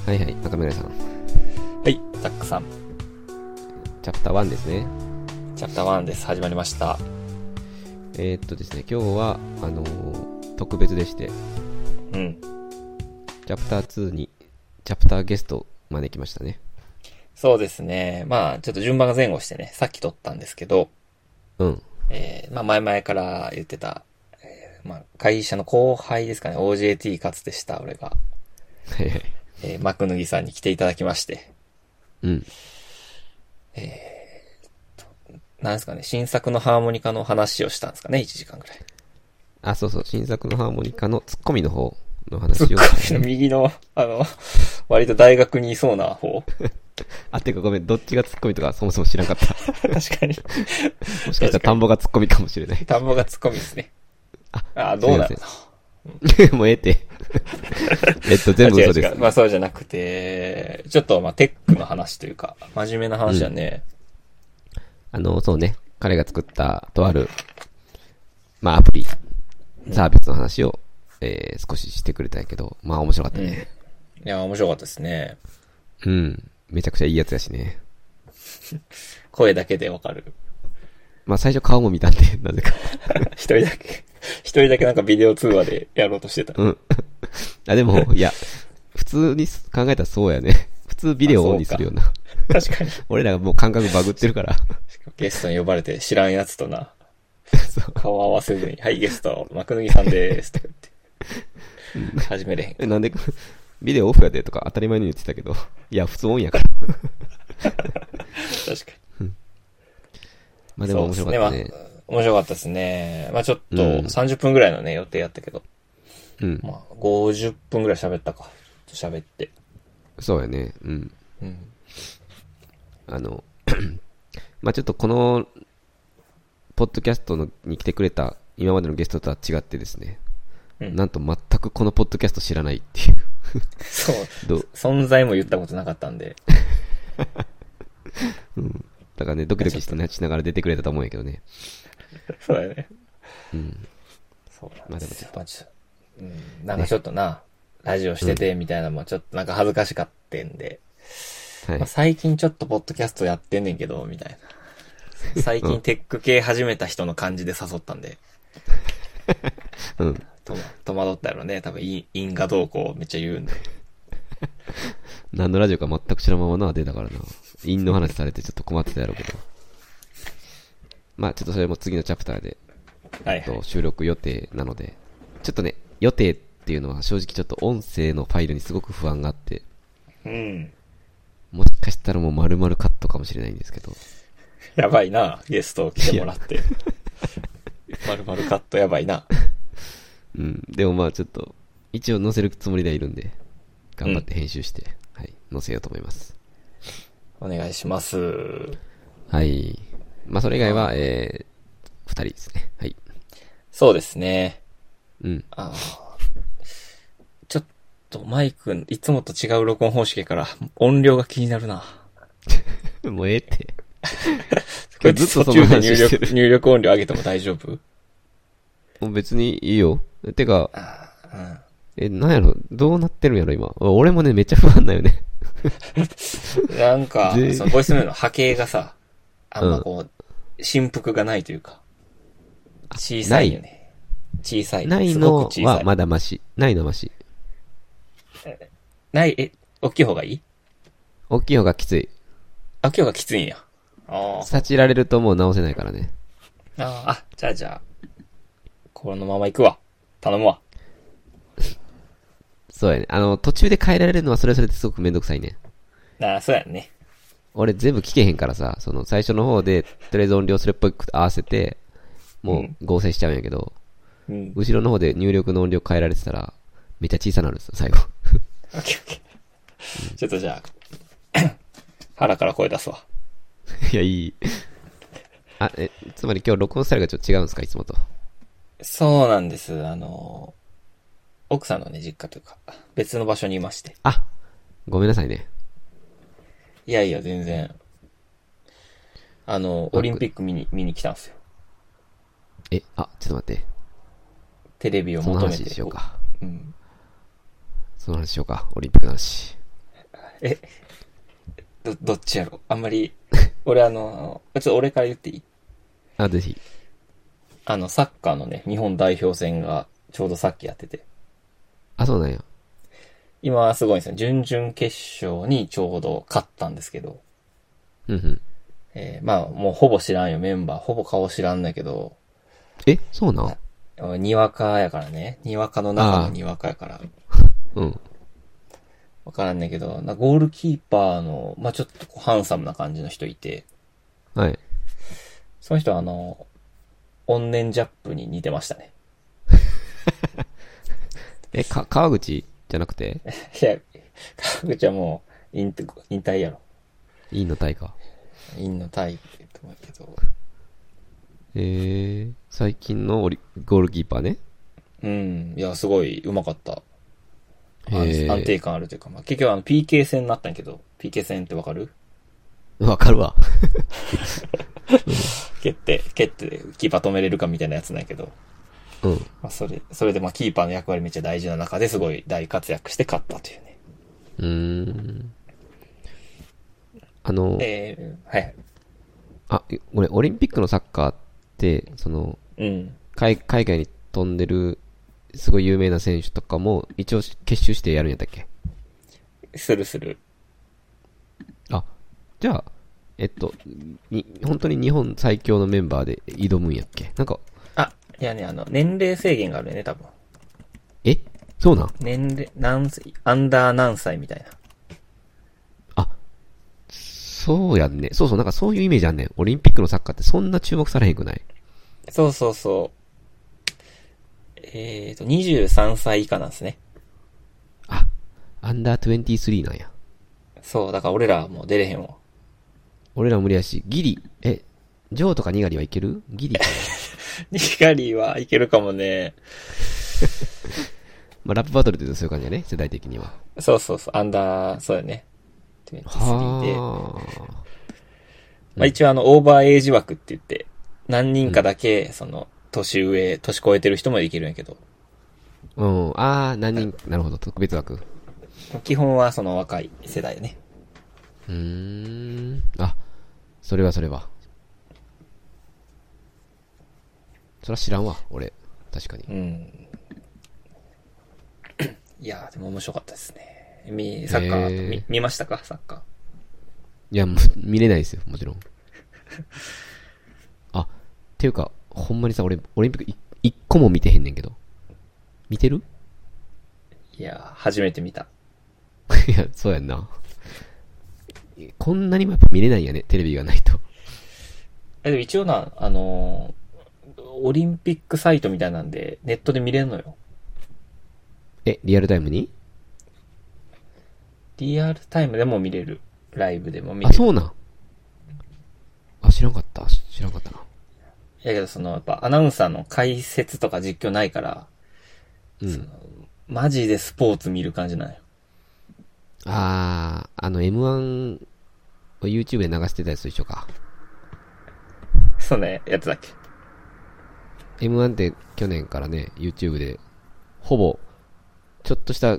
はいはい、赤村さん。 はい、ザックさん。 チャプター1ですね。 チャプター1です。始まりました。 ですね、今日は、特別でして、 うん。 チャプター2に、チャプターゲストを招きましたね。 そうですね。まあ、ちょっと順番が前後してね、さっき撮ったんですけど、 うん。 まあ、前々から言ってた、まあ、会社の後輩ですかね、OJT かつてした俺が、 はいはい。 マクヌギさんに来ていただきまして、 うん。 なんですかね、新作のハーモニカの話をしたんですかね、1時間くらい。 あ、そうそう、新作のハーモニカのツッコミの方の話を。 ツッコミの右の、割と大学にいそうな方。 あ、てかごめん、どっちがツッコミとかそもそも知らんかった。 確かに。 もしかしたら田んぼがツッコミかもしれない。 田んぼがツッコミですね。 あ、 どうなるのもうええて。全部嘘です。 まあそうじゃなくて、ちょっとまあテックの話というか、真面目な話だね。 そうね、彼が作ったとある、まあアプリ、サービスの話を、少ししてくれたんやけど、まあ面白かったね。 いや、面白かったですね。 うん。めちゃくちゃいいやつやしね。 声だけでわかる。 まあ最初顔も見たんで、なぜか。 一人だけなんかビデオ通話でやろうとしてた。 うん。あ、でも、いや、普通に考えたらそうやね。普通ビデオをオンにするような。 確かに。 俺らがもう感覚バグってるから。 ゲストに呼ばれて知らんやつとな、 そう。 顔合わせずに、はい、ゲスト、マクヌギさんでーすとか言って。始めれへん。 なんで、ビデオオフやでとか当たり前に言ってたけど、いや、普通オンやから。 確かに。 まあでも面白かったね。 まあ、面白かったですね。まあちょっと30分ぐらいのね、予定やったけど。 うん。 まあ50分ぐらい喋ったか。喋って。 そうやね。うん。 うん。 まあちょっとこの、ポッドキャストに来てくれた今までのゲストとは違ってですね。 うん、 なんと全くこのポッドキャスト知らないっていう。 そう。存在も言ったことなかったんで。 うん。だからね、ドキドキしながら出てくれたと思うんやけどね。 そうだよね。 うん。 そうなんです。 まあでもちょっと。 うん。なんかちょっとな、ラジオしててみたいなのもちょっとなんか恥ずかしかってんで。 はい。 まあ、最近ちょっとポッドキャストやってんねんけど、みたいな。最近テック系始めた人の感じで誘ったんで。 うん。 戸惑ったやろね。多分、因果動向めっちゃ言うんで。 何のラジオか全く知らんままな出たからな。陰の話されてちょっと困ってたやろうけど。まあちょっとそれも次のチャプターで、 はいはい、 収録予定なので、ちょっとね、予定っていうのは正直ちょっと音声のファイルにすごく不安があって、 うん。 もしかしたらもう丸々カットかもしれないんですけど。 やばいな、ゲスト来てもらって。丸々カットやばいな。 うん。でもまあちょっと、一応載せるつもりではいるんで、頑張って編集して、はい、載せようと思います。 お願いします。 はい。まあそれ以外は、二人ですね。はい。 そうですね。 うん。 ちょっとマイク、いつもと違う録音方式から音量が気になるな。 もうええって。 これずっと途中で入力音量上げても大丈夫？ もう別にいいよ。てか、 うん、 なんやろ、どうなってるんやろ今。俺もね、めっちゃ不安だよね。 なんか、そのボイスメモの波形がさ、あんまこう、振幅がないというか、小さいよね。小さい。 ないのはまだマシ。ないのマシ。 ない、大きい方がいい？ 大きい方がきつい。 大きい方がきついんや。 さちられるともう直せないからね。 じゃあ、このまま行くわ。頼むわ。 そうやね。途中で変えられるのはそれですごくめんどくさいね。 そうやね。 俺全部聞けへんからさ、その最初の方で、とりあえず音量それっぽく合わせて、もう合成しちゃうんやけど、 うん、 後ろの方で入力の音量変えられてたら、めっちゃ小さなるんですよ、最後。 オッケー。ちょっとじゃあ、腹から声出すわ。 いや、いい。つまり今日録音スタイルがちょっと違うんですか、いつもと。 そうなんです。奥さんのね、実家というか、別の場所にいまして。 ごめんなさいね。 いやいや、全然。オリンピック見に来たんですよ。 ちょっと待って。 テレビを求めて。 その話しようか。 うん。 その話しようか。オリンピックの話。 え、どっちやろあんまり、俺ちょっと俺から言っていい？ あ、ぜひ。 サッカーのね、日本代表戦がちょうどさっきやってて。 あ、そうなんや。 今はすごいんですよ。準々決勝にちょうど勝ったんですけど。 うんうん。 まあ、もうほぼ知らんよ、メンバー。ほぼ顔知らんだけど。 え、そうなん？ にわかやからね。にわかの中のにわかやから。 うん。 わからんねんけど、ゴールキーパーの、まあ、ちょっとハンサムな感じの人いて。 はい。 その人はオンネンジャップに似てましたね。 川口じゃなくていや、川口はもう、引退やろ。 いいのタイか。 引のタイってと思うけど。 最近のゴールキーパーね。 うん。いや、すごい上手かった。 安安定感あるというか、まあ、結局PK 戦になったんやけど、PK 戦ってわかる？ わかるわ。 蹴ってキーパー止めれるかみたいなやつなんやけど。 うん。 まあ、それでまあ、キーパーの役割めっちゃ大事な中ですごい大活躍して勝ったというね。はい。 俺、オリンピックのサッカーって、 うん。 海外に飛んでる、すごい有名な選手とかも、一応結集してやるんやったっけ？ する。 あ、じゃあ、本当に日本最強のメンバーで挑むんやっけ？なんか、 いやね、年齢制限があるよね、多分。 そうなん？ 年齢、アンダー何歳みたいな。 そうやんね。そう、なんかそういうイメージあんねん。オリンピックのサッカーってそんな注目されへんくない？ そう。23歳以下なんですね。 アンダー23なんや。 そう、だから俺らはもう出れへんわ。 俺ら無理やし、ギリ、ジョーとかニガリはいける？ギリかな。 ニガリはいけるかもね。 まあ、ラップバトルって言うとそういう感じだね、世代的には。 そう、アンダー、そうやね。23で。まあ一応オーバーエイジ枠って言って、何人かだけ、年越えてる人もいけるんやけど。 何人、なるほど、特別枠。 基本は若い世代ね。 それは。そら知らんわ、俺。確かに。 うん。いやー、でも面白かったですね。サッカー、見ましたか？サッカー。 いや、見れないですよ、もちろん。っていうか、ほんまにさ、俺、オリンピック一個も見てへんねんけど。見てる？ いやー、初めて見た。 いや、そうやんな。こんなにもやっぱ見れないんやね、テレビがないと。 でも一応な、オリンピックサイトみたいなんで、ネットで見れるのよ。 リアルタイムに？ リアルタイムでも見れる。ライブでも見れる。 そうなん。知らんかったな。 いやけどやっぱアナウンサーの解説とか実況ないから、マジでスポーツ見る感じなんよ。 M1 を YouTube で流してたやつと一緒か。 そうね、やつだっけ。 M1 って去年からね、YouTube で、ほぼ、ちょっ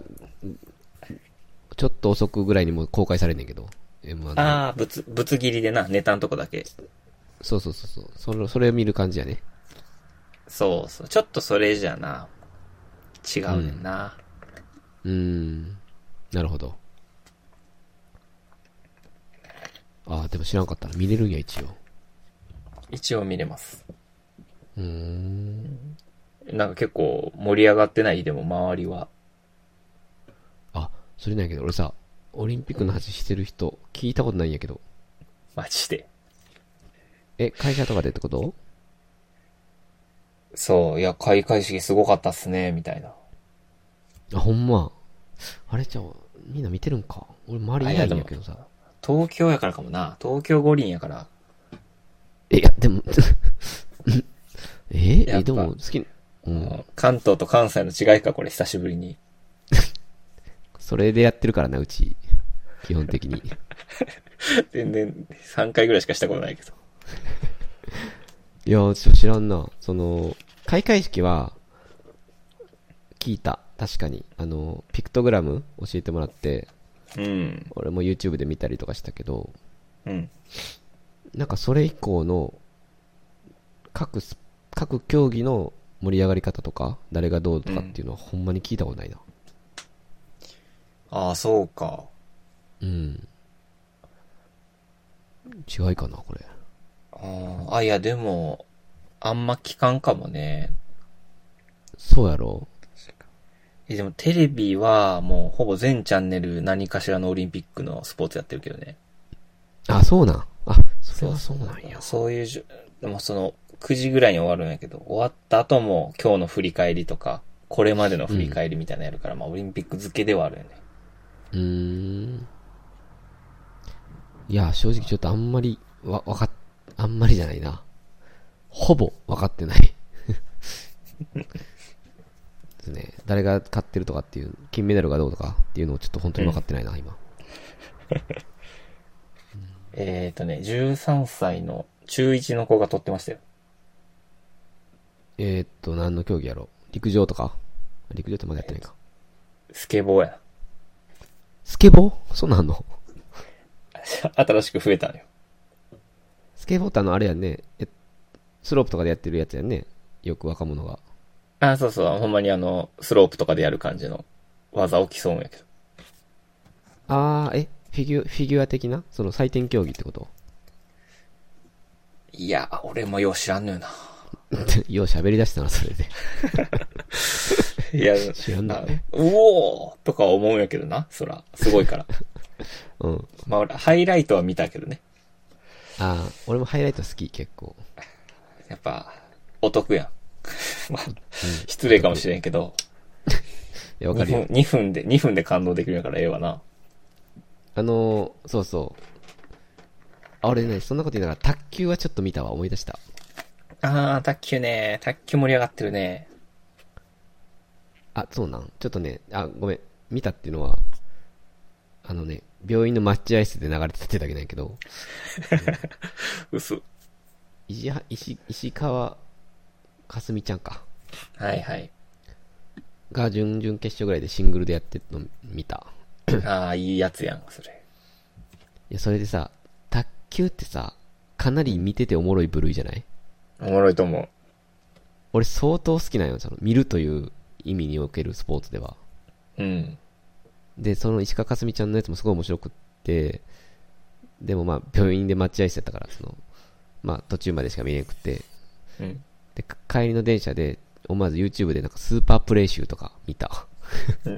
と遅くぐらいにも公開されんねんけど、M1 ぶつ切りでな、ネタのとこだけ。 そう。それを見る感じやね。 そう。ちょっとそれじゃな、違うねんな。 なるほど。でも知らんかったな。見れるんや、一応。 一応見れます。なんか結構盛り上がってない？でも周りは。 それなんやけど、俺さ、オリンピックの話してる人、聞いたことないんやけど。 マジで。 会社とかでってこと？ そう、いや、開会式すごかったっすね、みたいな。 ほんま。あれじゃあ、みんな見てるんか。俺周りいないんやけどさ。 東京やからかもな。東京五輪やから。 いや、でも、でも好き、 関東と関西の違いか、これ久しぶりに。 それでやってるからな、うち。基本的に。 全然3回ぐらいしかしたことないけど。 いや、ちょっと知らんな。開会式は、聞いた。確かに。ピクトグラム教えてもらって。 うん。 俺も YouTube で見たりとかしたけど、 うん。 なんかそれ以降の各競技の盛り上がり方とか、誰がどうとかっていうのはほんまに聞いたことないな。 ああ、そうか。 うん。違いかな、これ。 いや、でも、あんま聞かんかもね。 そうやろ？ でもテレビはもうほぼ全チャンネル何かしらのオリンピックのスポーツやってるけどね。 あ、そうなん。あ、それはそうなんや。 そういうでもその9時ぐらいに終わるんやけど、終わった後も今日の振り返りとか、これまでの振り返りみたいなのやるから、まあオリンピック付けではあるよね。 いや、正直ちょっとあんまり、あんまりじゃないな。ほぼ分かってないですね。誰が勝ってるとかっていう、金メダルがどうとかっていうのをちょっと本当に分かってないな、今。 13歳の中1の子が取ってましたよ。 何の競技やろう？陸上とか？陸上ってまだやってないか。 スケボーや。 スケボー？そんなんあんの？ 新しく増えたのよ。 スケボーってあれやね。スロープとかでやってるやつやね。よく若者が。 あ、そうそう。ほんまにスロープとかでやる感じの技を競うんやけど。 フィギュア的なその採点競技ってこと？ いや、俺もよう知らんのよな。 よう喋り出したな、それで。 いや、 知らんな。 うおーとか思うんやけどな。そら、すごいから。 うん。 まあ俺、ハイライトは見たけどね。 俺もハイライト好き、結構。 やっぱ、お得やん。まあ、失礼かもしれんけど。 いや、わかるよ。 2分で感動できるんやからええわな。 そうそう。俺ね、そんなこと言いながら、卓球はちょっと見たわ、思い出した。 卓球ね。卓球盛り上がってるね。 そうなん。ちょっとね、ごめん。見たっていうのは、病院の待合室で流れてたってだけなんやけど。 嘘。 石川かすみちゃんか。 はいはい。 が、準々決勝ぐらいでシングルでやってるの見た。 いいやつやん、それ。 いや、それでさ、卓球ってさ、かなり見てておもろい部類じゃない？ おもろいと思う。 俺相当好きなんよ、見るという意味におけるスポーツでは。 うん。 で、その石川佳純ちゃんのやつもすごい面白くって、でもまあ、病院で待合室やったから、まあ、途中までしか見れなくて、 うん。 で、帰りの電車で、思わず YouTube でなんかスーパープレイ集とか見た。 うん、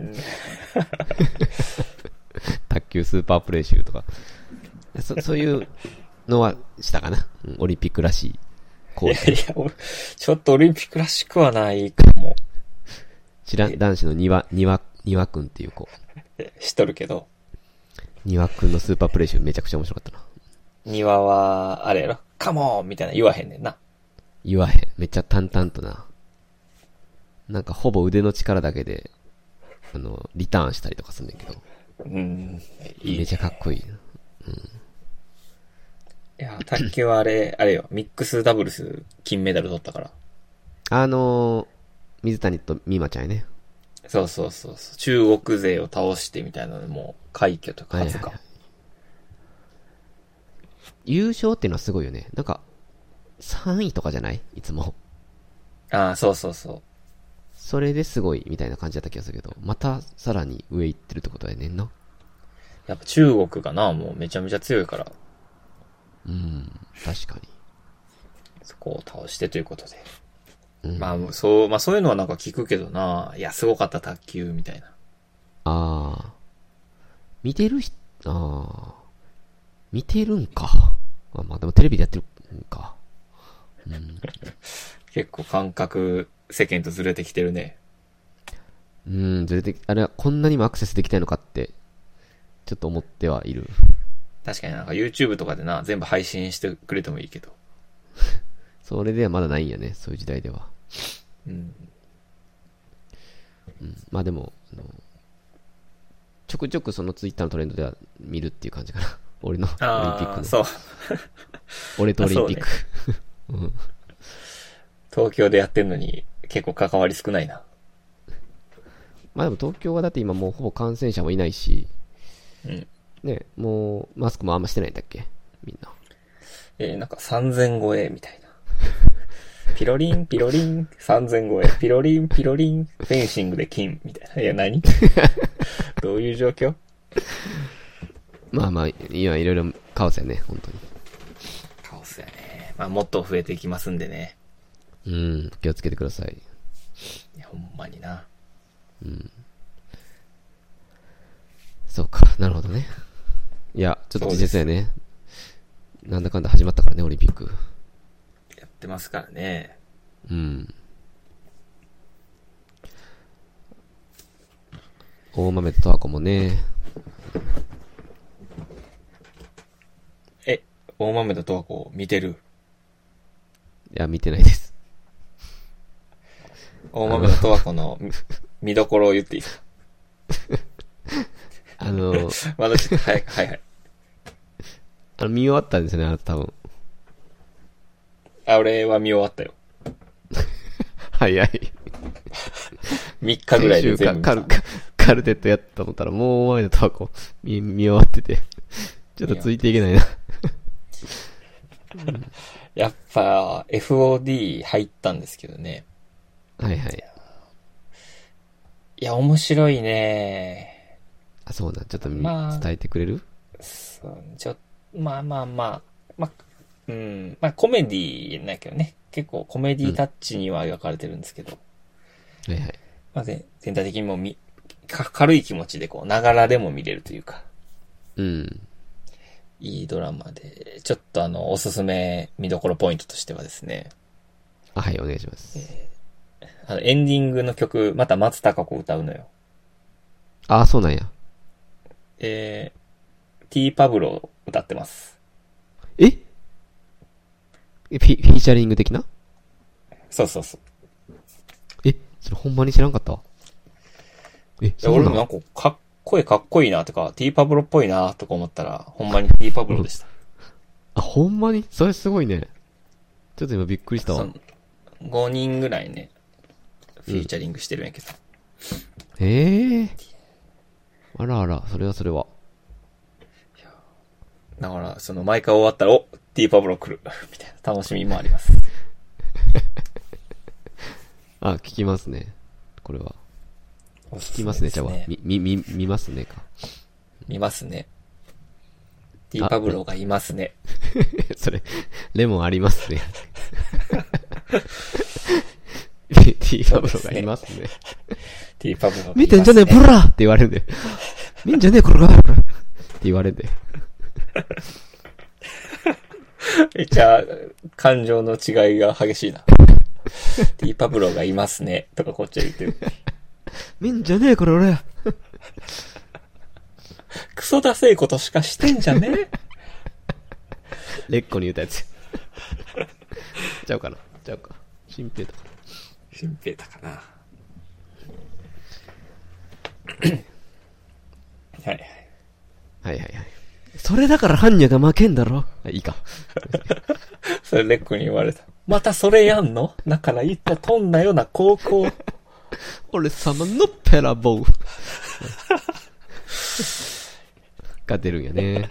卓球スーパープレイ集とか。そういうのはしたかな。オリンピックらしい。 いや、ちょっとオリンピックらしくはないかも。 男子の庭くんっていう子。 知っとるけど。 庭くんのスーパープレイ集めちゃくちゃ面白かったな。 庭は、あれやろ、カモンみたいな言わへんねんな。 言わへん。めっちゃ淡々とな。なんかほぼ腕の力だけで、リターンしたりとかすんねんけど。いい。めちゃかっこいい。 いや、卓球はあれよ、ミックスダブルス金メダル取ったから。 水谷と美誠ちゃんやね。 そう。中国勢を倒してみたいなので、もう快挙とか数か、 優勝っていうのはすごいよね。なんか、3位とかじゃない？いつも。 そう。 それですごいみたいな感じだった気がするけど、またさらに上行ってるってことやねんな。 やっぱ中国がな、もうめちゃめちゃ強いから。 確かに。 そこを倒してということで。そういうのはなんか聞くけどな。いや、すごかった卓球みたいな。 見てるんか。まあでもテレビでやってるんか。 結構感覚、世間とずれてきてるね。 ずれて、あれはこんなにもアクセスできないのかって、ちょっと思ってはいる。 確かになんか YouTube とかでな、全部配信してくれてもいいけど。 それではまだないんやね、そういう時代では。まあでも、ちょくちょくそのツイッターのトレンドでは見るっていう感じかな。俺のオリンピックの。 そう。 俺とオリンピック。 東京でやってんのに結構関わり少ないな。 まあでも東京はだって今もうほぼ感染者もいないし、 うん。 ね、もう、マスクもあんましてないんだっけみんな。 なんか3000超えみたいな。ピロリン、ピロリン、3000超え、ピロリン、ピロリン、フェンシングで金、みたいな。いや、何どういう状況？ まあまあ、今いろいろカオスやね、本当に。 カオスやね。まあ、もっと増えていきますんでね。 うん、気をつけてください。 いや、ほんまにな。 うん。そうか、なるほどね。いや、ちょっと実際やね。なんだかんだ始まったからね、オリンピック。 やってますからね。 うん。大豆と十和子もね。 大豆と十和子見てる？ いや、見てないです。 大豆と十和子の見どころを言っていいですか？ まだちょっと早く、はいはい。 見終わったんですよね、あなた多分。 俺は見終わったよ。 早い。 3日ぐらいで全部見た。 カルテットやったと思ったら、もう大豆と十和子見終わってて。ちょっとついていけないな。 やっぱ FOD 入ったんですけどね。 はいはい。 いや、面白いね。 あ、そうなん。ちょっと伝えてくれる？ そう、まあ、うん。まあ、コメディなんだけどね。結構コメディタッチには描かれてるんですけど。 はいはい。 まあ、全体的にも軽い気持ちでながらでも見れるというか。 うん。 いいドラマで、ちょっとおすすめ見どころポイントとしてはですね。 はい、お願いします。 エンディングの曲、また松たか子歌うのよ。 あ、そうなんや。 ティーパブロ歌ってます。 フィーチャリング的な？ そうそうそう。 それほんまに知らんかったわ。そうなの？ 俺もなんか声かっこいいなとか、ティーパブロっぽいなとか思ったら、ほんまにティーパブロでした。 あ、ほんまに？それすごいね。ちょっと今びっくりしたわ。 5人ぐらいね、フィーチャリングしてるんやけど。 あらあら、それはそれは。 だから、毎回終わったら、ティーパブロ来る。みたいな楽しみもあります。 あ、聞きますね。これは。聞きますね、じゃあ。見ますねか。 見ますね。ティーパブロがいますね。 それ、レモンありますね。ティーパブロがいますね。 ティーパブロがいますね。 見てんじゃねえ、ブラーって言われるんで。見んじゃねえ、これがって言われるんで。 めっちゃ感情の違いが激しいな。ティーパブロがいますね。とかこっちは言ってる。 見んじゃねえ、これ俺。 クソダセいことしかしてんじゃねえ。 レッコに言ったやつ。ちゃうかな。シンペータかな。 シンペータかな。はいはい。それだから般若が負けんだろ。いいか。 それレッコに言われた。またそれやんの？だから一歩飛んだような高校。 俺様のペラボー。が出るんやね。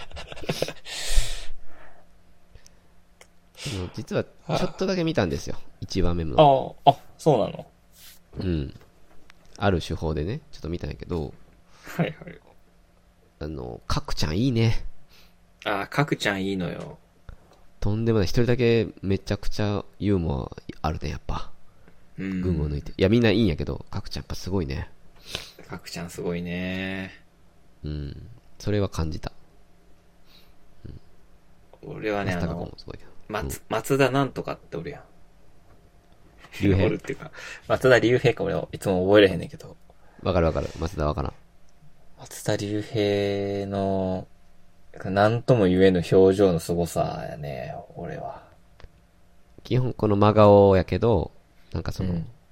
実はちょっとだけ見たんですよ。1話目も。 あ、そうなの？ うん。ある手法でね、ちょっと見たんやけど。 はいはい。 かくちゃんいいね。 かくちゃんいいのよ。 とんでもない。一人だけめちゃくちゃユーモアあるね、やっぱ。群を抜いて。いや、みんないいんやけど、かくちゃんやっぱすごいね。 かくちゃんすごいね。 うん。それは感じた。 俺はね、松田なんとかっておるやん。 竜兵おるっていうか、松田竜兵か俺はいつも覚えれへんねんけど。 わかる。松田わからん。 松田竜兵の、なんとも言えぬ表情の凄さやね、俺は。 基本この真顔やけど、なんか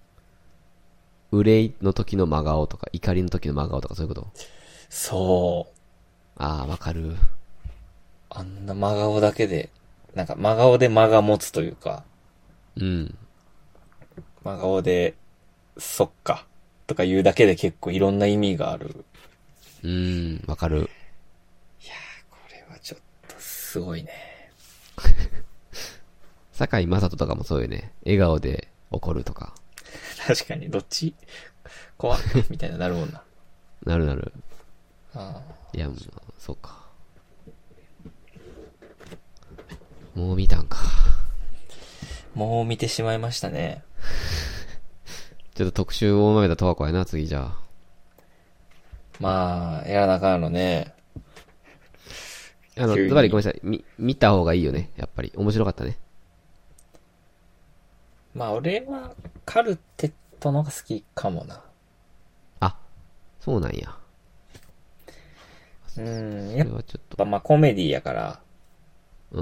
憂いの時の真顔とか、怒りの時の真顔とかそういうこと？ そう。 ああ、わかる。 あんな真顔だけで、なんか真顔で間が持つというか。 うん。 真顔で、そっか。とか言うだけで結構いろんな意味がある。 わかる。 すごいね。 坂井正人とかもそうよね。笑顔で怒るとか。 確かに、どっち怖っみたいななるもんな。 なるなる。 あいや、もう、そうか。もう見たんか。 もう見てしまいましたね。 ちょっと特集大豆田十和子やな、次じゃあ。 まあ、やらなあかんのね。 ズバリごめんなさい。見た方がいいよね。やっぱり。面白かったね。 まあ、俺は、カルテットのが好きかもな。 あ、そうなんや。 やっそれはちょっと。 ぱまあ、コメディやから。 うん。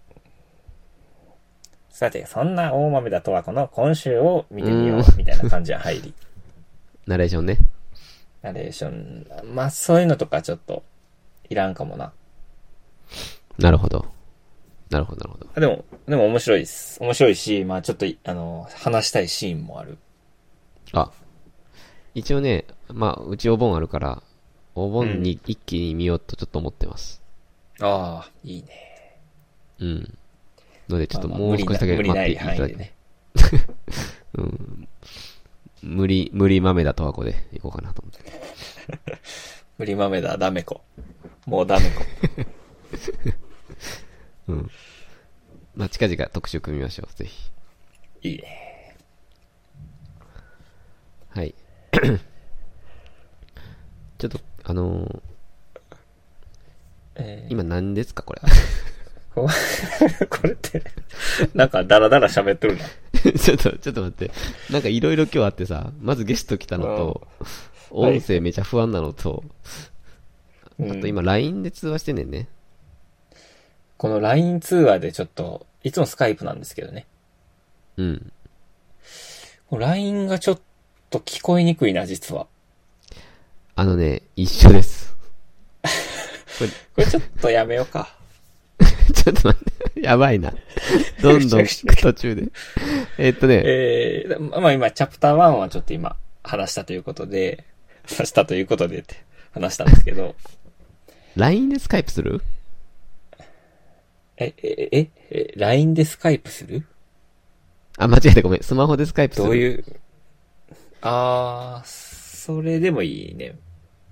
さて、そんな大豆田十和子の今週を見てみよう、みたいな感じは入り。 ナレーションね。 ナレーション。まあ、そういうのとかちょっと、いらんかもな。 なるほど。なるほど、なるほど。 でも面白いです。面白いし、まあちょっと、話したいシーンもある。 あ、一応ね、まあ、うちお盆あるから、お盆に一気に見ようとちょっと思ってます。 ああ、いいね。 うん。ので、ちょっともう少しだけ待っていただいてね。うん。無理豆だとはこでいこうかなと思って。 無理豆だ、ダメ子。もうダメ子。 うん。まあ、近々特集組みましょう、ぜひ。 いいね。 はい。ちょっと、今何ですか、これ。 これって、なんかダラダラ喋ってるな。 ちょっと待って。なんかいろいろ今日あってさ、まずゲスト来たのと、音声めちゃ不安なのと、あと今 LINE で通話してんねんね。 この LINE 通話でちょっと、いつもスカイプなんですけどね。 うん。 LINE がちょっと聞こえにくいな、実は。 一緒です。 これちょっとやめようか。 ちょっと待って。やばいな。どんどん途中で。 まあ今、チャプター1はちょっと今、話したということでって話したんですけど。 LINE でスカイプする ?LINE でスカイプする？ あ、間違えたごめん。スマホでスカイプする。 どういう、それでもいいね。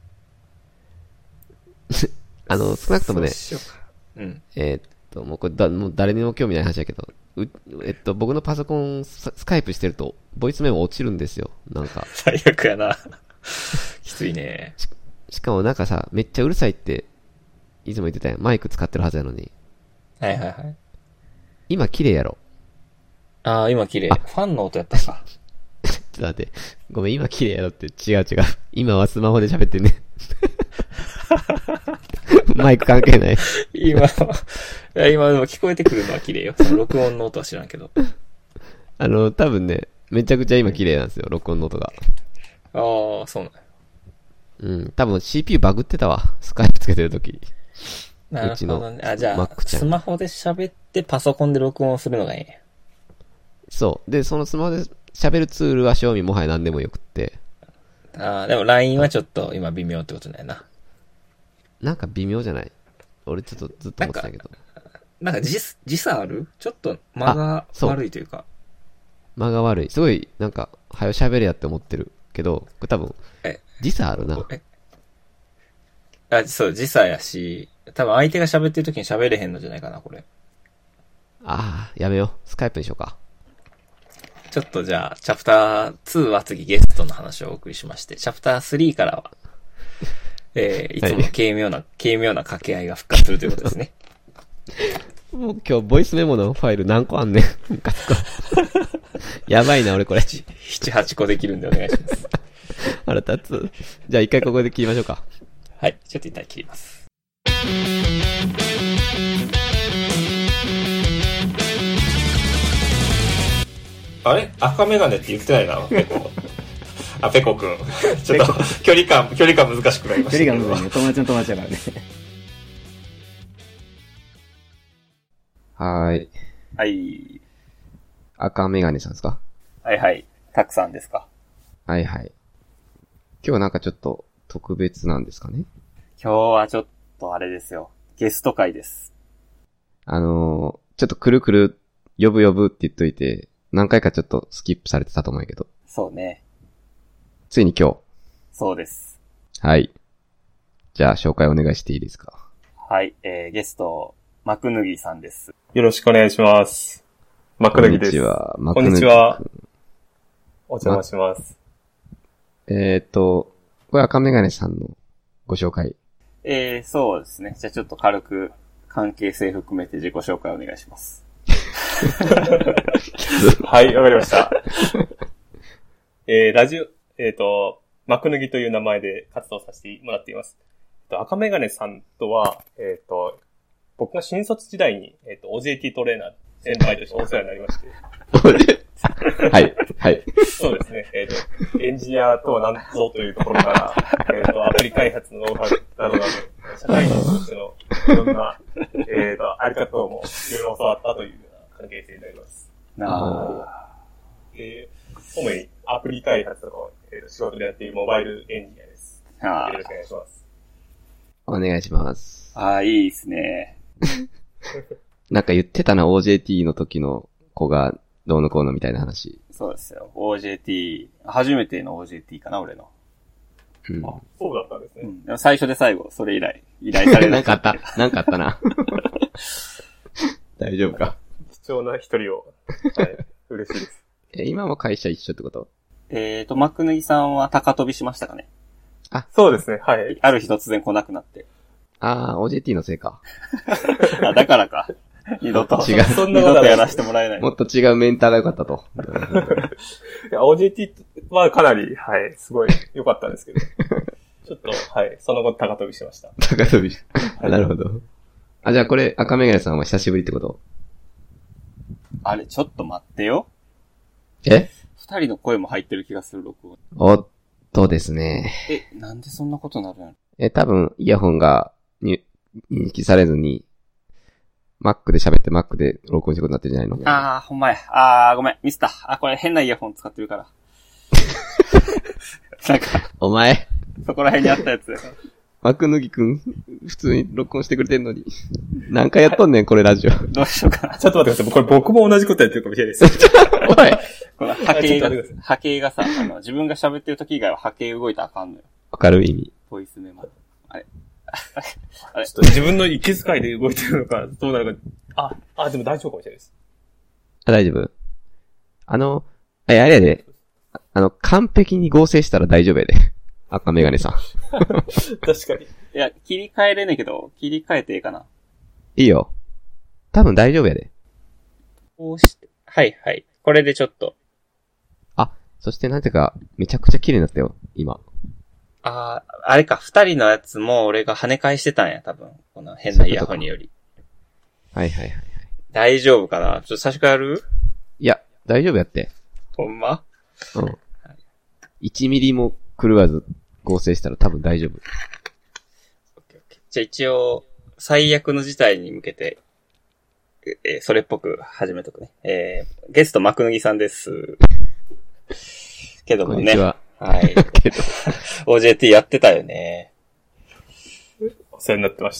少なくともね、 うん。 もうこれもう誰にも興味ない話だけど、僕のパソコンスカイプしてると、ボイスメモ落ちるんですよ。なんか。 最悪やな。きついね。 しかもなんかさ、めっちゃうるさいって、いつも言ってたやん。マイク使ってるはずやのに。 はいはいはい。 今綺麗やろ。 ああ、今綺麗。ファンの音やったか。 ちょっと待って。ごめん、今綺麗やろって違う。今はスマホで喋ってんね。マイク関係ない。 今でも聞こえてくるのは綺麗よ。その録音の音は知らんけど。 多分ね、めちゃくちゃ今綺麗なんですよ、録音の音が。 ああ、そうなんや。 うん、多分 CPU バグってたわ。スカイプつけてるとき。 なるほどね。じゃあ、スマホで喋ってパソコンで録音するのがいいね。 そう。で、そのスマホで喋るツールは正味もはや何でもよくって。 でも LINE はちょっと今微妙ってことだよな。 なんか微妙じゃない？俺ちょっとずっと思ってたけど。 なんか時差ある？ちょっと間が悪いというか。 間が悪い。すごい、なんか、はよ喋れやって思ってるけど、これ多分、時差あるな。 そう、時差やし、多分相手が喋ってる時に喋れへんのじゃないかな、これ。 やめよう。スカイプにしようか。 ちょっとじゃあ、チャプター2は次ゲストの話をお送りしまして、チャプター3からは、いつもの軽妙な掛け合いが復活するということですね。 もう今日ボイスメモのファイル何個あんねん。やばいな、俺これ。 7、8個できるんでお願いします。 腹立つ。じゃあ一回ここで切りましょうか。 はい、ちょっと一旦切ります。あれ？赤メガネって言ってないな、ペコ。ペコくん。ちょっと距離感難しくなりました。 距離感難しいね。友達の友達だからね。 はい。 はい。 赤メガネさんですか？ はいはい。たくさんですか？ はいはい。今日はなんかちょっと特別なんですかね？ 今日はちょっとあれですよ。ゲスト会です。 ちょっとくるくる、呼ぶって言っといて、何回かちょっとスキップされてたと思うんやけど。 そうね。 ついに今日。 そうです。 はい。じゃあ、紹介お願いしていいですか。 はい、ゲスト、マクヌギさんです。 よろしくお願いします。マクヌギです。 こんにちは。 こんにちは。お邪魔します。 これ赤メガネさんのご紹介。 そうですね。じゃあちょっと軽く関係性含めて自己紹介お願いします。 はい、わかりました。ラジオ、マクヌギという名前で活動させてもらっています。赤メガネさんとは、僕が新卒時代に、OJT トレーナー先輩としてお世話になりまして。 はい、はい。 そうですね。エンジニアとは何ぞというところから、アプリ開発のノウハウなどなど、社会人としてのいろんな、あり方をもいろいろ教わったというような関係性になります。主にアプリ開発の、仕事でやっているモバイルエンジニアです。よろしくお願いします。 お願いします。 いいですね。 なんか言ってたな、OJT の時の子がどうのこうのみたいな話。 そうですよ。OJT、初めての OJT かな、俺の。 うん、そうだったんですね。 うん。でも最初で最後、それ以来、依頼される。 なんかあったな。大丈夫か。 貴重な一人を。はい。嬉しいです。 今も会社一緒ってこと？ マクヌギさんは高飛びしましたかね？ そうですね、はい。 ある日突然来なくなって。 OJT のせいか。 だからか。二度と。 違う。 二度とやらせてもらえない。 もっと違うメンターが良かったと。 いや、OJT はかなり、はい、すごい良かったんですけど。ちょっと、はい、その後高飛びしました。 高飛び。なるほど。じゃあこれ、赤メガネさんは久しぶりってこと？ あれ、ちょっと待ってよ。 二人の声も入ってる気がする、録音。 おっとですね。 なんでそんなことになるんやろ？多分、イヤホンが認識されずに、Mac で喋って Mac で録音してことになってるんじゃないの？ ほんまや。ごめん、ミスった。これ変なイヤホン使ってるから。なんか。 お前。 そこら辺にあったやつだから。 マクヌギくん、普通に録音してくれてんのに。何回やっとんねん、これラジオ。 どうしようかな。 ちょっと待ってください。これ僕も同じことやってるかもしれないです。 おい。 この波形がさ、自分が喋ってる時以外は波形動いたらあかんのよ。 わかる意味。 ボイスメモ。あれちょっと自分の息遣いで動いてるのか、どうなるか。でも大丈夫かもしれないです。 大丈夫。あれやで。完璧に合成したら大丈夫やで。赤メガネさん。 確かに。 いや、切り替えれねえけど、切り替えていいかな。 いいよ。多分大丈夫やで。 こうして。はい。これでちょっと。 そしてなんていうか、めちゃくちゃ綺麗になったよ、今。 あれか、二人のやつも俺が跳ね返してたんや、多分。この変なイヤホンにより。 はい。 大丈夫かな？ちょっと最初からやる？ いや、大丈夫やって。 ほんま？ うん。1ミリも狂わず合成したら多分大丈夫。 じゃあ一応、最悪の事態に向けて、それっぽく始めとくね。ゲストマクヌギさんです。けどもね。 こんにちは。 はい。けどOJT やってたよね。 お世話になってました。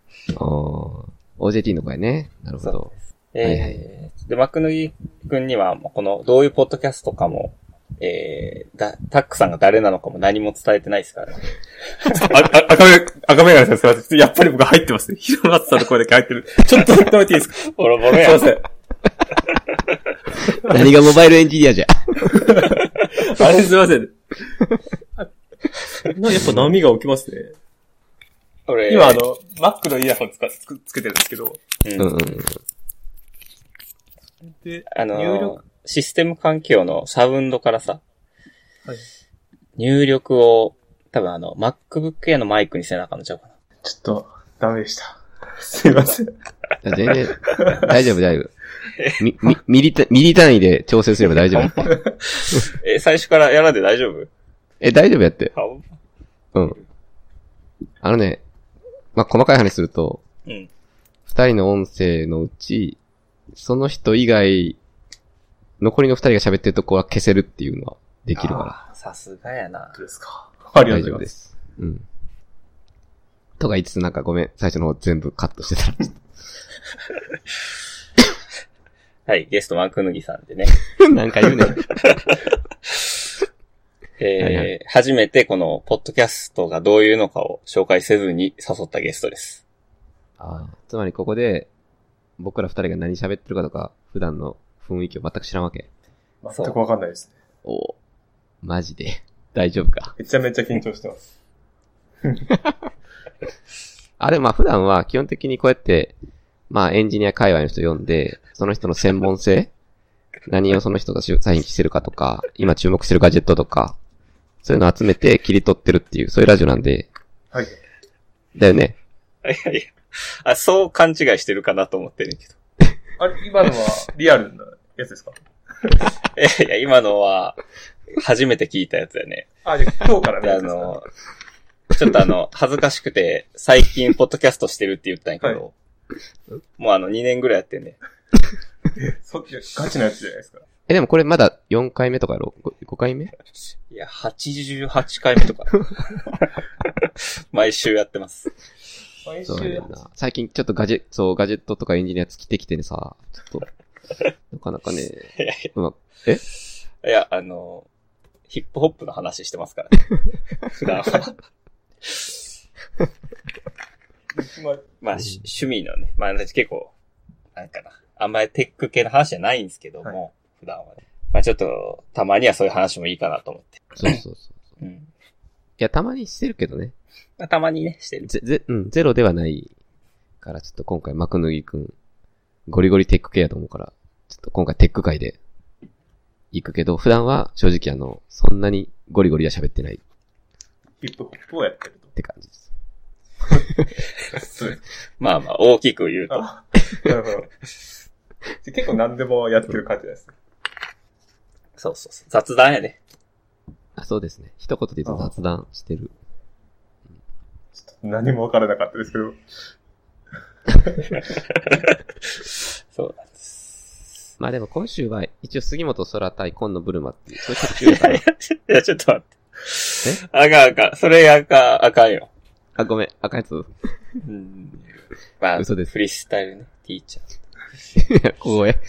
OJT の声ね。なるほど。 で、マクヌギくんには、この、どういうポッドキャストかも、タックさんが誰なのかも何も伝えてないですからね。 赤目が先生、やっぱり僕入ってますね。広松さんの声だけ入ってる。ちょっと止めていいですか？ ボロボロやん。 すいません。 何がモバイルエンジニアじゃ。 あれすいません。やっぱ波が起きますね。今Mac のイヤホンつけてるんですけど。 で、システム環境のサウンドからさ、 はい、 入力を、多分MacBook Air のマイクにせなあかんのちゃうかな。 ちょっと、ダメでした。すいません。 全然、大丈夫。ミリ単位で調整すれば大丈夫。 最初からやらで大丈夫？ 大丈夫やって。うん。細かい話すると、二人の音声のうち、その人以外、残りの二人が喋ってるとこは消せるっていうのはできるから。 さすがやな。 ですか。 大丈夫です。うん。 とか言いつつなんかごめん、最初の方全部カットしてたら。 はい、ゲストマクヌギさんでね。 なんか言うね。はいはい、 初めてこのポッドキャストがどういうのかを紹介せずに誘ったゲストです。 つまりここで僕ら二人が何喋ってるかとか普段の雰囲気を全く知らんわけ。 全くわかんないですね。 お、マジで大丈夫か。 めちゃめちゃ緊張してます。 でもまあ普段は基本的にこうやってまあエンジニア界隈の人読んで、その人の専門性、何をその人が最近してるかとか、今注目してるガジェットとか、そういうのを集めて切り取ってるっていう、そういうラジオなんで。 はい。 だよね。いやいや。そう勘違いしてるかなと思ってるけど。 今のはリアルなやつですか？ いや、今のは初めて聞いたやつだよね。 じゃあ今日からね。 ちょっと恥ずかしくて、最近ポッドキャストしてるって言ったんやけど、はい、もう2年ぐらいやってんね。 そっちガチなやつじゃないですか。 でもこれまだ4回目とかやろ ?5 回目？ いや、88回目とか。毎週やってます。 毎週な。最近ちょっとガジェットとかエンジニア尽きてきてねさ、ちょっと、なかなかね、 いや、ヒップホップの話してますからね。普段は。まあ、趣味のね、まあ結構、なんかな、あんまりテック系の話じゃないんですけども、はい、普段はね。まあちょっと、たまにはそういう話もいいかなと思って。 そう。うん。いや、たまにしてるけどね。 まあたまにね、してる。 ゼロではないから、ちょっと今回、マクヌギくん、ゴリゴリテック系やと思うから、ちょっと今回テック界で行くけど、普段は正直そんなにゴリゴリは喋ってない。 ヒップホップをやってると。 って感じです。 まあまあ、大きく言うと。 なるほど。結構何でもやってる感じです。 そう。雑談やね。 そうですね。一言で言うと雑談してる。 ちょっと何も分からなかったですけど。 そうなんです。 まあでも今週は一応杉本空対今野ブルマっていう、そういう特集だから。 いや、ちょっと待って。あかん。それあかんよ。 ごめん、赤いやつ。 まあ、 嘘です。 フリースタイルね、ティーチャー。小声。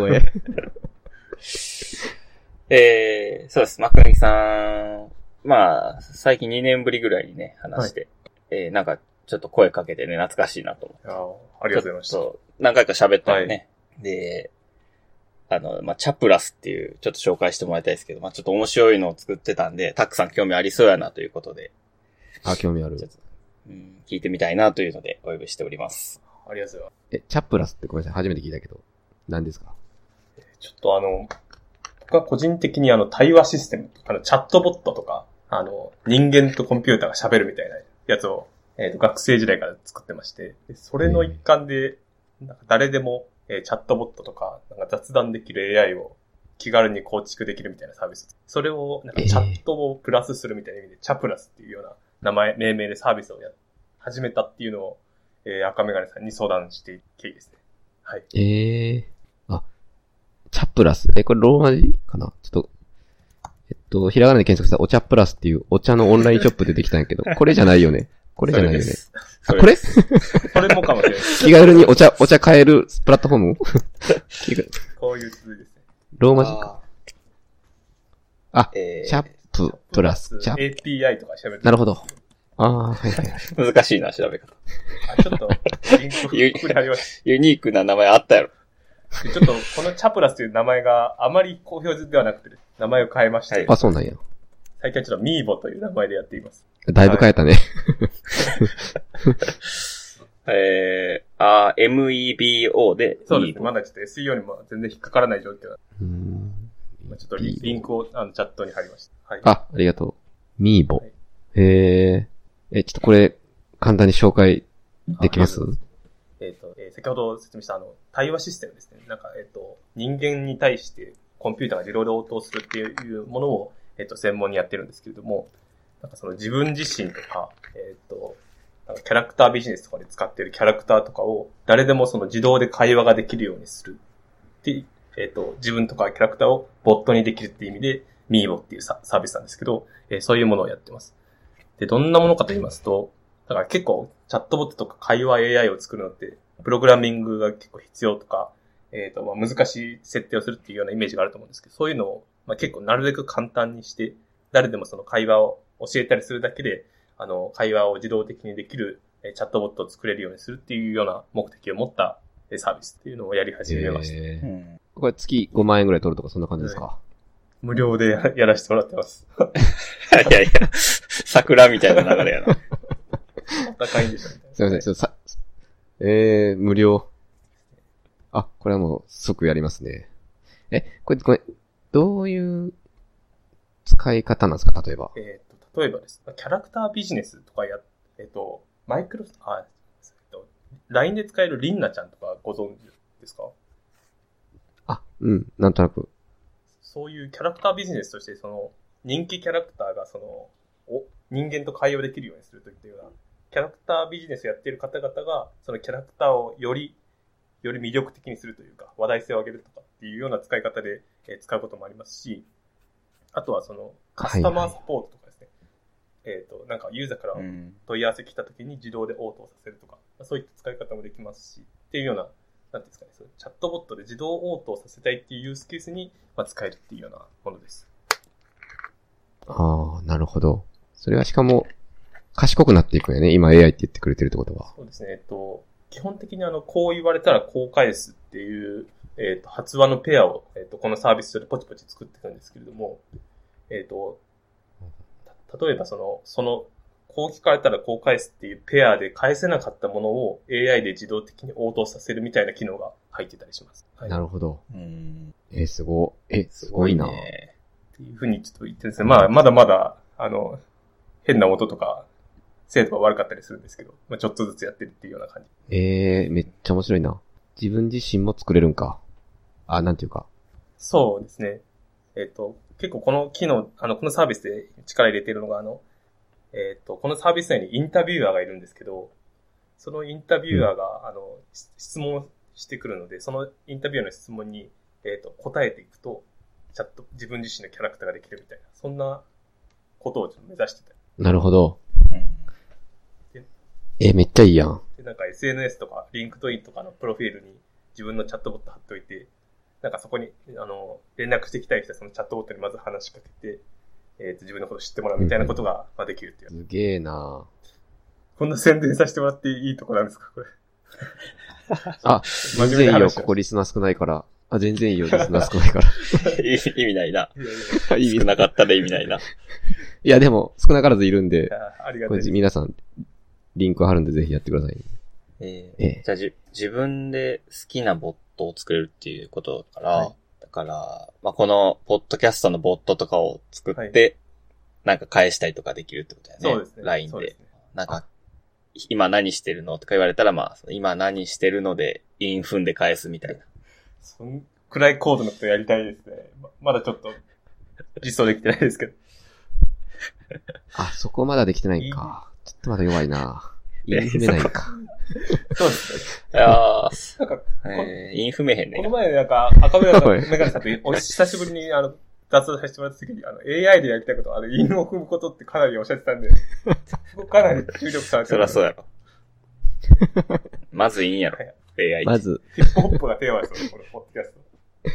そうです。マクネギさん、まあ、最近2年ぶりぐらいにね、話して、はい、なんか、ちょっと声かけてね、懐かしいなと思って。 ありがとうございました。 何回か喋ったよね。はい、で、まあ、チャプラスっていう、ちょっと紹介してもらいたいですけど、まあ、ちょっと面白いのを作ってたんで、たくさん興味ありそうやなということで。 興味ある。 聞いてみたいなというのでお呼びしております。 ありがとうございます。 チャプラスってごめんなさい、初めて聞いたけど、何ですか？ ちょっと僕は個人的に対話システム、チャットボットとか、人間とコンピューターが喋るみたいなやつを、学生時代から作ってまして、それの一環で、なんか誰でも、チャットボットとか、なんか雑談できる AI を気軽に構築できるみたいなサービス。それを、なんかチャットをプラスするみたいな意味で、チャプラスっていうような命名でサービスを始めたっていうのを、赤メガネさんに相談している経緯ですね。はい。 チャプラス。これローマ字かな？ちょっと、ひらがなで検索したらお茶プラスっていうお茶のオンラインショップでできたんやけど、これじゃないよね。これじゃないよね。これこれもかもしれない。 気軽にお茶買えるプラットフォームこういう続きですね。 ローマ字か。チャプラス。 API とか調べて。 なるほど。はい。 難しいな、調べ方。 ちょっと、リンク振り貼りました。 ユニークな名前あったやろ。 ちょっと、このチャプラスという名前があまり好評ではなくて、名前を変えました。 そうなんや。 最近はちょっとミーボという名前でやっています。 だいぶ変えたね。 MEBO で。 そうですね。まだちょっと SEO にも全然引っかからない状況だ。ちょっとリンクをチャットに貼りました。はい。 ありがとう。ミーボ。はい、ちょっとこれ、簡単に紹介できます？ 先ほど説明した対話システムですね。なんか、人間に対してコンピューターが自動で応答するっていうものを、専門にやってるんですけれども、なんかその自分自身とか、なんかキャラクタービジネスとかで使っているキャラクターとかを誰でもその自動で会話ができるようにするって、自分とかキャラクターをボットにできるっていう意味で、ミーボっていうサービスなんですけど、そういうものをやってます。で、どんなものかと言いますと、 だから結構チャットボットとか会話 AI を作るのって、プログラミングが結構必要とか、まあ難しい設定をするっていうようなイメージがあると思うんですけど、そういうのを、まあ結構なるべく簡単にして、誰でもその会話を教えたりするだけで、会話を自動的にできるチャットボットを作れるようにするっていうような目的を持ったサービスっていうのをやり始めました。 これ月5万円ぐらい取るとかそんな感じですか？ 無料でやらせてもらってます。 いやいや、桜みたいな流れやな。 高いんでしょみたいな。 すいません、無料。あ、これはもう即やりますね。これ、どういう使い方なんですか、例えば。 例えばです。キャラクタービジネスとかLINE で使えるリンナちゃんとかご存知ですか？ あ、うん、なんとなく。 そういうキャラクタービジネスとして、その、人気キャラクターが人間と会話できるようにするといったような、キャラクタービジネスやっている方々が、そのキャラクターをより魅力的にするというか、話題性を上げるとかっていうような使い方で、使うこともありますし、あとはその、カスタマーサポートとかですね。なんかユーザーから問い合わせ来た時に自動で応答させるとか、そういった使い方もできますし、っていうような、なんていうんですかね、チャットボットで自動応答させたいっていうユースケースに、使えるっていうようなものです。 ああ、なるほど。それはしかも、賢くなっていくよね。今 AI って言ってくれてるってことは。 そうですね。基本的にこう言われたらこう返すっていう、発話のペアを、このサービス上でポチポチ作ってたんですけれども、例えばこう聞かれたらこう返すっていうペアで返せなかったものを AI で自動的に応答させるみたいな機能が入ってたりします。はい、 なるほど。すごいな。 っていうふうにちょっと言ってですね。まあ、まだまだ、変な音とか、精度が悪かったりするんですけど、ちょっとずつやってるっていうような感じ。 めっちゃ面白いな。自分自身も作れるんか。なんていうか。 そうですね。結構この機能、このサービスで力入れているのが、このサービス内にインタビュアーがいるんですけど、そのインタビュアーが、質問してくるので、そのインタビュアーの質問に、答えていくと、自分自身のキャラクターができるみたいな、そんなことをちょっと目指してた。 なるほど。めっちゃいいやん。 で、なんか SNS とか、リンクトインとかのプロフィールに自分のチャットボット貼っといて、なんかそこに、連絡してきたい人はそのチャットボットにまず話しかけて、自分のことを知ってもらうみたいなことが、できるっていう。 すげえな。 こんな宣伝させてもらっていいとこなんですか、これ。 全然いいよ、ここリスナー少ないから。全然いいよ、リスナー少ないから。 意味ないな。少なかったで意味ないな。 いや、でも、少なからずいるんで、 ありがとう。 皆さん、リンク貼るんでぜひやってください。 じゃあ自分で好きなボットを作れるっていうことだから、だから、この、ポッドキャストのボットとかを作って、なんか返したりとかできるってことだよね。 そうですね。 LINE で。なんか、今何してるのとか言われたら、今何してるので、インフンで返すみたいな。 そんくらい高度なことやりたいですね。まだちょっと、実装できてないですけど。 そこまだできてないか。ちょっとまだ弱いな。インフめないか。 そうですね。いやー、 なんか、 インフめへんね。 この前なんか、赤目のメガネさんと久しぶりに雑談させてもらった時に、AI でやりたいこと、インを踏むことってかなりおっしゃってたんで、そこかなり注力されてそりゃそうやろ。まずいいんやろ。AI。 まず。 ヒップホップがテーマですよね、このポッドキャスト。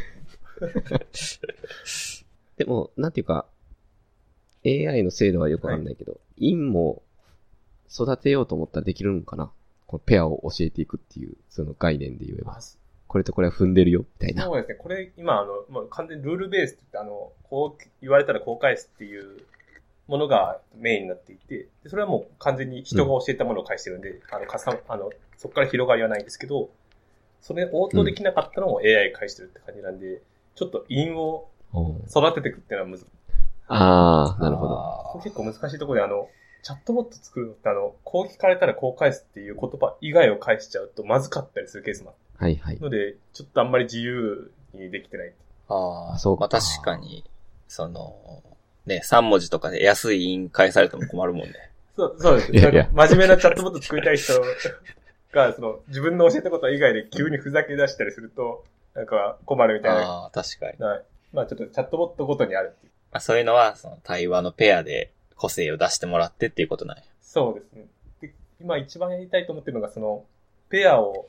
でも、なんていうか、AI の精度はよくわかんないけど、インも育てようと思ったらできるんかな？このペアを教えていくっていう、その概念で言えば。これとこれは踏んでるよ、みたいな。 そうですね。これ、今、もう完全にルールベースって言って、こう言われたらこう返すっていうものがメインになっていて、それはもう完全に人が教えたものを返してるんで、そこから広がりはないんですけど、それ応答できなかったのを AI 返してるって感じなんで、ちょっと韻を育てていくっていうのは難しい。 なるほど。 結構難しいところで、チャットボット作るのってこう聞かれたらこう返すっていう言葉以外を返しちゃうとまずかったりするケースもある。 はいはい。 ので、ちょっとあんまり自由にできてない。 そうか。 確かに、3文字とかで安い韻返されても困るもんね。 そうですね。真面目なチャットボット作りたい人が、自分の教えたこと以外で急にふざけ出したりすると、なんか困るみたいな。 確かに。 ちょっとチャットボットごとにあるっていう。 そういうのは、対話のペアで個性を出してもらってっていうことなんや。 そうですね。で今一番やりたいと思ってるのが、ペアを、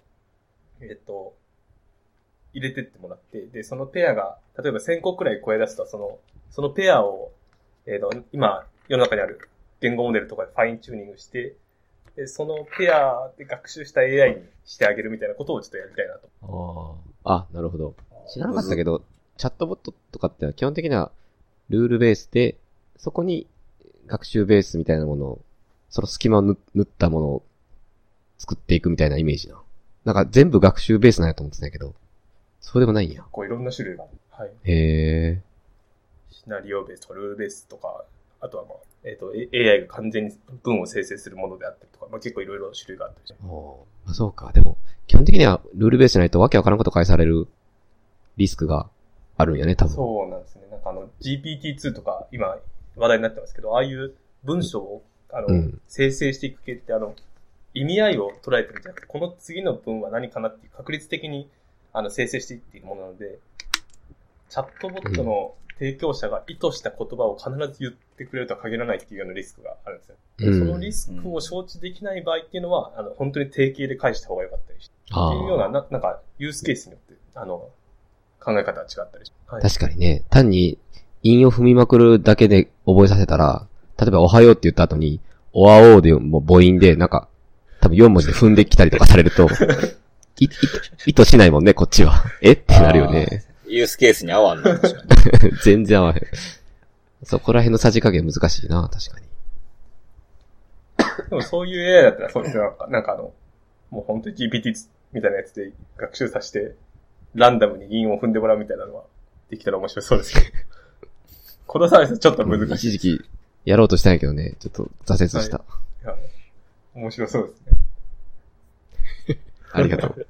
入れてってもらって、で、そのペアが、例えば1000個くらい超え出すと、そのペアを、今、世の中にある言語モデルとかでファインチューニングして、で、そのペアで学習した AI にしてあげるみたいなことをちょっとやりたいなと。 あ、なるほど。知らなかったけど、チャットボットとかって基本的にはルールベースで、そこに学習ベースみたいなものを、その隙間を縫ったものを作っていくみたいなイメージな。なんか全部学習ベースなんやと思ってたんやけど、そうでもないんや。 こういろんな種類がある。はい。 へー。 シナリオベースとかルールベースとか、あとはAI が完全に文を生成するものであったりとか、結構いろいろ種類があったりして。 そうか。でも、基本的にはルールベースじゃないとわけわからんこと返されるリスクがあるんやね、多分。 そうなんですね。なんかGPT-2 とか今話題になってますけど、ああいう文章を生成していく系って意味合いを捉えてるんじゃなくて、この次の文は何かなっていう確率的に生成していっているものなので、チャットボットの提供者が意図した言葉を必ず言ってくれるとは限らないっていうようなリスクがあるんですよ。そのリスクを承知できない場合っていうのは、本当に定型で返した方が良かったりして、っていうような、なんか、ユースケースによって、考え方が違ったりして。はい、 確かにね、単に韻を踏みまくるだけで覚えさせたら、例えばおはようって言った後に、おあおうでもう母音で、なんか、多分4文字で踏んできたりとかされると、意図しないもんね、こっちは。ってなるよね。 ユースケースに合わんな。 全然合わへん。そこら辺のさじ加減難しいな、確かに。 でもそういう AI だったらそうですね、なんかもう本当に GPT みたいなやつで学習させて、ランダムに韻を踏んでもらうみたいなのはできたら面白そうですけど。このサービスはちょっと難しい。 一時期やろうとしたんやけどね、ちょっと挫折した。 いや、面白そうですね。 ありがとう。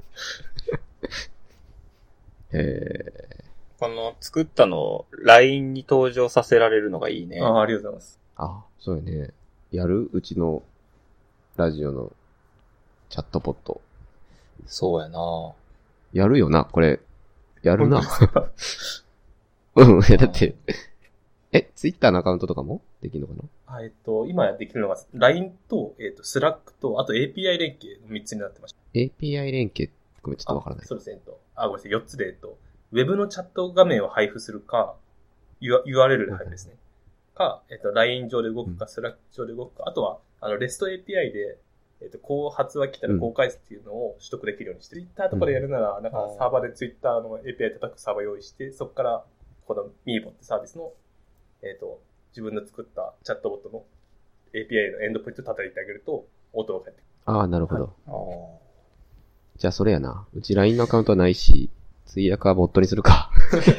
この作ったのを LINE に登場させられるのがいいね。 ありがとうございます。 そうよね。やる？うちのラジオのチャットボット。 そうやな。 やるよな、これ。やるな。だって、ツイッターのアカウントとかもできるのかな？ 今できるのが LINE と、Slack と、あと API 連携の3つになってました。 API 連携ごめん、ちょっとわからない。 そうですね。ごめんなさい、4つで、ウェブのチャット画面を配布するか、URL で配布ですね。か、LINE 上で動くか、Slack 上で動くか、あとは、REST API で、こう発話来たらこう返すっていうのを取得できるようにして、Twitter とかでやるなら、なんかサーバーで Twitter の API 叩くサーバー用意して、そこから、この Meebo ってサービスの、自分の作ったチャットボットの API のエンドポイント叩いてあげると、音が返ってくる。 なるほど。じゃあそれやな。うち LINE のアカウントはないし、ツイヤカはボットにするか。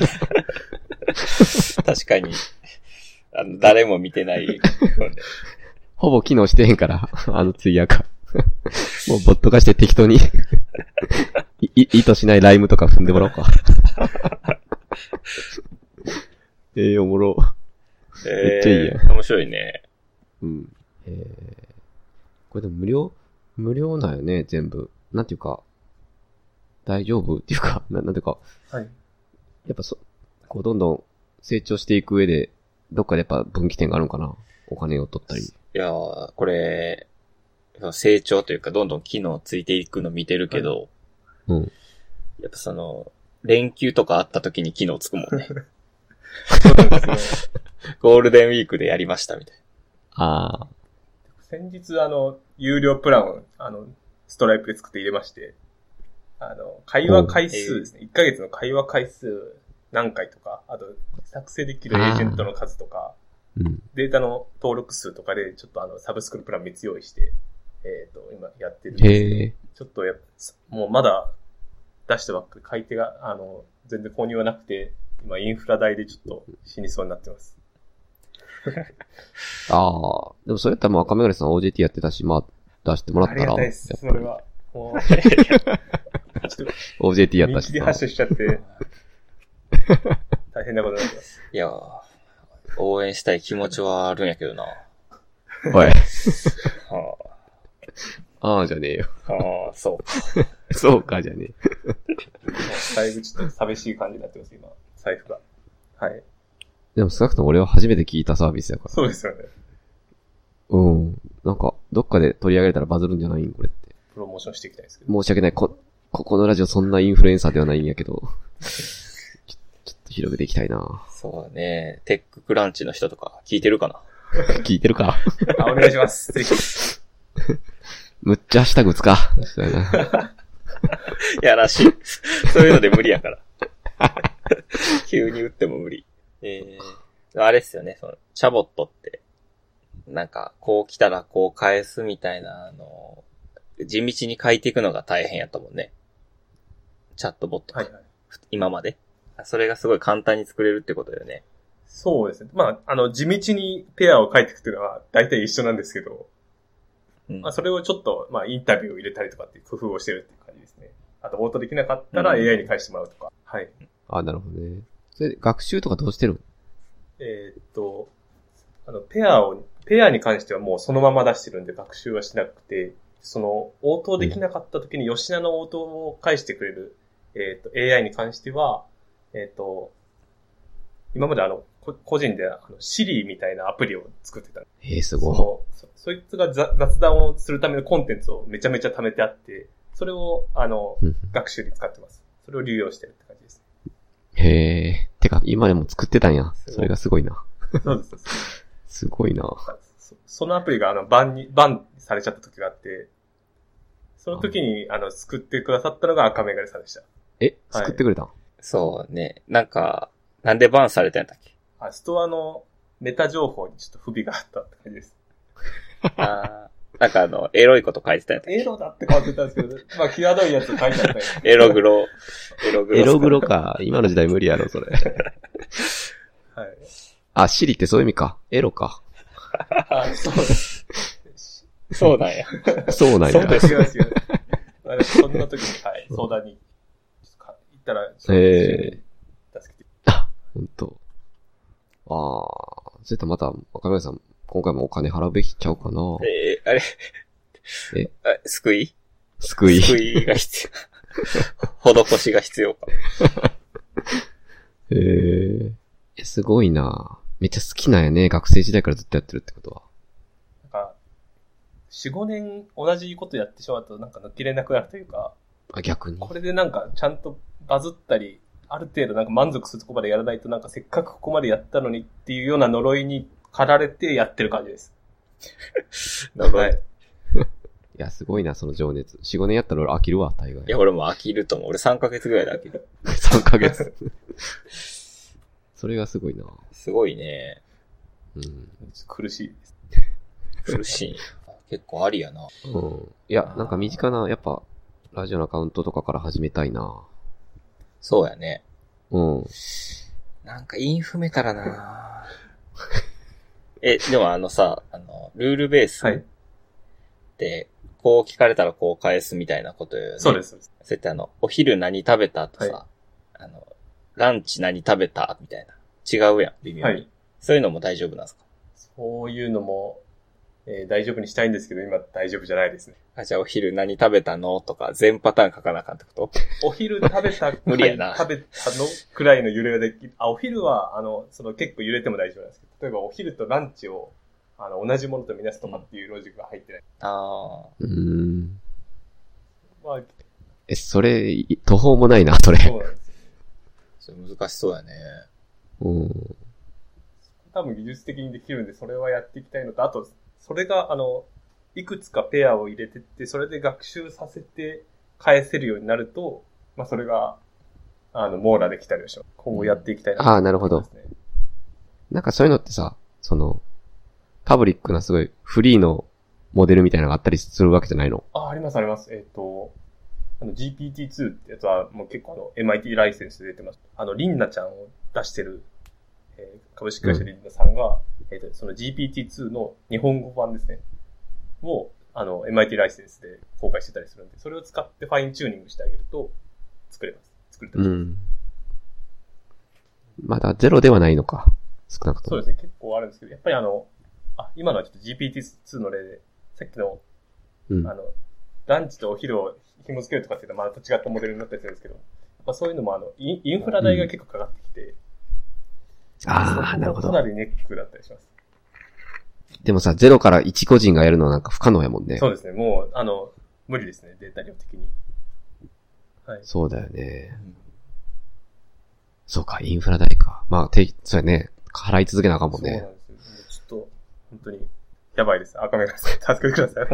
確かに。誰も見てない。 ほぼ機能してへんから、ツイヤカ。もうボット化して適当に意図しないライムとか踏んでもらおうか。おもろ。めっちゃいいやん。 面白いね。 これでも無料なんよね、全部。なんていうか、大丈夫っていうか、なんていうか。 はい。 やっぱこうどんどん成長していく上で、どっかでやっぱ分岐点があるんかな。お金を取ったり。 いやー、これ、成長というかどんどん機能ついていくの見てるけど、やっぱ連休とかあった時に機能つくもんね。 そうなんですね。 ゴールデンウィークでやりましたみたいな。先日有料プランをストライプで作って入れまして、会話回数ですね。1ヶ月の会話回数何回とか、あと作成できるエージェントの数とか、データの登録数とかでちょっとサブスクのプラン3つ用意して、今やってるんですけど、ちょっともうまだ出したばっかり買い手が全然購入はなくて、今インフラ代でちょっと死にそうになってます。 でもそれやったら赤目さん OJT やってたし、出してもらったら。 ありがたいです。それは。もう OJT やったし。 見切り発車しちゃって、大変なことになってます。 いや応援したい気持ちはあるんやけどな。 おい。じゃねえよ。 そうか。 そうかじゃねえ。 だいぶちょっと寂しい感じになってます、今。財布が。はい。 でも少なくとも俺は初めて聞いたサービスやから。 そうですよね。 なんか、 どっかで取り上げれたらバズるんじゃないんこれって。 プロモーションしていきたいですけど。 申し訳ない。ここのラジオそんなインフルエンサーではないんやけど。ちょっと広げていきたいな。 そうね。テッククランチの人とか聞いてるかな聞いてるかお願いします。ぜひ。 むっちゃハッシュタグ打つか。そうやな。 やらしい。そういうので無理やから。急に打っても無理。あれっすよね、その、チャボットって、なんか、こう来たらこう返すみたいな、地道に書いていくのが大変やったもんね。チャットボット。 はいはい。 今まで。それがすごい簡単に作れるってことだよね。 そうですね。まあ、地道にペアを書いていくっていうのは大体一緒なんですけど、 うん、 まあ、それをちょっと、まあ、インタビューを入れたりとかっていう工夫をしてるっていう感じですね。あと、応答できなかったら AI に返してもらうとか。はい。 あ、なるほどね。それ、学習とかどうしてるの？ ペアに関してはもうそのまま出してるんで学習はしなくて、その、応答できなかった時に吉田の応答を返してくれる、AI に関しては、今まで個人でSiri みたいなアプリを作ってた。 すごい。そいつが雑談をするためのコンテンツをめちゃめちゃ貯めてあって、それを、学習に使ってます。それを流用してるって感じです。 へえ。てか、今でも作ってたんや。それがすごいな。 そうです。 すごいな。 そのアプリがバンされちゃった時があって、その時に救ってくださったのが赤メガネさんでした。 救ってくれたん？ そうね。なんでバンされたんだっけ？ ストアのメタ情報にちょっと不備があったって感じです。 なんかエロいこと書いてたんだっけ？ エロだって書いてたんですけど、まあ、際どいやつ書いてあったよ。 エログロか。今の時代無理やろ、それ。 はい。 あ、シリってそういう意味か。エロか。 そうです。 そうなんや。 そうなんや。 そうですよ。そんな時に、はい、相談に行ったら、助けて。 ほんと。そういったらまた、赤宮さん、今回もお金払うべきちゃうかな。 あれ救いが必要。施しが必要か。 すごいな。めっちゃ好きなんやね。学生時代からずっとやってるってことは。 なんか、4、5年同じことやってしまうとなんか抜けれなくなるというか。 逆に。 これでなんかちゃんとバズったり、ある程度なんか満足するとこまでやらないとなんかせっかくここまでやったのにっていうような呪いに駆られてやってる感じです。 呪い。 いや、すごいな、その情熱。4、5年やったら俺飽きるわ、大概。 いや、俺も飽きると思う。俺3ヶ月ぐらいで飽きる。 3ヶ月。それがすごいな。 すごいね。 苦しいです。 苦しい。結構ありやな。 いや、なんか身近な、やっぱ、ラジオのアカウントとかから始めたいな。 そうやね。 なんかインフメたらなでもルールベースで、こう聞かれたらこう返すみたいなことよね。 そうです。 そうやってお昼何食べたとさ、ランチ何食べたみたいな。違うやん、微妙に。はい。そういうのも大丈夫なんですか？ そういうのも、大丈夫にしたいんですけど、今大丈夫じゃないですね。 じゃあお昼何食べたのとか、全パターン書かなあかんってこと？ お昼食べた無理やな。 食べたのくらいの揺れができる。お昼は、結構揺れても大丈夫なんですけど、例えばお昼とランチを、同じものとみなすとかっていうロジックが入ってない。まあ、 それ、途方もないな、それ。 そうなんですよ。 それ難しそうやね。 多分技術的にできるんで、それはやっていきたいのと、あと、それが、いくつかペアを入れてって、それで学習させて返せるようになると、まあ、それが、網羅できたりをします。今後やっていきたいな、 なるほど。なんかそういうのってさ、パブリックなすごいフリーのモデルみたいなのがあったりするわけじゃないの？ あります。GPT-2 ってやつはもう結構MIT ライセンスで出てます。リンナちゃんを出してる、株式会社リンナさんが、その GPT-2 の日本語版ですね。を、MIT ライセンスで公開してたりするんで、それを使ってファインチューニングしてあげると、作れてます。 まだゼロではないのか。少なくとも。 そうですね。結構あるんですけど、やっぱり今のはちょっと GPT-2 の例で、さっきの、ランチとお昼を紐付けるとかっていうのはまた違ったモデルになったりするんですけど、やっぱそういうのもインフラ代が結構かかってきて、 なるほど。 かなりネックだったりします。 でもさ、0から1個人がやるのはなんか不可能やもんね。 そうですね。もう、無理ですね。データ量的に。はい。 そうだよね。そうか、インフラ代か。まあ、そうやね。払い続けなあかんもんね。 そうなんですよ。ちょっと、本当に、やばいです。赤目が助けてください。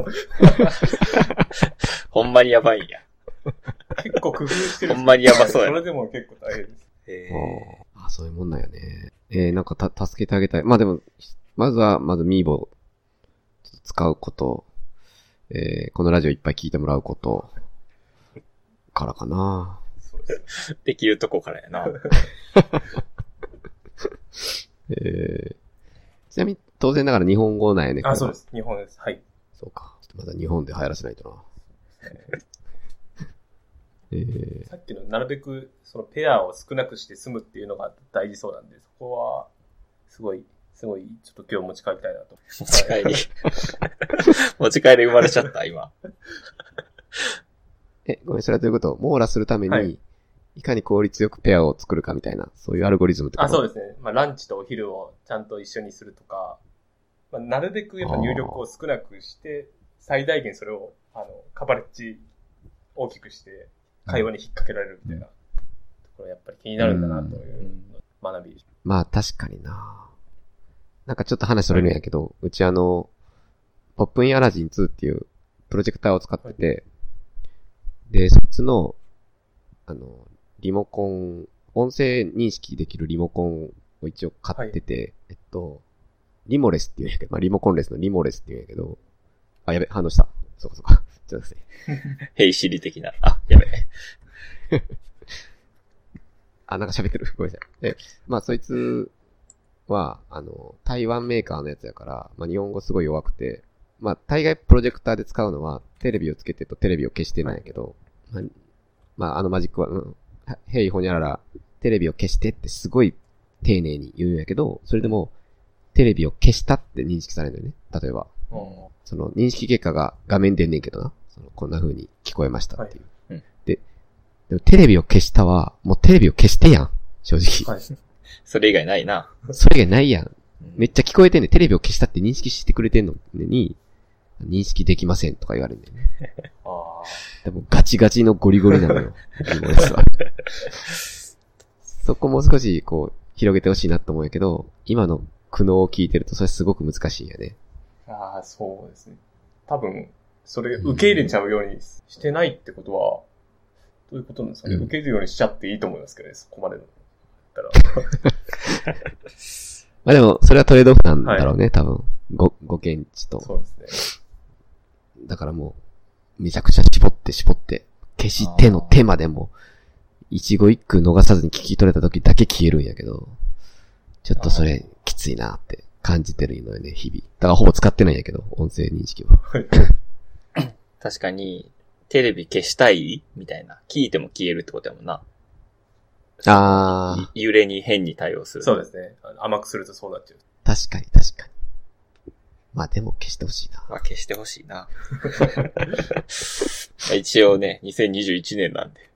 ほんまにやばいんや。 結構工夫してる。 ほんまにやばそうやそれでも結構大変です。 あ、そういうもんなんよね。なんか助けてあげたい。まあでも、まずミーボ使うこと、このラジオいっぱい聞いてもらうこと、からかな。 そうです。 できるとこからやな。 ちなみに、当然ながら日本語なんやね。 あ、そうです。日本です。はい。 そうか。ちょっとまだ日本で流行らせないとな。 さっきのなるべくそのペアを少なくして済むっていうのが大事そうなんで、そこはすごいちょっと今日持ち帰りたいなと。 持ち帰り。持ち帰り生まれちゃった、今。 ごめん、それはどういうこと？網羅するために、いかに効率よくペアを作るかみたいな、そういうアルゴリズムってこと？ そうですね。まあランチとお昼をちゃんと一緒にするとか、まあ、なるべくやっぱ入力を少なくして、最大限それを、カバレッジ大きくして、会話に引っ掛けられるみたいなところやっぱり気になるんだなという学びでした。 まあ確かにな。なんかちょっと話それるんやけど、うちポップインアラジン2っていうプロジェクターを使ってて、で、そいつの、リモコン、音声認識できるリモコンを一応買ってて、リモレスっていうんやけど、まあリモコンレスのリモレスっていうんやけど、やべ、反応した。そうかそうか。ちょっと待って。 ヘイシリ的な。やべ。 なんか喋ってる。ごめんなさい。まあそいつは、台湾メーカーのやつやから、まあ日本語すごい弱くて、まあ大概プロジェクターで使うのは、テレビをつけてとテレビを消してなんやけど、まあマジックは、ヘイホニャララ、テレビを消してってすごい丁寧に言うんやけど、それでも、テレビを消したって認識されるんだよね。例えば。その認識結果が画面出んねんけどな。こんな風に聞こえましたっていう。はい、でもテレビを消したは、もうテレビを消してやん。正直。はい、 それ以外ないな。 それ以外ないやん。めっちゃ聞こえてんねん。テレビを消したって認識してくれてんのに、認識できませんとか言われるんだよね。でもガチガチのゴリゴリなのよ。そこも少し広げてほしいなと思うんやけど、今の苦悩を聞いてるとそれすごく難しいんやね。 そうですね。多分、それ受け入れちゃうようにしてないってことは、どういうことなんですかね。受け入れるようにしちゃっていいと思いますけどね、そこまでだったら。 まあでも、それはトレードオフなんだろうね、多分。ご見地と。 そうですね。だからもう、めちゃくちゃ絞って、消しての手までも、一語一句逃さずに聞き取れた時だけ消えるんやけど、ちょっとそれ、きついなって感じてるのよね、日々。だからほぼ使ってないんやけど、音声認識は。 確かに、テレビ消したいみたいな。聞いても消えるってことやもんな。揺れに変に対応する。 そうですね。甘くするとそうなっちゃう。 確かに。まあでも消してほしいな。 消してほしいな。一応ね、2021年なんで。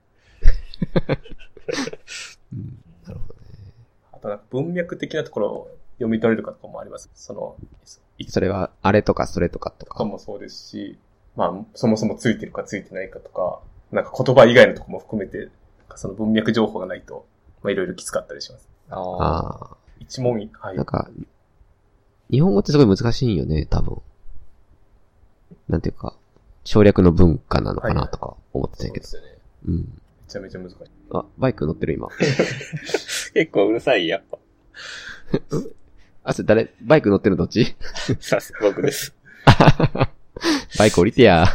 なるほどね。 あとなんか文脈的なところを読み取れるかとかもあります。 それは、あれとかそれとかとか。 もそうですし、まあ、そもそもついてるかついてないかとか、なんか言葉以外のところも含めて、その文脈情報がないと、まあいろいろきつかったりします。一問一、はい。 なんか、日本語ってすごい難しいんよね、多分。なんていうか、省略の文化なのかなとか思ってたけど。 そうですよね。 うん。 めちゃめちゃ難しい。 バイク乗ってる今。 結構うるさい、やっぱ。 それバイク乗ってるのどっち？ 僕です。 バイク降りてや。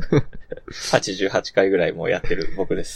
88回ぐらいもうやってる僕です。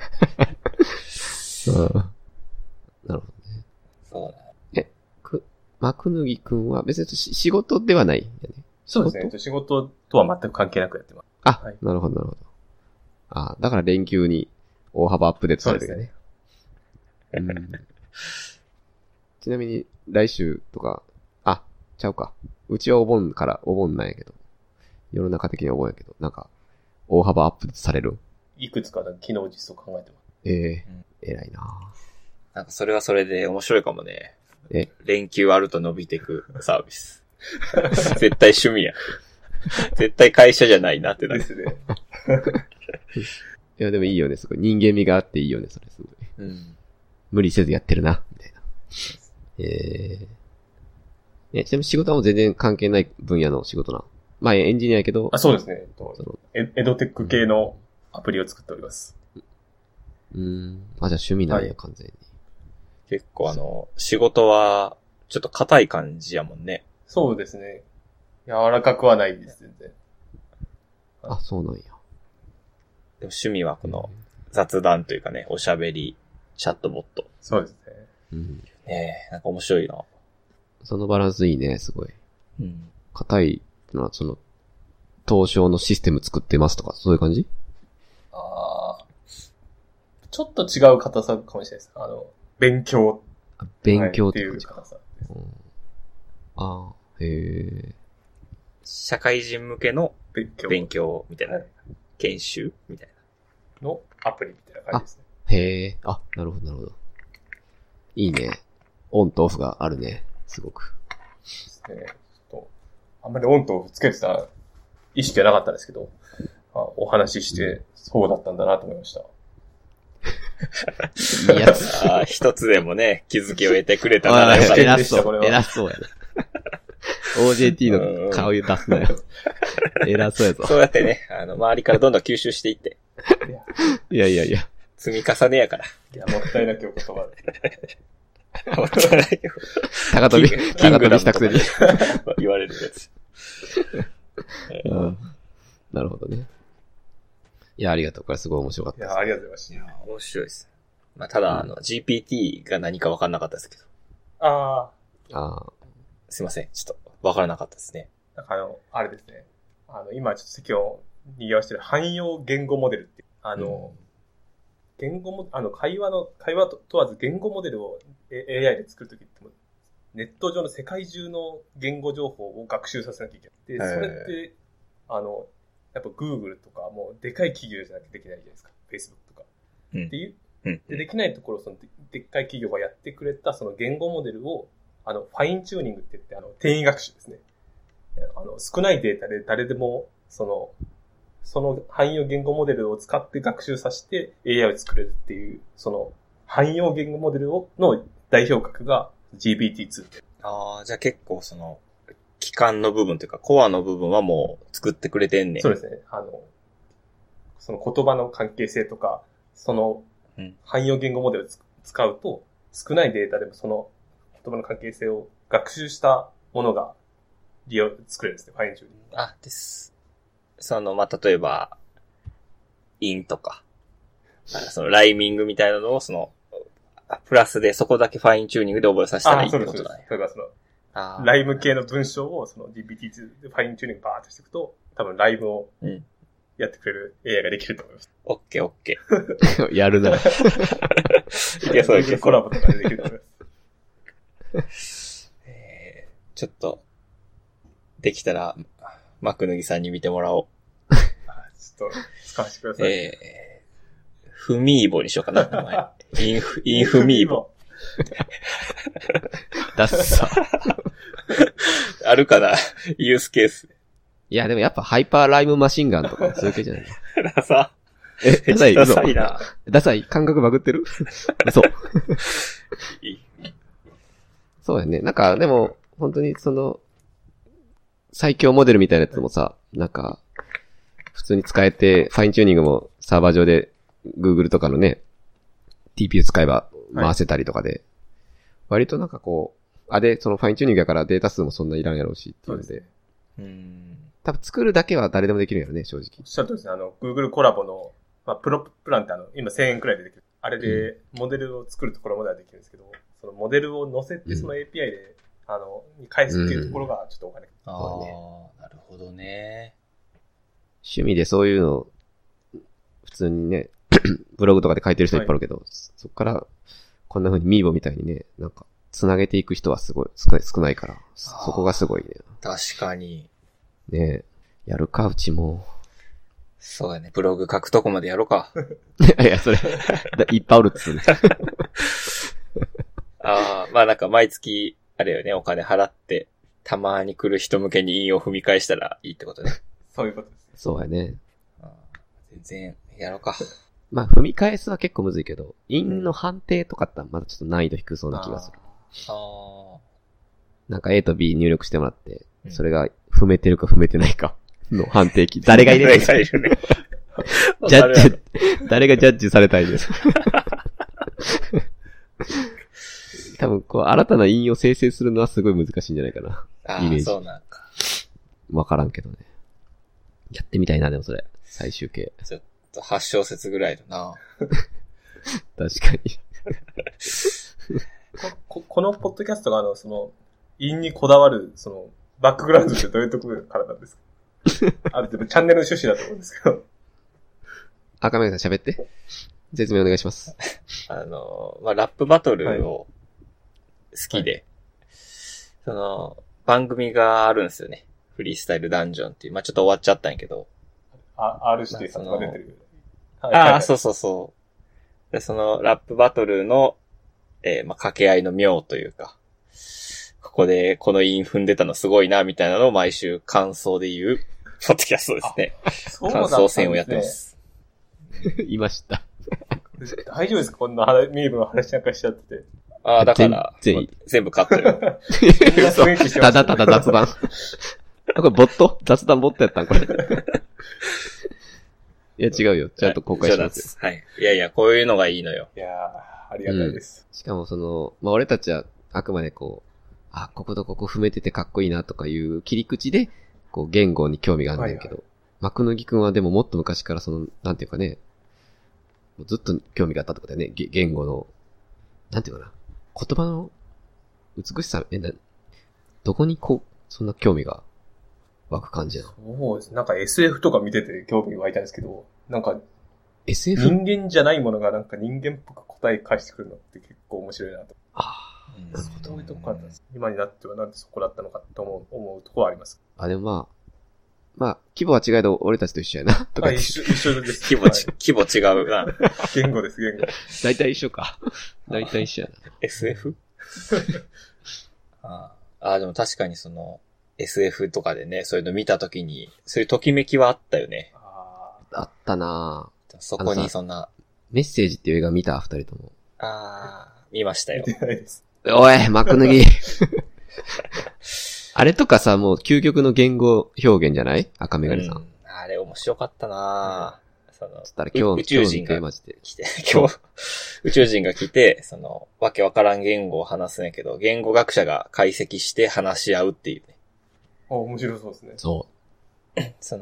なるほどね。 そうだ。 くぬぎくんは別に仕事ではないよね。 そうですね。仕事とは全く関係なくやってます。 はい、なるほど。だから連休に大幅アップデートされるよね。そうですね。ちなみに来週とか、ちゃうか。うちはお盆なんやけど。世の中的にはお盆やけど、なんか、大幅アップデートされる。 いくつか機能実装考えてます。 偉いな。 なんかそれはそれで面白いかもね。連休あると伸びていくサービス。 絶対趣味や。絶対会社じゃないなってなる。 ですね。 いや、でもいいよね、すごい。人間味があっていいよね、それすごい。 うん。 無理せずやってるな、みたいな。ちなみに仕事はもう全然関係ない分野の仕事な。まあエンジニアやけど。 あ、そうですね。 そエドテック系のアプリを作っております。 あ、じゃあ趣味なんや、 はい完全に。 結構仕事は、ちょっと硬い感じやもんね。 そうですね。柔らかくはないです、全然。 あ、そうなんや。 でも趣味はこの雑談というかね、おしゃべり、チャットボット。 そうですね。 うん。 ねえ、なんか面白いな。 そのバランスいいね、すごい。 うん。 硬いのは、東証のシステム作ってますとか、そういう感じ？ ああ。ちょっと違う硬さかもしれないです。勉強。 勉強っていって感じか。 う硬さです。 ああ、へえ。 社会人向けの勉強みたいな。 はい研修みたいのアプリみたいな感じですね。 へえ。あ、なるほど、なるほど。いいね。オンとオフがあるね。すごく。 ですね。ちょっとあんまりオンとオフつけてた意識はなかったんですけど、お話ししてそうだったんだなと思いました。 いいやつ。 な。一つでもね、気づきを得てくれたならよかった。 偉でしたこれそう。 は偉そうやな。OJT の顔出すなよ。偉そうやぞ。 そうやってね、周りからどんどん吸収していって、 いやいやいや。 積み重ねやから。 いや、もったいなきお言葉で。 もったいないよ。 高飛びしたくせに。 言われるやつ。 うんなるほどね。いや、ありがとう。これすごい面白かったです。 いや、ありがとうございましいや、面白いです。まあ、ただ、GPT が何か分かんなかったですけど。 た。ああ。 ああ。 すいません。ちょっと分からなかったですね。 なんかあれですね。今ちょっと世間を賑わしてる汎用言語モデルって、言語も、会話と問わず言語モデルを AI で作るときっても、ネット上の世界中の言語情報を学習させなきゃいけない。で、それって、やっぱ Google とかもうでかい企業じゃなきゃできないじゃないですか。Facebook とか。 うんっていう。 うん。 で、できないところをでっかい企業がやってくれたその言語モデルを、ファインチューニングって言って、転移学習ですね。少ないデータで誰でも、その汎用言語モデルを使って学習させて AI を作れるっていう、その汎用言語モデルの代表格が GPT-2。 ああ、じゃあ結構基幹の部分というか、コアの部分はもう作ってくれてんねん。 そうですね。その言葉の関係性とか、その汎用言語モデルを使うと、少ないデータでもその言葉の関係性を学習したものが作れるんですね。ファインチューニング。 あ、です。まあ、例えば、イとか、ライミングみたいなのをプラスでそこだけファインチューニングで覚えさせたらいいってことだね。 そうです。ライム系の文章をGPT-2 でファインチューニングバーっとしていくと、多分ライブをやってくれる AI ができると思います。 オッケー。 やるな。 いけそう。 コラボとかでできると思います。 ちょっと、できたら、マクヌギさんに見てもらおう。 ちょっと、使わせてください。 フミーボにしようかな、名前。インフミーボ。 ダッサ。 あるかなユースケース。 いや、でもやっぱハイパーライムマシンガンとかそういう系じゃないのダサ。 ダサいダサいな。 ダサい感覚バグってる嘘。そうやね。なんか、でも、本当に最強モデルみたいなやつもさ、なんか、普通に使えて、ファインチューニングもサーバー上で、Google とかのね、TPU 使えば回せたりとかで、割となんかこう、で、そのファインチューニングやからデータ数もそんないらんやろうしっていうので、多分作るだけは誰でもできるんやろね、正直。 おっしゃるとですね、Google コラボの、プロプランって今1000円くらいでできる。あれで、モデルを作るところまではできるんですけど、そのモデルを載せて、その API で、に返すっていうところがちょっとお金。 ああ、なるほどね。 趣味でそういうの、普通にね、ブログとかで書いてる人いっぱいあるけど、そっから、こんな風にミーボみたいにね、なんか、繋げていく人はすごい、少ないから、そこがすごいね。 確かに。 ねやるか、うちも。 そうやね。ブログ書くとこまでやろうか。 いや、それ、いっぱいおるっつうね。 まあなんか毎月、あれよね、お金払って、 たまに来る人向けに韻を踏み返したらいいってことね。 そういうことです。 そうやね。 全然、やろうか。 まあ、踏み返すは結構むずいけど、韻の判定とかってまだちょっと難易度低そうな気がする。なんか A と B 入力してもらって、それが踏めてるか踏めてないかの判定機。誰が入れるか。ジャッジ、誰がジャッジされたいです。多分、こう、新たな韻を生成するのはすごい難しいんじゃないかな。イメージ。 そうなんか。 わからんけどね。やってみたいな、でもそれ。最終形。 ちょっと8小節ぐらいだな。 確かに。 このポッドキャストが韻にこだわる、バックグラウンドってどういうところからなんですかある程度チャンネルの趣旨だと思うんですけど。 赤目さん喋って。説明お願いします。 まあ、ラップバトルを好きで、番組があるんですよね。フリースタイルダンジョンっていう、まあ、ちょっと終わっちゃったんやけど。 R 指定さんが出てる。 そうそうそう。で、ラップバトルの、まあ、掛け合いの妙というか、ここでこの韻踏んでたのすごいな、みたいなのを毎週感想で言う、ポッドキャストですね。感想戦をやってます。 いました。 大丈夫ですかこんなミーブの話なんかしちゃってて。 だから、全部カットよ。 ただただ雑談。これボット雑談ボットやったんこれ。いや違うよ。ちゃんと公開しますよ。はい。いやいや、こういうのがいいのよ。 いやー、ありがたいです。 しかもまあ、俺たちはあくまでこことここ踏めててかっこいいなとかいう切り口で、言語に興味があるんだけど、幕の木くんはでももっと昔からなんていうかね、もうずっと興味があったってことだよね。言語の、なんていうかな。言葉の美しさ、どこにそんな興味が湧く感じなの？ そうです。なんか SF とか見てて興味湧いたんですけど、なんか、 SF？ 人間じゃないものがなんか人間っぽく答え返してくるのって結構面白いなと。 なるほど。 そういうとこからです。今になってはなんでそこだったのかと思うところはあります。 でもまあ、規模は違いど俺たちと一緒やな、とか言って。 一緒です。 規模違うな。 言語です、言語。 大体一緒か。大体一緒やな。 SF？ でも確かにSF とかでね、そういうの見たときに、そういうときめきはあったよね。 あったなぁ。 そこにそんな。 メッセージっていう映画見た？二人とも。 見ましたよ。 見てないです。 おい、幕脱ぎ。あれとかさ、もう究極の言語表現じゃない？赤メガネさん。 あれ面白かったなぁ。 つったら今日宇宙人が来て、宇宙人が来て、わけわからん言語を話すんやけど、言語学者が解析して話し合うっていうね。 面白そうですね。 そう。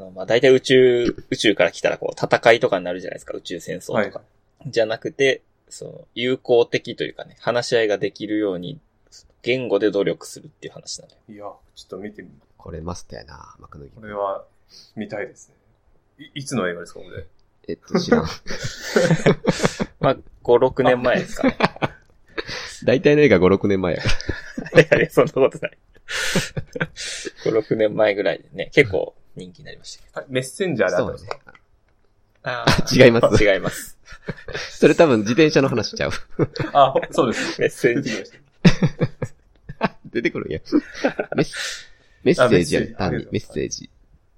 まあ、大体宇宙から来たら戦いとかになるじゃないですか、宇宙戦争とか。はい、じゃなくて、友好的というかね、話し合いができるように、言語で努力するっていう話なのよ。 いや、ちょっと見てみる。 これマストやな、幕の木。 これは、見たいですね。いつの映画ですか、これ。 知らん。 まあ、5、6年前ですかね。 大体の映画5、6年前やから。いや、そんなことない。5、6年前ぐらいでね、結構人気になりましたけど。 メッセンジャーであったんですか？ 違います。 違います。 それ多分自転車の話しちゃう。 そうです。 メッセンジャー。 出てくるんや。メッセージや、単にメッセージ。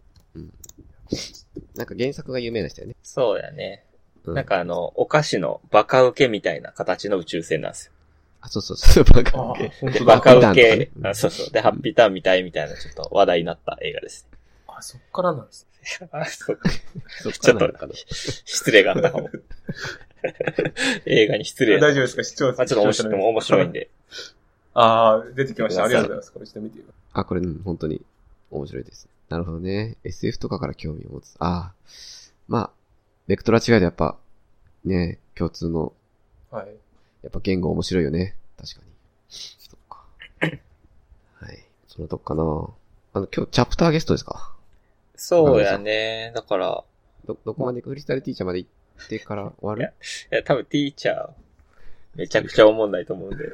なんか原作が有名な人やね。 そうやね。なんかお菓子のバカウケみたいな形の宇宙船なんですよ。 そう、バカウケ。 バカウケ。そう。で、ハッピーターン見たいみたいなちょっと話題になった映画です。 そっからなんですね。ちょっと、失礼があったかも。映画に失礼。 大丈夫ですか？視聴者。 ちょっと面白いんで。 出てきました。ありがとうございます。これしてみてよ。 これ、本当に面白いです。なるほどね。SF とかから興味を持つ。まあ、ベクトラ違いでやっぱ、ね、共通の。 はい。 やっぱ言語面白いよね。確かに。そっか。はい。そのとこかな。今日チャプターゲストですか？ そうやね。だから。 どこまでクリスタルティーチャーまで行ってから終わる？ いや、多分ティーチャー、めちゃくちゃ思んないと思うんで。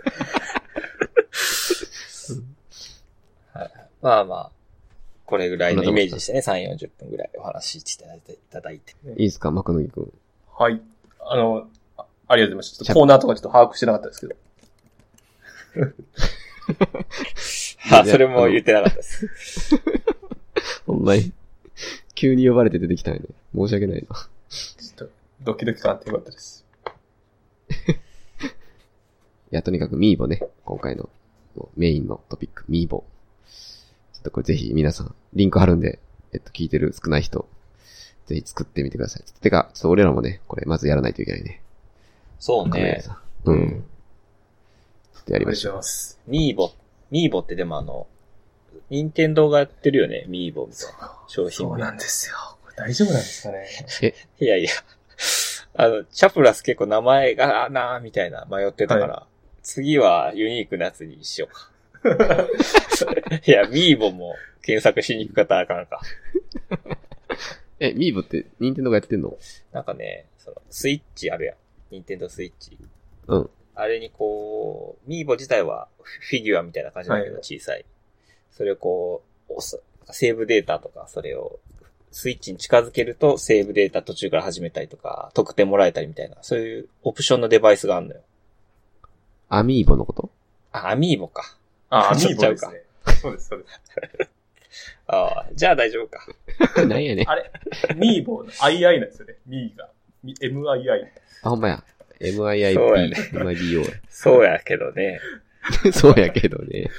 はい、まあ、これぐらいのイメージでしたね。3、40分ぐらいお話ししていただいて。 いいですか、幕野木くん。 はい。ありがとうございます。ちょっとコーナーとかちょっと把握してなかったですけど。 あ、それも言ってなかったです。 ほんまに。急に呼ばれて出てきたんやね。申し訳ないな。 ちょっと、ドキドキ感あってよかったです。 いや、とにかくミーボね。今回のメインのトピック、ミーボ。ちょっとこれぜひ皆さん、リンク貼るんで、聞いてる少ない人、ぜひ作ってみてください。てか、ちょっと俺らもね、これまずやらないといけないね。 そうね。 うん。ちょっとやりましょう。 ミーボってでも任天堂がやってるよね、ミーボみたいな商品。 そうなんですよ。これ大丈夫なんですかね。 いやいや。チャプラス結構名前がなーみたいな迷ってたから、はい、次はユニークなやつにしようか。いや、ミーボも検索しに行く方はあかんか。 ミーボって任天堂がやってんの？ なんかね、スイッチあるやん。任天堂スイッチ。 うん。 あれにこう、ミーボ自体はフィギュアみたいな感じだけど小さい。はい、それをこう、セーブデータとか、それをスイッチに近づけるとセーブデータ途中から始めたりとか、得点もらえたりみたいな、そういうオプションのデバイスがあるのよ。 アミーボのこと？ あ、アミーボか。 あ、アミーボですね。そうです、そうです。 ああ、じゃあ大丈夫か。 何やねん。 あれ、ミーボの II なんですよね。ミーが。MII。 あ、ほんまや。MIIP。 そうやね。 MIBO。 そうやけどね。 そうやけどね。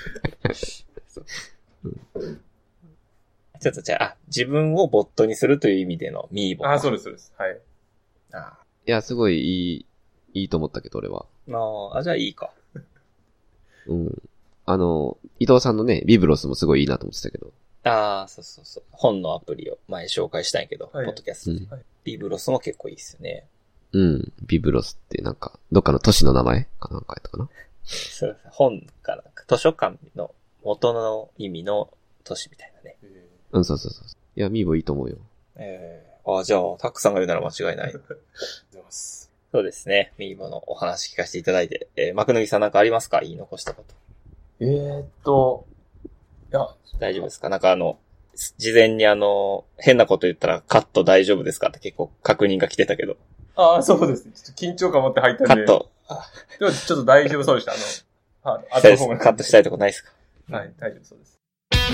ちょっとじゃあ、自分をボットにするという意味でのミーボ。 あ、そうです、そうです。はい。 いや、すごいいいと思ったけど、俺は。 じゃあいいか。 うん。伊藤さんのね、ビブロスもすごいいいなと思ってたけど。 そうそうそう。本のアプリを前紹介したんやけど、 はい、 ポッドキャストで、はい。ビブロスも結構いいっすよね。 うん。ビブロスってなんか、どっかの都市の名前かなんかやったかな。 そうです。本かなんか、図書館の元の意味の都市みたいなね。 うん、そうそうそう。いや、ミーボいいと思うよ。 じゃあ、タックさんが言うなら間違いない。そうですね。ミーボのお話聞かせていただいて、幕抜さんなんかありますか？言い残したこと。 いや、 大丈夫ですか？なんか事前に変なこと言ったらカット大丈夫ですかって結構確認が来てたけど。 そうですね。ちょっと緊張感持って入ったんで。 カット。 でもちょっと大丈夫そうでした。 カットしたいとこないですか？ はい、大丈夫そうです。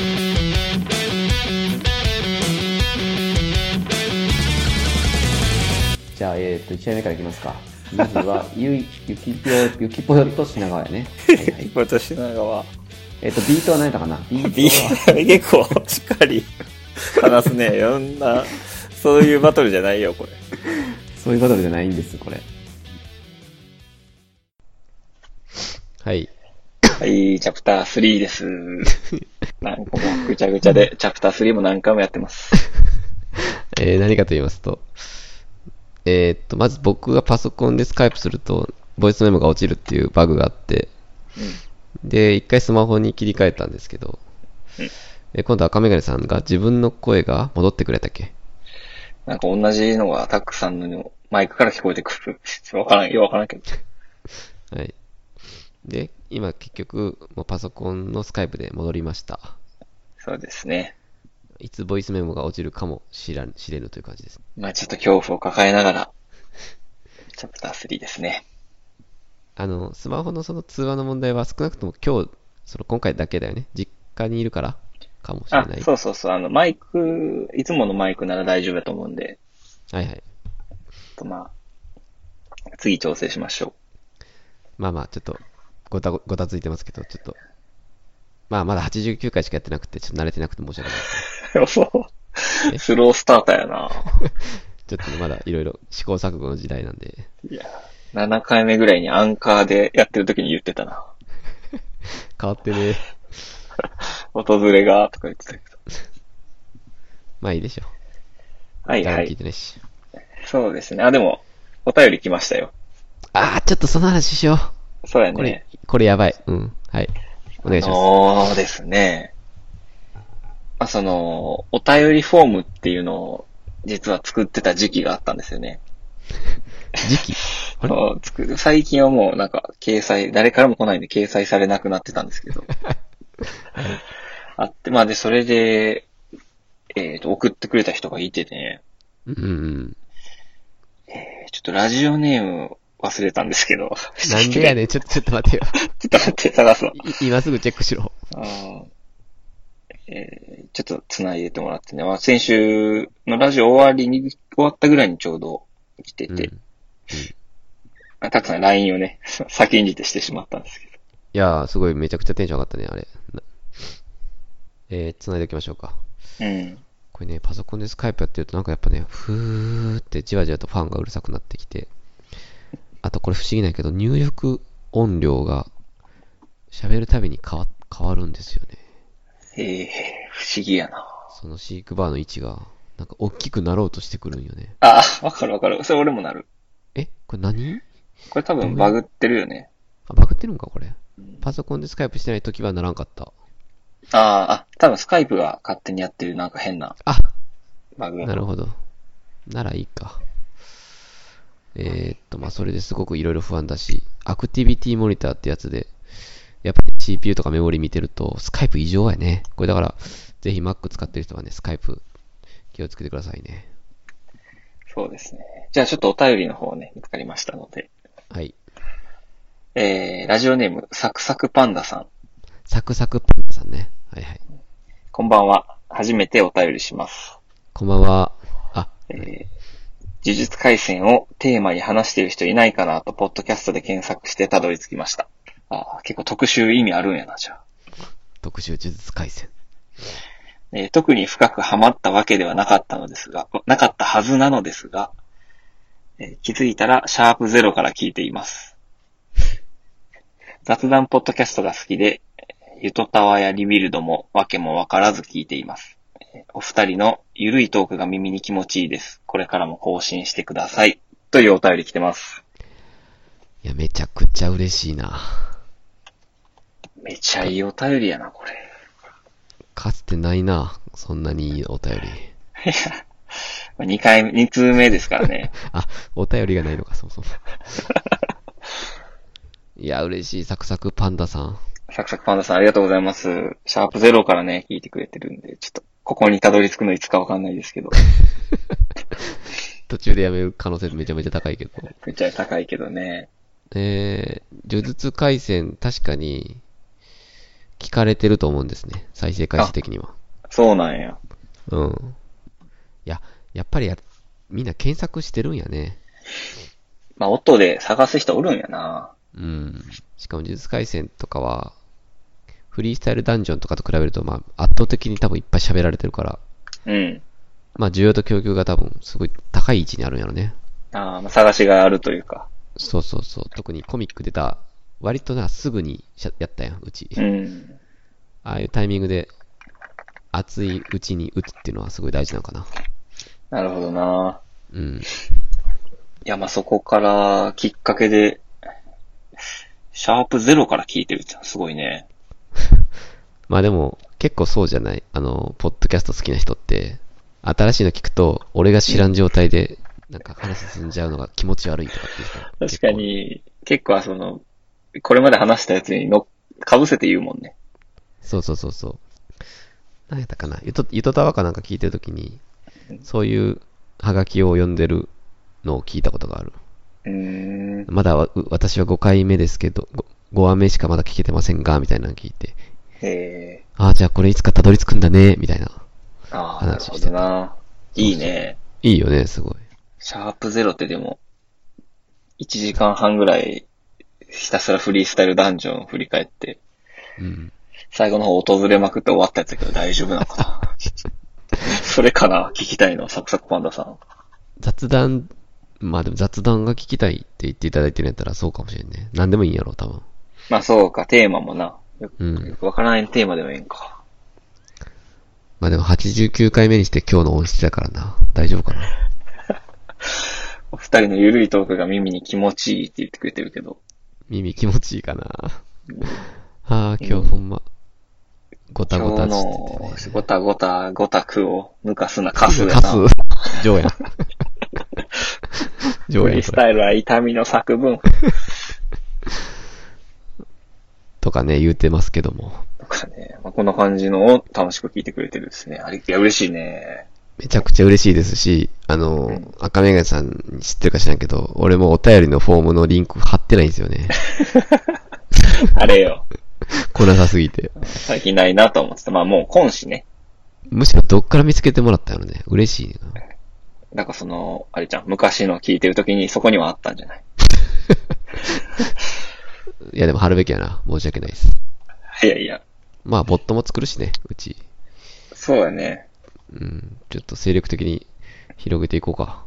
じゃあ、1試合目からいきますか。まずは、ゆきぽよと品川やね。 ゆきぽよと品川。 ビートは何やったかな？ ビートは結構しっかり話すね。いろんな、そういうバトルじゃないよ、これ。 そういうバトルじゃないんです、これ。 はい。 はい、チャプター3です。なんかもうぐちゃぐちゃで、チャプター3も何回もやってます。 何かと言いますと、まず僕がパソコンでスカイプすると、ボイスメモが落ちるっていうバグがあって、で、一回スマホに切り替えたんですけど、今度は赤メガネさんが自分の声が戻ってくれたっけ？ なんか同じのがタックさんのマイクから聞こえてくる。わからんけど。 はい。で、今結局、もうパソコンのスカイプで戻りました。 そうですね。 いつボイスメモが落ちるかも知れぬという感じです。 まあちょっと恐怖を抱えながら、チャプター3ですね。 スマホのその通話の問題は少なくとも今回だけだよね。実家にいるからかもしれない。 そう。マイク、いつものマイクなら大丈夫だと思うんで。 はいはい。 まあ、次調整しましょう。まあ、ちょっと、ごたついてますけど、ちょっと。まだ89回しかやってなくて、ちょっと慣れてなくて申し訳ないですね。スロースターターやなちょっとまだいろいろ試行錯誤の時代なんで。 いや、7回目ぐらいにアンカーでやってる時に言ってたな。 変わってね。 訪れが、とか言ってたけど。 まあいいでしょう。 はいはい。 誰も聞いてないし。 そうですね。でも、お便り来ましたよ。 ちょっとその話しよう。 そうやね。 これやばい。うん。はい。お願いします。 そうですね。お便りフォームっていうのを、実は作ってた時期があったんですよね。 時期最近はもうなんか誰からも来ないんで掲載されなくなってたんですけど。あって、で、それで、送ってくれた人がいてね。 うん。 ちょっとラジオネーム忘れたんですけど。 なんでやねん、ちょっと待ってよ。 ちょっと待って、探すわ。 今すぐチェックしろ。 ちょっと繋いでてもらってね。まあ、先週のラジオ終わったぐらいにちょうど来てて、たくさん LINE をね、先んじてしてしまったんですけど。 いやー、すごいめちゃくちゃテンション上がったね、あれ。繋いでおきましょうか。これね、パソコンでスカイプやってるとなんかやっぱね、ふーってじわじわとファンがうるさくなってきて、あとこれ不思議ないけど、入力音量が喋るたびに変わるんですよね。 不思議やな。 そのシークバーの位置が、なんか大きくなろうとしてくるんよね。 あ、わかるわかる。それ俺もなる。 これ何？ これ多分バグってるよね。 バグってるんかこれ。パソコンでスカイプしてないときはならんかった。 多分スカイプが勝手にやってるなんか変なバグ。 なるほど。ならいいか。まあ、それですごくいろいろ不安だし、アクティビティモニターってやつで、やっぱり CPU とかメモリ見てると、スカイプ異常やね。これだから、ぜひ Mac 使ってる人はね、スカイプ気をつけてくださいね。 そうですね。じゃあちょっとお便りの方ね、見つかりましたので。 はい。 ラジオネーム、サクサクパンダさん。 サクサクパンダさんね。はいはい。 こんばんは。初めてお便りします。 こんばんは。 呪術廻戦をテーマに話している人いないかなと、ポッドキャストで検索してたどり着きました。結構特集意味あるんやな、じゃあ。 特集呪術廻戦。 特に深くハマったわけではなかったはずなのですが、気づいたらシャープゼロから聞いています。雑談ポッドキャストが好きで、ゆとたわやリビルドもわけもわからず聞いています。お二人のゆるいトークが耳に気持ちいいです。これからも更新してください。というお便り来てます。 いや、めちゃくちゃ嬉しいな。 めちゃいいお便りやな、これ。 かつてないな、そんなにいいお便り。 2通目ですからね。 お便りがないのか、そう。いや、嬉しい、サクサクパンダさん。 サクサクパンダさんありがとうございます。シャープゼロからね、聞いてくれてるんで、ちょっと、ここにたどり着くのいつかわかんないですけど。 途中でやめる可能性めちゃめちゃ高いけど。 めちゃ高いけどね。 呪術廻戦、確かに、聞かれてると思うんですね。再生回数的には。 そうなんや。 うん。いや、やっぱりみんな検索してるんやね。 まあ、音で探す人おるんやな。 うん。しかも呪術廻戦とかは、フリースタイルダンジョンとかと比べると、まあ、圧倒的に多分いっぱい喋られてるから。 うん。 まあ、需要と供給が多分、すごい高い位置にあるんやろね。 まあ、探しがあるというか。 そう。特にコミック出た、割とすぐにやったやん、うち。 うん。 ああいうタイミングで、熱いうちに打つっていうのはすごい大事なのかな。 なるほどな。 うん。 いや、まあ、そこからきっかけで、シャープゼロから聞いてるってすごいね。 まあでも、結構そうじゃない？ポッドキャスト好きな人って、新しいの聞くと、俺が知らん状態で、なんか話進んじゃうのが気持ち悪いとかっていう人。 確かに、結構これまで話したやつに被せて言うもんね。 そう。何やったかな？ゆとたわかなんか聞いてるときに、そういうハガキを読んでるのを聞いたことがある。まだ私は5回目ですけど、5話目しかまだ聞けてませんが、みたいなの聞いて。じゃあこれいつかたどり着くんだね、みたいな話してた。 なるほどな。いいね。 いいよね、すごい。 シャープゼロってでも、1時間半ぐらい、ひたすらフリースタイルダンジョンを振り返って、 うん。 最後の方訪れまくって終わったやつだけど大丈夫なのかな。それかな、聞きたいの、サクサクパンダさん。 雑談、まあでも雑談が聞きたいって言っていただいてるんやったらそうかもしれんね。何でもいいんやろ、多分。 まあそうか、テーマもな。よくわからないテーマでもいいんか。 まあでも89回目にして今日の音質だからな。大丈夫かな。 お二人のゆるいトークが耳に気持ちいいって言ってくれてるけど。 耳気持ちいいかな。今日ほんま、ごたごたって言ってて、ね。 ごたごたくを抜かすな、かすやな。 かす。上やん。 フリースタイルは痛みの作文。 とかね、言うてますけども。 とかね、こんな感じのを楽しく聞いてくれてるんですね。いや、嬉しいね。 めちゃくちゃ嬉しいですし、赤メガネさん知ってるか知らんけど、俺もお便りのフォームのリンク貼ってないんですよね。 あれよ。 来なさすぎて。 最近ないなと思ってた。まあもう今しね。 むしろどっから見つけてもらったのね。嬉しいな。 なんかあれじゃん、昔の聞いてるときにそこにはあったんじゃない？ いやでも貼るべきやな。申し訳ないです。 いやいや。 まあ、ボットも作るしね、うち。 そうだね。 うん。ちょっと精力的に広げていこうか。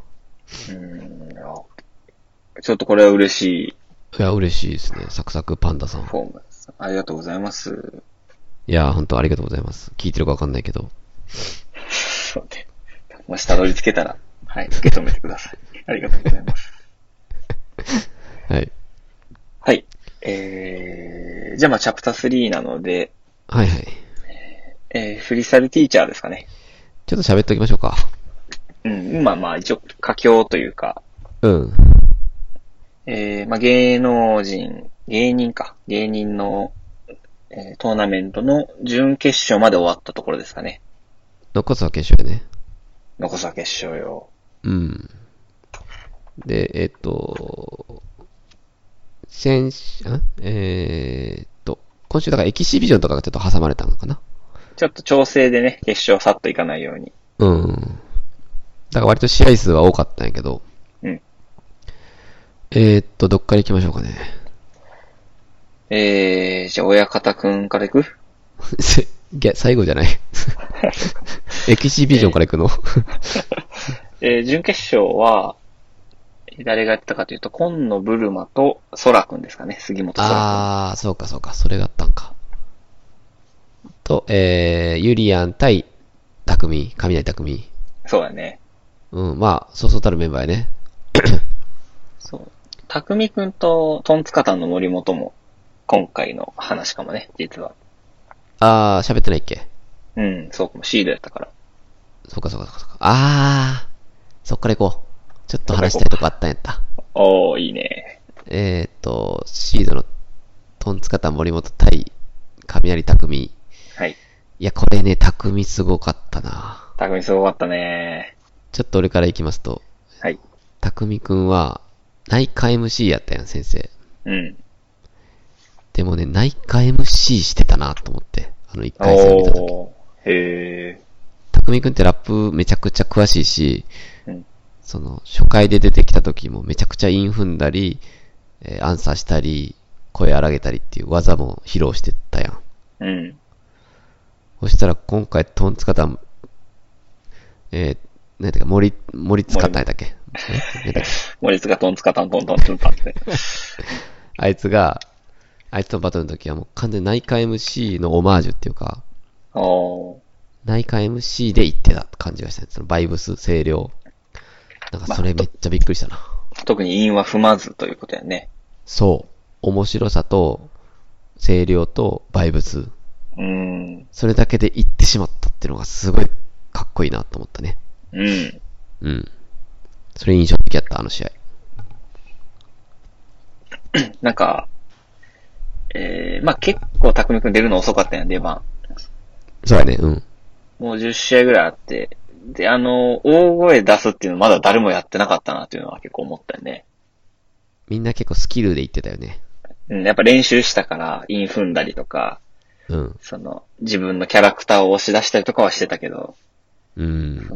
ちょっとこれは嬉しい。 いや、嬉しいですね。サクサクパンダさん。 フォームです。ありがとうございます。 いや、本当ありがとうございます。聞いてるかわかんないけど。 そうね。もしたどり着けたら、はい、受け止めてください。ありがとうございます。 はい。 はい。じゃあまあ、チャプター3なので、 はいはい。 フリースタイルティーチャーですかね。 ちょっと喋っておきましょうか。 うん、まあまあ、一応、佳境というか、 うん。 まあ、芸人の、トーナメントの準決勝まで終わったところですかね。 残すは決勝やね。 残すは決勝よ。 うん。で、今週だからエキシビジョンとかがちょっと挟まれたのかな。 ちょっと調整でね、決勝さっといかないように。 うん。だから割と試合数は多かったんやけど。 うん。 どっから行きましょうかね。 じゃあ、親方くんから行く？ いや、最後じゃない。エキシビジョンから行くの？ 準決勝は、誰がやったかというと、今野ブルマとソラくんですかね、杉本ソラくん。 あー、そうかそうか、それがあったんか。と、ユリアン対雷匠。 そうだね。 うん、まあ、そうそうたるメンバーやね。 そう。匠くんとトンツカタンの森本も、今回の話かもね、実は。 あー、喋ってないっけ？ うん、そうかも、シードやったから。 そうかそうかそうか。あー、そっから行こう。ちょっと話したいとこあったんやった。 おー、いいね。 シードのトンツカタン森本対雷匠。 はい。 いや、これね、匠すごかったな。 匠すごかったね。 ちょっと俺から行きますと。 はい。 匠くんは、内科 MC やったやん、先生。 うん。 でもね、内科 MC してたなと思って。1回戦見たとき。 へー。 匠くんってラップめちゃくちゃ詳しいし、 うん、 初回で出てきた時もめちゃくちゃ韻踏んだり、アンサーしたり、声荒げたりっていう技も披露してたやん。 うん。 そしたら今回トンツカタン、何やったっけ、森使ったんやったっけ？ 森塚トンツカタントントントントンって。 あいつとのバトルの時はもう完全に内科 MC のオマージュっていうか、内科 MC で言ってた感じがしたね。そのバイブス、声量。なんかそれめっちゃびっくりしたな。 特に韻は踏まずということやね。 そう。面白さと、声量とバイブス。それだけで言ってしまったっていうのがすごいかっこいいなと思ったね。 うん。 うん。それ印象的やった、あの試合。 なんか、まあ、結構匠くん出るの遅かったやん、出番。 そうやね、うん。 もう10試合ぐらいあって、で、大声出すっていうのまだ誰もやってなかったなっていうのは結構思ったよね。 みんな結構スキルで言ってたよね。 うん、やっぱ練習したから、韻踏んだりとか、 うん。 自分のキャラクターを押し出したりとかはしてたけど、 うん。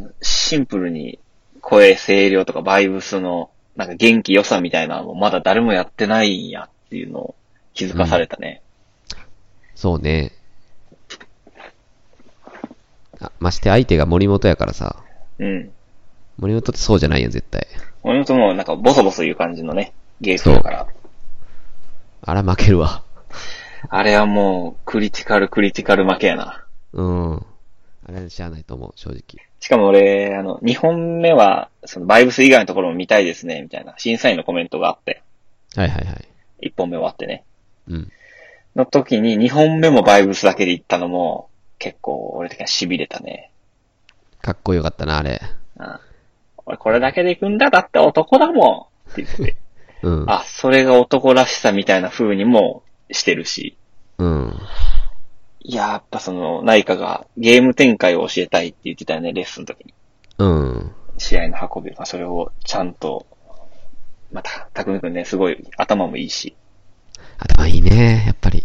シンプルに声、声量とかバイブスの、なんか元気良さみたいなのもまだ誰もやってないんやっていうのを気づかされたね。 そうね。まして相手が森本やからさ。 うん。 森本ってそうじゃないよ、絶対。 森本もなんかボソボソ言う感じのね、ゲートだから。 あら、負けるわ。 あれはもう、クリティカル負けやな。 うん。あれはしゃあないと思う、正直。 しかも俺、2本目は、バイブス以外のところも見たいですね、みたいな、審査員のコメントがあって。 はいはいはい。 1本目終わってね。 うん。 の時に2本目もバイブスだけで行ったのも、結構俺的には痺れたね。 かっこよかったな、あれ。 俺これだけで行くんだ、だって男だもんって言って。 うん。 それが男らしさみたいな風にもしてるし。 うん。 やっぱ内科がゲーム展開を教えたいって言ってたよね、レッスンの時に。 うん。 試合の運び。それをちゃんと、また、匠くんね、すごい頭もいいし。 頭いいね、やっぱり。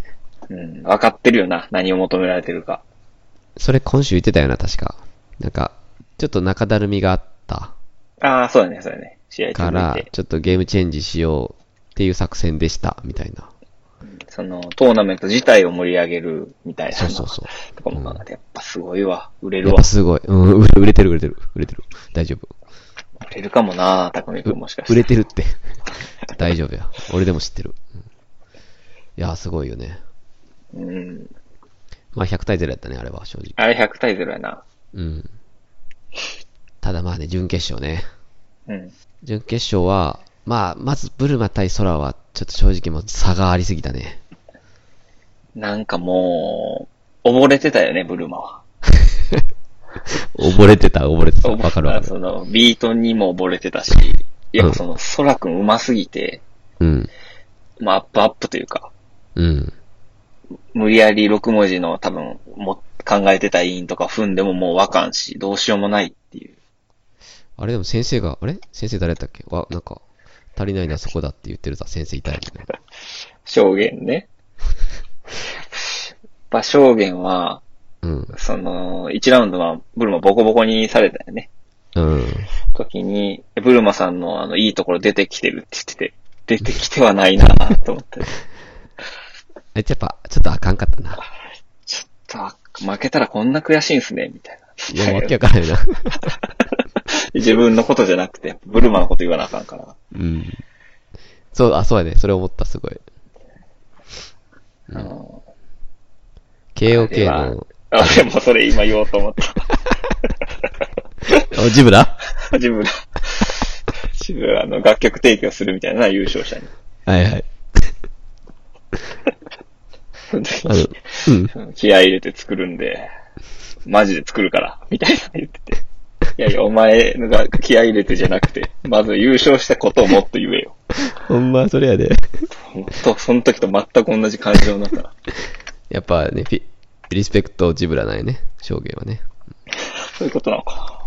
うん。分かってるよな。何を求められてるか。 それ今週言ってたよな、確か。なんか、ちょっと中だるみがあったああ、そうだね、そうだね。試合から、 続いて。 ちょっとゲームチェンジしようっていう作戦でした、みたいな。 その、トーナメント自体を盛り上げるみたいな。 そうそうそう。 とこも考えて、やっぱすごいわ。売れるわやっぱ。すごい。うん、売れてる。大丈夫。 売れるかもな、匠くんもしかして。 売れてるって。大丈夫や。俺でも知ってる。うん、いやー、すごいよね。 うん。 まあ100対0やったね、あれは、正直。 あれ100対0やな。 うん。ただまあね、準決勝ね。 うん。 準決勝は、まあ、まずブルマ対ソラは、ちょっと正直もう差がありすぎたね。 なんかもう、溺れてたよね、ブルマは。 溺れてた。わかるわかる。 その、ビートにも溺れてたし、やっぱその、ソラくん上手すぎて、 うん。 まあ、アップというか、 うん。 無理やり6文字の多分、考えてた韻とか踏んでももうわかんし、どうしようもないっていう。 あれでも先生が、先生誰やったっけなんか、足りないのはそこだって言ってるさ、先生いたよね。 証言ね。証言は、 うん。 その、1ラウンドはブルマボコボコにされたよね。 うん。 時に、ブルマさんのいいところ出てきてるって言ってて、出てきてはないなと思って。 やっぱ、ちょっとあかんかったな。 ちょっと、負けたらこんな悔しいんすね、みたいな。 いや、わけわからないな。 自分のことじゃなくて、ブルマのこと言わなあかんから。 うん。そうやね。それ思った、すごい。KOK の。 でもそれ今言おうと思った。 ジブラジブラ楽曲提供するみたいな、優勝者に。 はいはい。 気合い入れて作るんで、マジで作るから、みたいな言ってて。いやいや、お前が気合い入れてじゃなくて、まず優勝したことをもっと言えよ。 ほんま、それやで。 その時と全く同じ感情になったら。 やっぱね、リスペクトジブラなんやね、証言はね。 そういうことなのか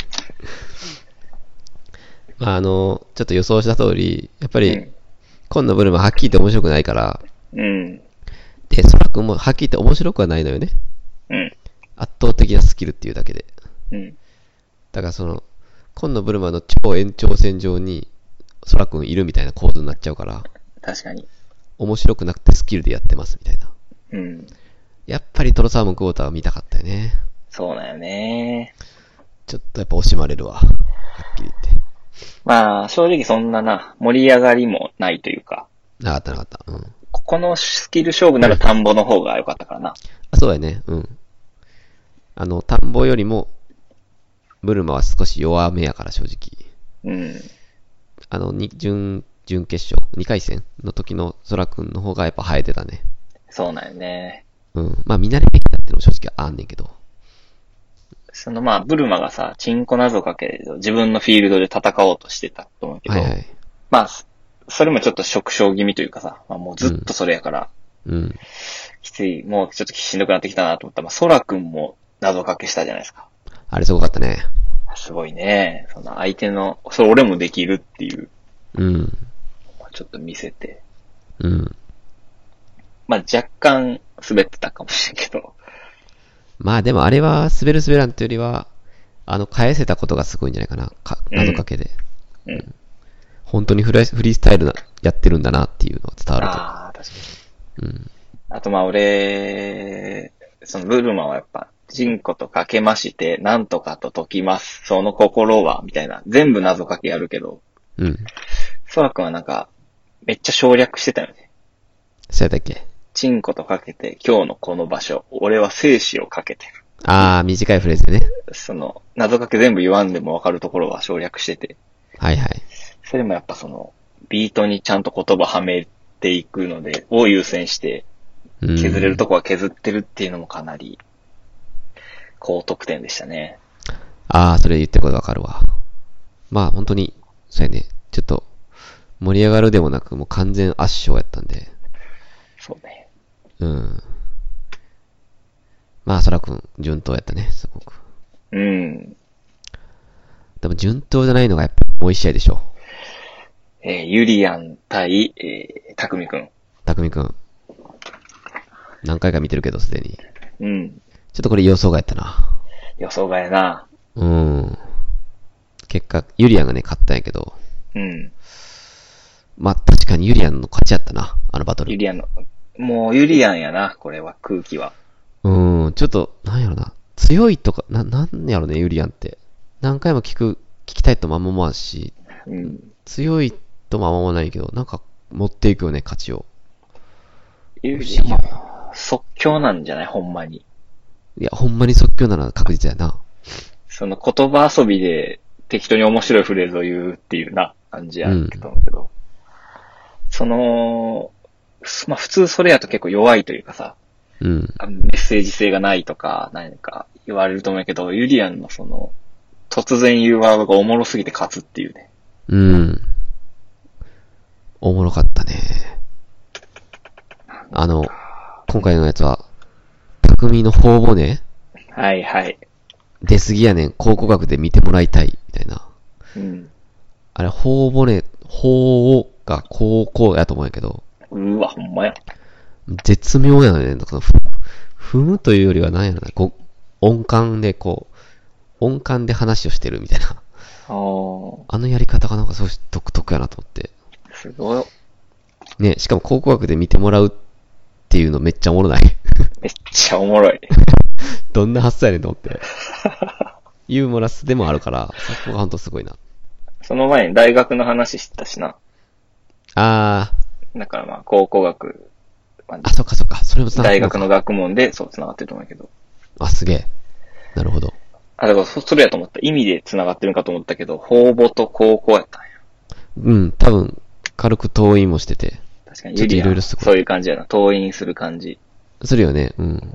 な。まあちょっと予想した通り、やっぱり、今度ブルマはっきり言って面白くないから、 うん。 で、ソラ君もはっきり言って面白くはないのよね。 うん。 圧倒的なスキルっていうだけで。 うん。 だから今度ブルマの超延長線上に、ソラ君いるみたいな構図になっちゃうから、 確かに。 面白くなくてスキルでやってますみたいな。 うん。 やっぱりトロサーモンクォーターは見たかったよね。 そうだよね。 ちょっとやっぱ惜しまれるわ。はっきり言って。 まあ、正直そんな盛り上がりもないというか。 なかった。うん。 このスキル勝負なら田んぼの方が良かったからな。 そうやね。うん。田んぼよりも、ブルマは少し弱めやから正直。 うん。 準決勝、2回戦の時のソラ君の方がやっぱ生えてたね。 そうなんよね。 うん。まあ見慣れてきたっていうのも正直あんねんけど。 ブルマがさ、チンコ謎かけで自分のフィールドで戦おうとしてたと思うけど、 はいはい。 まあ、それもちょっと縮小気味というかさ、まあもうずっとそれやから、 うん。 きつい、もうちょっとしんどくなってきたなと思ったら、ソラ君も謎かけしたじゃないですか。 あれすごかったね。 すごいね。その相手の、それ俺もできるっていう。 うん。 ちょっと見せて。 うん。 まあ若干滑ってたかもしれんけど。 まあでもあれは滑る滑らんというよりは、返せたことがすごいんじゃないかな。謎かけで。 うん。 本当にフリースタイルやってるんだなっていうのが伝わると。 ああ、確かに。うん。 あと俺、ブルマはやっぱ、ジンコとかけまして、なんとかと解きます。その心は、みたいな。全部謎かけやるけど。 うん。 ソラ君はなんか、めっちゃ省略してたよね。 そうやったっけ？ チンコとかけて、今日のこの場所、俺は生死をかけてる。 ああ、短いフレーズでね。 謎かけ全部言わんでもわかるところは省略してて。 はいはい。 それもやっぱビートにちゃんと言葉はめていくので、を優先して、削れるとこは削ってるっていうのもかなり、高得点でしたね。 ああ、それ言ってることわかるわ。まあ本当に、そうやね。ちょっと、盛り上がるでもなく、もう完全圧勝やったんで。 そうね。 うん。まあ、そらくん、順当やったね、すごく。 うん。 でも順当じゃないのがやっぱもう一試合でしょ。 ユリアン対、たくみくん。 たくみくん。 何回か見てるけど、すでに。 うん。 ちょっとこれ予想外やったな。 予想外やな。 結果、ユリアンがね、勝ったんやけど。 うん。 まあ、確かにユリアンの勝ちやったな、あのバトル。 ユリアンの、もうユリアンやな、これは、空気は。 ちょっと、なんやろな。強いとか、なんやろね、ユリアンって。何回も聞きたいともあんま思わんし、 うん。 強いともあんま思わないけど、なんか、持っていくよね、勝ちを。 ユリアンは、即興なんじゃないほんまに。 いや、ほんまに即興なら確実やな。 その言葉遊びで適当に面白いフレーズを言うっていうな、感じやと思うけど。まあ普通それやと結構弱いというかさ、 うん。 メッセージ性がないとか、何か言われると思うけど、ユリアンの突然言うワードがおもろすぎて勝つっていうね。 うん。おもろかったね。今回のやつは、匠の頬骨はいはい。 出過ぎやねん、考古学で見てもらいたい、みたいな。 うん。 あれ、頬骨、頬が高校やと思うんやけど、 うわ、ほんまや。 絶妙やねん。踏むというよりは何やろな、音感で話をしてるみたいな。あのやり方がなんかすごい独特やなと思って。 すごい。 ね、しかも考古学で見てもらうっていうのめっちゃおもろない。 めっちゃおもろい。 どんな発想やねんと思って。ユーモラスでもあるから、そこがほんとすごいな。 その前に大学の話したしな。 だからまあ、考古学。 そっかそっか。それも大学の学問で、そう、繋がってると思うけど。 すげえ。なるほど。 だからそれやと思った。意味で繋がってるんかと思ったけど、方々と高校やったんや。 多分、軽く遠いもしてて。 確かに、ユリアン、そういう感じやな。遠因する感じ。 するよね。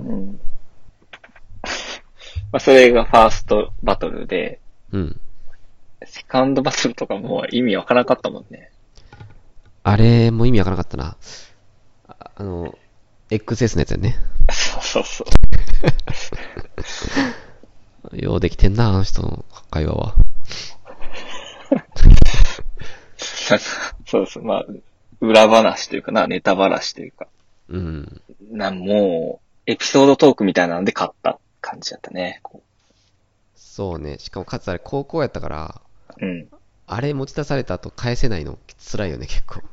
まあ、それがファーストバトルで、セカンドバトルとかも意味わからなかったもんね。 あれも意味わからなかったな。XS のやつやね。 そうそう。 ようできてんな、あの人の会話は。 そうそう。まあ、裏話というかな、ネタ話というか。もう、エピソードトークみたいなので勝った感じだったね。 そうね。しかもかつあれ高校やったから、 うん。 あれ持ち出された後返せないの辛いよね、結構。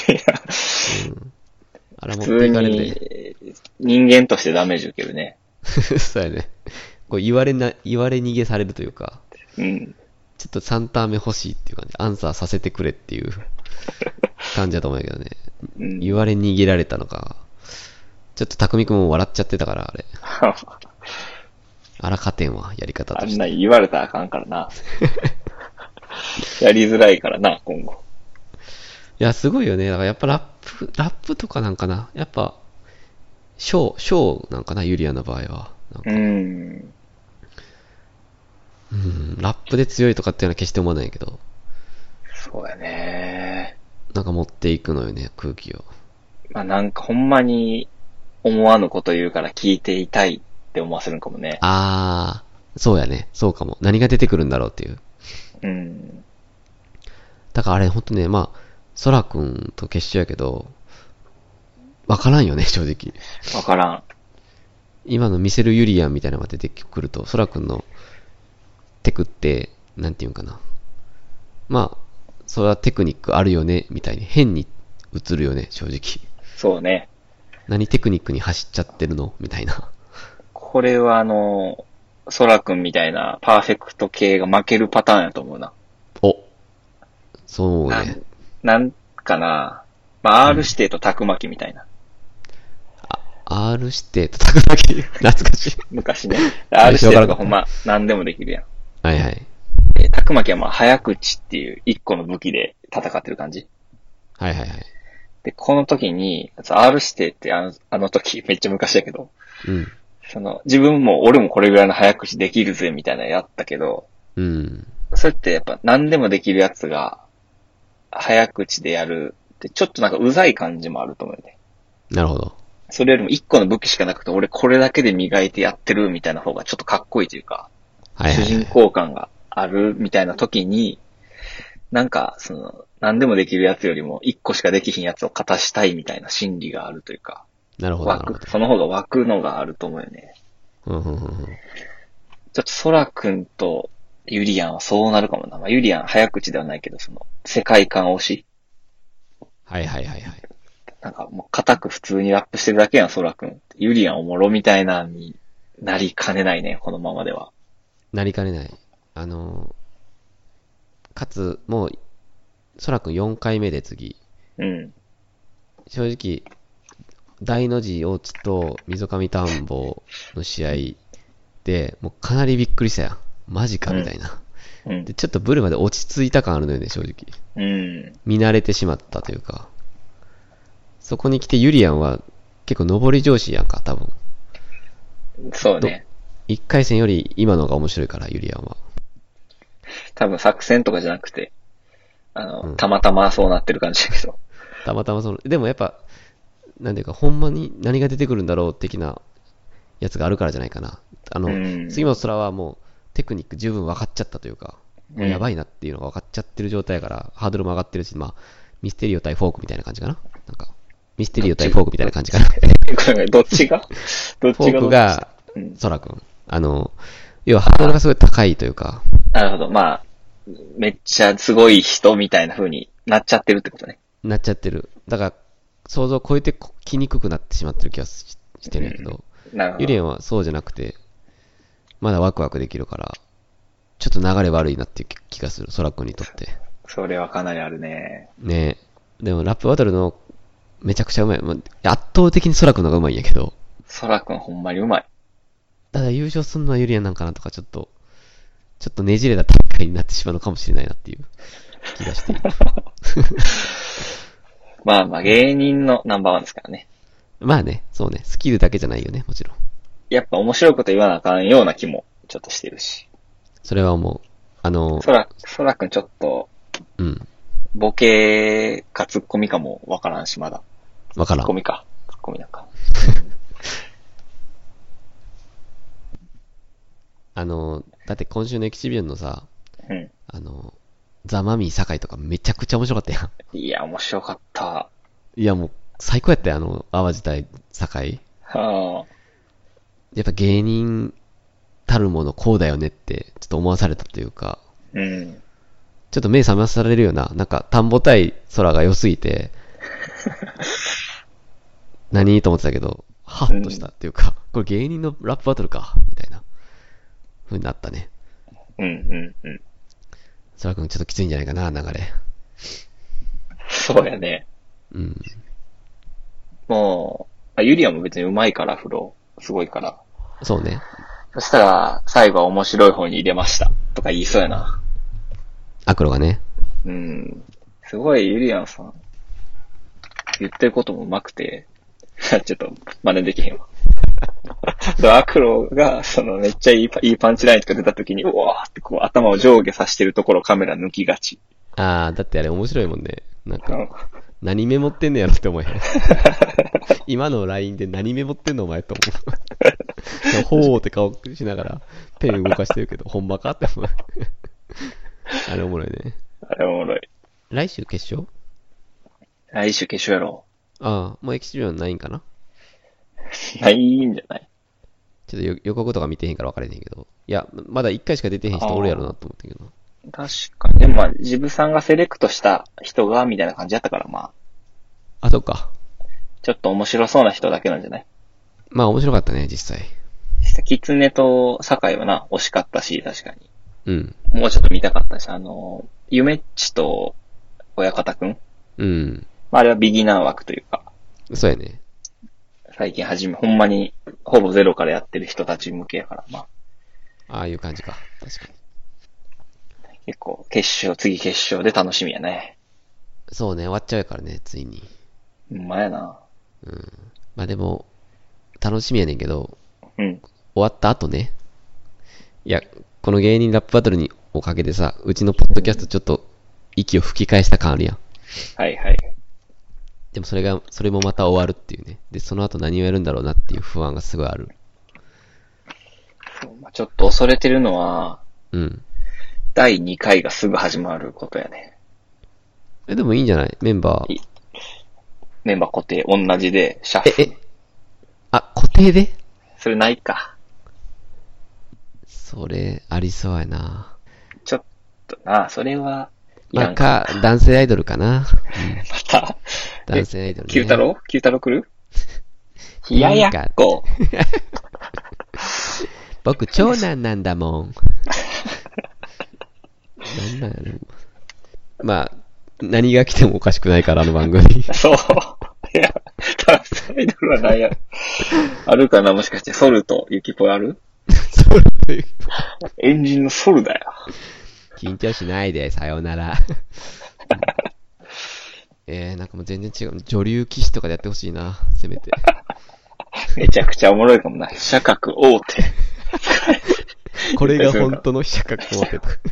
あれ持っていかれて。 人間としてダメージ受けるね。 そうやね。こう言われ逃げされるというか。ちょっと3ターン目欲しいっていう感じ。アンサーさせてくれっていう感じだと思うんだけどね。言われ逃げられたのか。ちょっと匠くんも笑っちゃってたから、あれ。あら勝てんわ、やり方として。 あんな言われたらあかんからな。やりづらいからな、今後。 いや、すごいよね。だからやっぱラップとかなんかな。やっぱ、ショーなんかな、ユリアの場合は。ラップで強いとかっていうのは決して思わないけど。 そうやね。 なんか持っていくのよね、空気を。 まあなんかほんまに思わぬこと言うから聞いていたいって思わせるんかもね。 そうやね。そうかも。何が出てくるんだろうっていう。だからあれほんとね、まあ、ソラくんと決勝やけど、わからんよね、正直。 わからん。 今の見せるユリアンみたいなのが出てくると、ソラくんのテクって、なんていうんかな。まあ、それはテクニックあるよね、みたいに変に映るよね、正直。 そうね。 何テクニックに走っちゃってるのみたいな。 これはソラくんみたいなパーフェクト系が負けるパターンやと思うな。 そうね。 なんかな。まあ、R 指定とタクマキみたいな。 R 指定とタクマキ懐かしい。 昔ね。R 指定とかほんま何でもできるやん。 はいはい。 タクマキはまあ早口っていう一個の武器で戦ってる感じ。 はいはいはい。 で、この時に、R 指定ってあの時めっちゃ昔だけど、自分も俺もこれぐらいの早口できるぜみたいなのやったけど、それってやっぱ何でもできるやつが早口でやるってちょっとなんかうざい感じもあると思うよね。 なるほど。 それよりも一個の武器しかなくて俺これだけで磨いてやってるみたいな方がちょっとかっこいいというか、主人公感があるみたいな時に、なんか何でもできるやつよりも一個しかできひんやつを勝たしたいみたいな心理があるというか。 なるほど、なるほど。 その方が湧くのがあると思うよね。ちょっとソラ君とユリアンはそうなるかもな。まあ、ユリアン早口ではないけど、その、世界観推し。 はいはいはいはい。 なんかもう固く普通にラップしてるだけやん、ソラ君。ユリアンおもろみたいなになりかねないね、このままでは。 なりかねない。かつ、もう、ソラ君4回目で次。 うん。 正直、大の字大津と溝上田んぼの試合で、もうかなりびっくりしたやん。マジかみたいな。で、ちょっとブルまで落ち着いた感あるのよね、正直。見慣れてしまったというか。そこに来てユリアンは結構上り調子やんか、多分。 そうね。 1回戦より今のが面白いから、ユリアンは。 多分作戦とかじゃなくて、たまたまそうなってる感じだけど。 たまたまでもやっぱ、なんていうか、ほんまに何が出てくるんだろう的なやつがあるからじゃないかな。杉本空はもうテクニック十分分かっちゃったというか、もうやばいなっていうのが分かっちゃってる状態やから、ハードルも上がってるし、まあ、ミステリオ対フォークみたいな感じかな。なんか、ミステリオ対フォークみたいな感じかな。 どっちがフォークが、空くん。要はハードルがすごい高いというか。 なるほど。まあ、めっちゃすごい人みたいな風になっちゃってるってことね。 なっちゃってる。だから、想像を超えてきにくくなってしまってる気がしてるんやけど、ユリアンはそうじゃなくて、まだワクワクできるから、ちょっと流れ悪いなっていう気がする、ソラ君にとって。 それはかなりあるね。 ねえ。でもラップバトルのめちゃくちゃうまい。圧倒的にソラ君の方がうまいんやけど。 ソラ君ほんまにうまい。 ただ優勝するのはユリアンなんかなとかちょっとねじれた大会になってしまうのかもしれないなっていう気がしている。 まあまあ芸人のナンバーワンですからね。 まあね、そうね。スキルだけじゃないよね、もちろん。 やっぱ面白いこと言わなあかんような気もちょっとしてるし。 それは思う。 ソラ君ちょっと、ボケかツッコミかもわからんし、まだ。 わからん。 ツッコミか。ツッコミなんか。 だって今週のエキシビジョンのさ、 うん。 ザ・マミー酒井とかめちゃくちゃ面白かったやん。 いや、面白かった。 いや、もう最高やったよ、淡路対酒井。 はあ。 やっぱ芸人たるものこうだよねって、ちょっと思わされたというか、 うん。 ちょっと目覚まされるような、なんか田んぼ対空が良すぎて、何と思ってたけど、ハッとしたっていうか、これ芸人のラップバトルか、みたいな、風になったね。空くんちょっときついんじゃないかな、流れ。 そうやね。もう、ユリアも別に上手いから、風呂。すごいから。 そうね。 そしたら、最後は面白い方に入れました。とか言いそうやな。 アクロがね。 すごい、ユリアンさん。言ってることも上手くて、ちょっと真似できへんわ。アクロが、めっちゃいいパンチラインとか出た時に、うわーってこう頭を上下さしてるところカメラ抜きがち。 あー、だってあれ面白いもんね。なんか、何メモってんのやろって思えへん。今の LINE で何メモってんのお前と思う。ほーって顔しながらペン動かしてるけど、ほんまかって思う。あれおもろいね。 あれおもろい。 来週決勝？ 来週決勝やろ。 ああ、もうエキシビジョンないんかな？ ないんじゃない？ ちょっと予告とか見てへんから分かれへんけど。いや、まだ1回しか出てへん人おるやろなと思ったけど。 確かに。でもまあ、ジブさんがセレクトした人が、みたいな感じだったから、まあ。 あ、そっか。 ちょっと面白そうな人だけなんじゃない？ まあ面白かったね、実際。 キツネと酒井はな、惜しかったし、確かに。 もうちょっと見たかったし、ゆめっちと親方くん。まあ、あれはビギナー枠というか。 そうやね。 最近ほんまに、ほぼゼロからやってる人たち向けやから、まあ。 ああいう感じか。確かに。 結構、次決勝で楽しみやね。 そうね、終わっちゃうからね、ついに。 ほんまやな。 まあでも、楽しみやねんけど、 終わった後ね。いや、この芸人ラップバトルにおかげでさ、うちのポッドキャストちょっと息を吹き返した感あるやん。 はいはい。 でもそれもまた終わるっていうね。で、その後何をやるんだろうなっていう不安がすごいある。 ちょっと恐れてるのは、第2回がすぐ始まることやね。 でもいいんじゃない？メンバー固定、同じで、シャッフル。 固定でそれないか。 それ、ありそうやな。 ちょっとな、それは、 まあ、男性アイドルかな。 また、 男性アイドルね。 九太郎来る冷ややっこ。 僕、長男なんだもん。なんなんやろ。まあ、何が来てもおかしくないから、あの番組。 そう。いや、男性アイドルはないやろ。あるかな、もしかして、ソルとユキポある？エンジンのソルだよ。 緊張しないで、さようなら。なんかもう全然違う。女流騎士とかでやってほしいな、せめて。 めちゃくちゃおもろいかもな。飛車角大手。 これが本当の飛車角大手とか。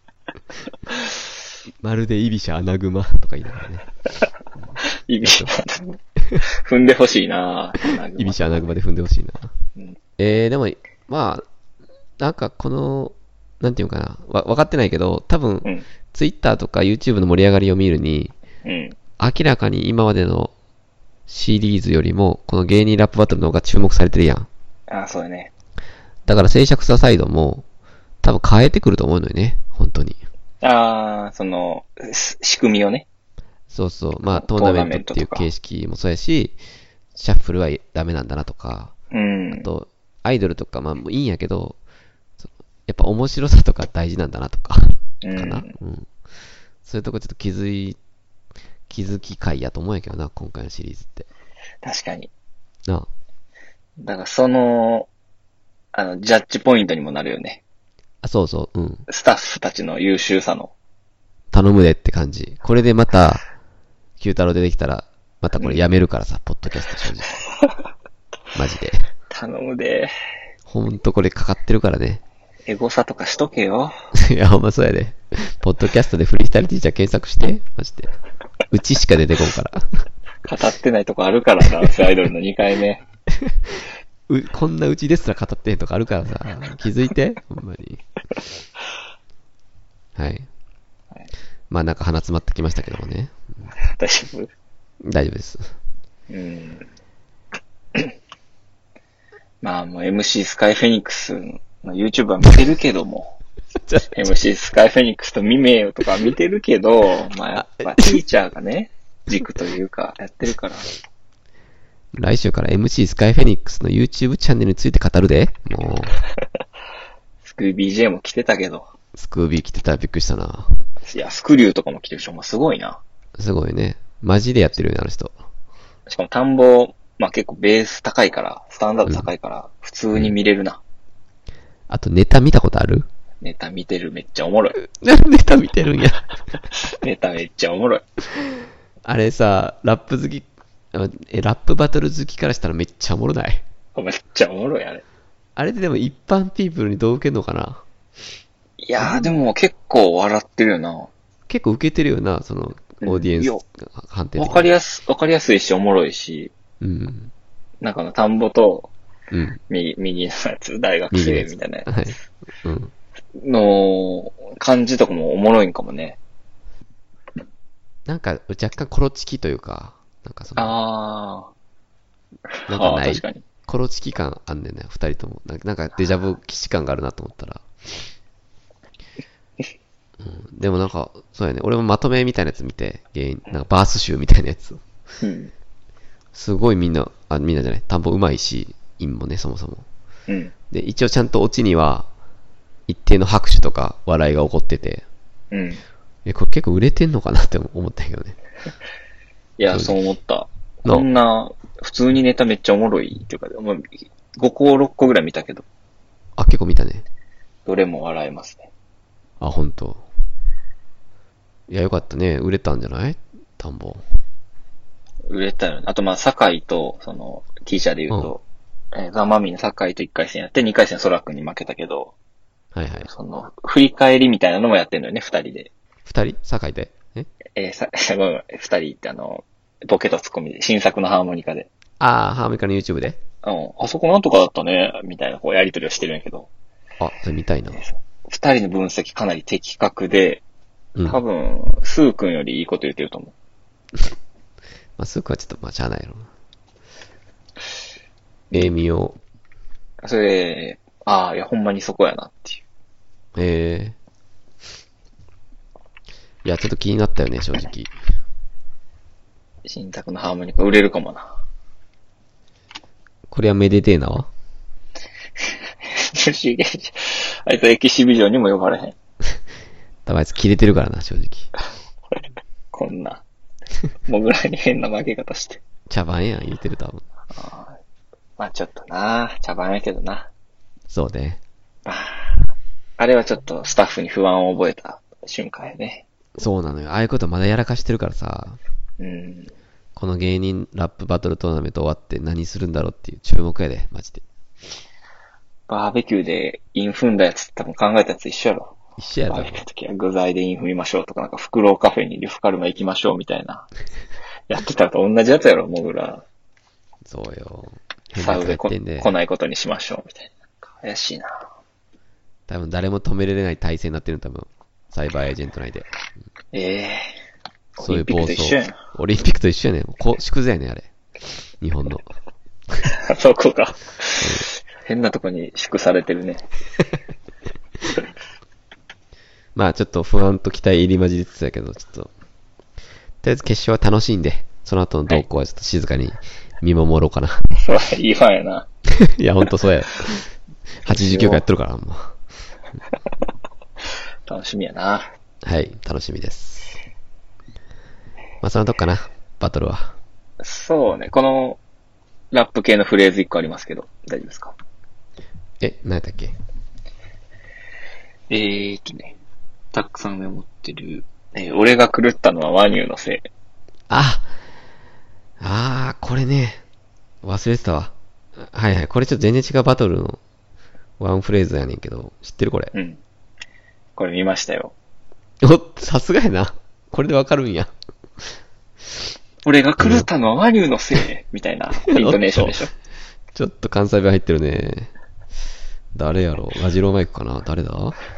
まるでイビシャアナグマとか言いながらね。 イビシャ踏んでほしいなイビシャアナグマで踏んでほしいな。 うん、 でも、まあ、なんかこの、なんていうのかな、わかってないけど、多分、ツイッターとか YouTube の盛り上がりを見るに、明らかに今までのシリーズよりも、この芸人ラップバトルの方が注目されてるやん。 ああ、そうだね。 だから静寂さサイドも、多分変えてくると思うのよね、本当に。 ああ、その、仕組みをね。 そうそう。まあ、トーナメントっていう形式もそうやし、シャッフルはダメなんだなとか、あと、アイドルとか、まあ、いいんやけど、やっぱ面白さとか大事なんだなとか、かな、そういうとこちょっと気づき会やと思うんやけどな、今回のシリーズって。 確かに。 なあ。 だからその、ジャッジポイントにもなるよね。 あ、そうそう、 スタッフたちの優秀さの。 頼むでって感じ。これでまた、九太郎出てきたら、またこれやめるからさ、ポッドキャスト正直。マジで。 頼むで。 ほんとこれかかってるからね。 エゴサとかしとけよ。 いや、ほんまそうやで。ポッドキャストでフリースタイルティーチャー検索して、マジで。うちしか出てこんから。 語ってないとこあるからな、アイドルの2回目。 こんなうちですら語ってへんとかあるからさ、気づいてほんまに。はい。まあなんか鼻詰まってきましたけどもね。 大丈夫？ 大丈夫です。まあもう MC スカイフェニックスの YouTube は見てるけども、MC スカイフェニックスとミメヨとか見てるけど、まあやっぱティーチャーがね、軸というかやってるから。 来週から MC スカイフェニックスの YouTube チャンネルについて語るで。もう。 スクービー J も来てたけど。 スクービー来てたらびっくりしたな。 いや、スクリューとかも来てるし、すごいな。 すごいね。マジでやってるよね、あの人。 しかも田んぼ、まあ結構ベース高いから、スタンダード高いから、普通に見れるな。 あとネタ見たことある？ ネタ見てる、めっちゃおもろい。 ネタ見てるんや。 ネタめっちゃおもろい。 あれさ、ラップ好き、ラップバトル好きからしたらめっちゃおもろない？ めっちゃおもろい、あれ。 あれってでも一般ピープルにどう受けんのかな？ いやー、でも結構笑ってるよな。 結構受けてるよな、その、オーディエンス判定的に。 わかりやすいし、おもろいし。なんか田んぼと、右のやつ、大学生みたいな。はい。の感じとかもおもろいんかもね。 なんか、若干コロチキというか、なんかその、なんかない。確かに。コロチキ感あんねんね、二人とも。なんかデジャブ騎士感があるなと思ったら。でもなんか、そうやね。俺もまとめみたいなやつ見て、なんかバース集みたいなやつ。すごいみんなじゃない、田んぼ上手いし、韻もね、そもそも。で、一応ちゃんとオチには、一定の拍手とか笑いが起こってて。これ結構売れてんのかなって思ったけどね。 いや、そう思った。こんな、普通にネタめっちゃおもろいっていうか、5個6個ぐらい見たけど。 あ、結構見たね。 どれも笑えますね。 あ、ほんと。いや、よかったね。売れたんじゃない？田んぼ。 売れたよね。あと、まあ、酒井と、その、T 社で言うと、ザ・マミーの酒井と1回戦やって、2回戦ソラ君に負けたけど、 はいはい。 その、振り返りみたいなのもやってんのよね、2人で。 2人？酒井で？ ごめん、2人ってボケとツッコミで、新作のハーモニカで。 ああ、ハーモニカの YouTube で？ あそこなんとかだったね、みたいな、こう、やりとりをしてるんやけど。 あ、それ見たいな。 2人の分析かなり的確で、多分、スー君よりいいこと言ってると思う。 まあ、スー君はちょっと、まあ、しゃあないやろ。 A 見よそれ、いや、ほんまにそこやなっていう。 う。いや、ちょっと気になったよね、正直。 新宅のハーモニカ売れるかもな。 これはめでてえなわ。 あいつエキシビジョンにも呼ばれへん。 多分あいつ切れてるからな、正直。 こんな。もぐらに変な負け方して。 茶番やん、言ってる多分。 まあちょっとな、茶番やけどな。 そうね。 あれはちょっとスタッフに不安を覚えた瞬間やね。 そうなのよ。ああいうことまだやらかしてるからさ。 うん。 この芸人ラップバトルトーナメント終わって何するんだろうっていう注目やで、マジで。 バーベキューでイン踏んだやつ多分考えたやつ一緒やろ。 一緒やろバーベキューの時は具材でイン踏みましょうとか、なんかフクロウカフェにリュフカルマ行きましょうみたいな。やってたのと同じやつやろ、もぐら。 そうよ。 サウで変なやつ入ってんで。 来ないことにしましょうみたいな。怪しいな。 多分誰も止められない体制になってるの、多分。サイバーエージェント内で。そういう暴走。オリンピックと一緒やねん。縮図やねん、あれ。日本の。 そこか。変なとこに縮されてるね。 まあちょっと不安と期待入り混じりつつやけど、ちょっと。とりあえず決勝は楽しいんで、その後の動向はちょっと静かに見守ろうかな。 そう、いいファンやな。 いや、ほんとそうや。89回やってるから、もう。 楽しみやな。 はい、楽しみです。まあそのとこかな、バトルは。 そうね、このラップ系のフレーズ1個ありますけど、大丈夫ですか？ 何やったっけ？ たくさんメモってる。俺が狂ったのはワニューのせい。 これね。忘れてたわ。はいはい。これちょっと全然違うバトルのワンフレーズやねんけど、知ってるこれ。 うん。これ見ましたよ。 さすがやな。これでわかるんや。 俺が狂ったのはワニューのせいみたいなイントネーションでしょ。 ちょっと関西弁入ってるね。誰やろ？ガジローマイクかな？誰だ？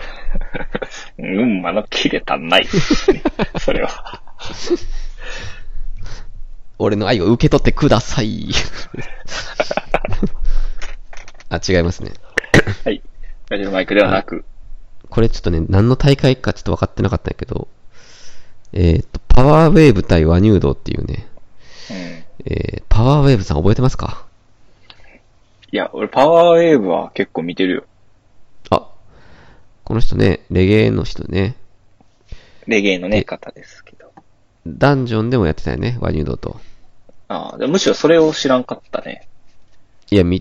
切れたない。それは。 俺の愛を受け取ってください。違いますね。 はい。ガジローマイクではなく。 これちょっとね、何の大会かちょっと分かってなかったんやけど、パワーウェーブ対ワニュードっていうね、パワーウェーブさん覚えてますか？ いや、俺パワーウェーブは結構見てるよ。 この人ね、レゲエの人ね。 レゲエのね、方ですけど。 ダンジョンでもやってたよね、ワニュードと。 むしろそれを知らんかったね。 いや、語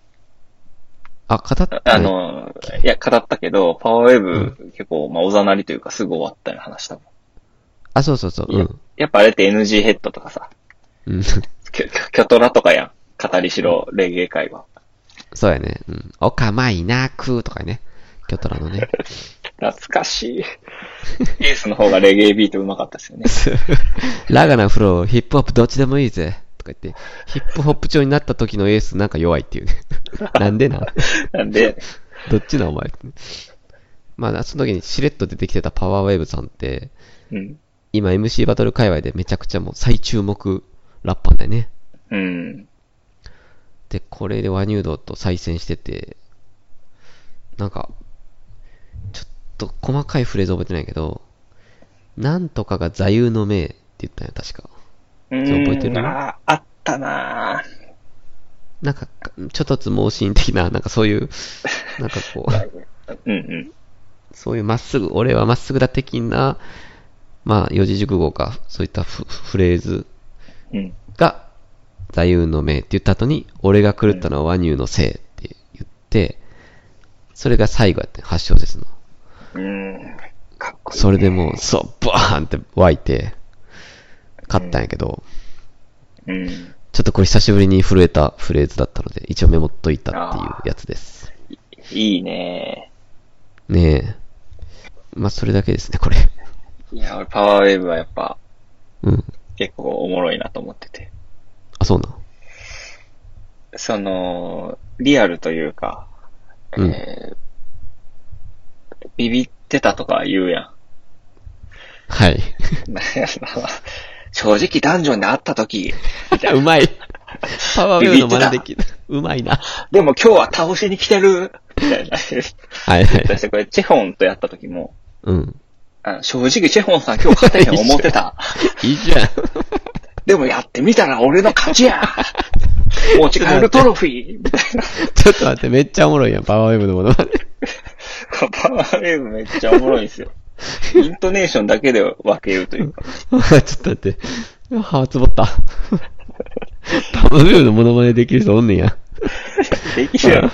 ったね。 いや、語ったけど、パワーウェーブ、結構、おざなりというかすぐ終わったような話だもん。 そうそうそう。 やっぱあれって NG ヘッドとかさ。キョトラとかやん。語りしろ、レゲエ界は。 そうやね。お構いなくとかね。キョトラのね。 懐かしい。エースの方がレゲエビート上手かったですよね。 ラガなフロー、ヒップホップどっちでもいいぜ。とか言って、ヒップホップ調になった時のエースなんか弱いっていうね。なんでなんでどっちなお前。その時にしれっと出てきてたパワーウェーブさんって、今 MC バトル界隈でめちゃくちゃもう最注目ラッパーだよね。で、これでワニュードと再戦してて、なんか、ちょっと細かいフレーズ覚えてないけど、なんとかが座右の銘って言ったんよ、確か。覚えてる？ あったなぁ。 なんか、ちょっとつ盲信的な、なんかそういう、なんかこう、そういうまっすぐ、俺はまっすぐだ的な、四字熟語か、そういったフレーズが、座右の銘って言った後に、俺が狂ったのはワニューのせいって言って、それが最後やってん、8小節の。 かっこいい、ね。 それでもう、バーンって湧いて、勝ったんやけど、ちょっとこれ久しぶりに震えたフレーズだったので、一応メモっといたっていうやつです。 いいねー。ねえ。それだけですね、これ。 いや、俺パワーウェーブはやっぱ、結構おもろいなと思ってて。 そうなの。リアルというか、ビビってたとか言うやん。 はい。 正直ダンジョンで会った時、みたいな。 うまい。 パワーウェーブの真似できる。うまいな。 でも今日は倒しに来てるみたいな。 はいはい。 そしてこれ、チェホンとやった時も、 うん。 正直チェホンさん今日勝てへん思ってた。 いいじゃん。 でもやってみたら俺の勝ちや持ち帰るトロフィーみたいな。 ちょっと待って、めっちゃおもろいやん、パワーウェーブのものまね。 パワーウェーブめっちゃおもろいんですよ。イントネーションだけで分けるというか。 ちょっと待って。はぁ、つぼった。パワーウェーブのモノマネできる人おんねんや。 できるやろ。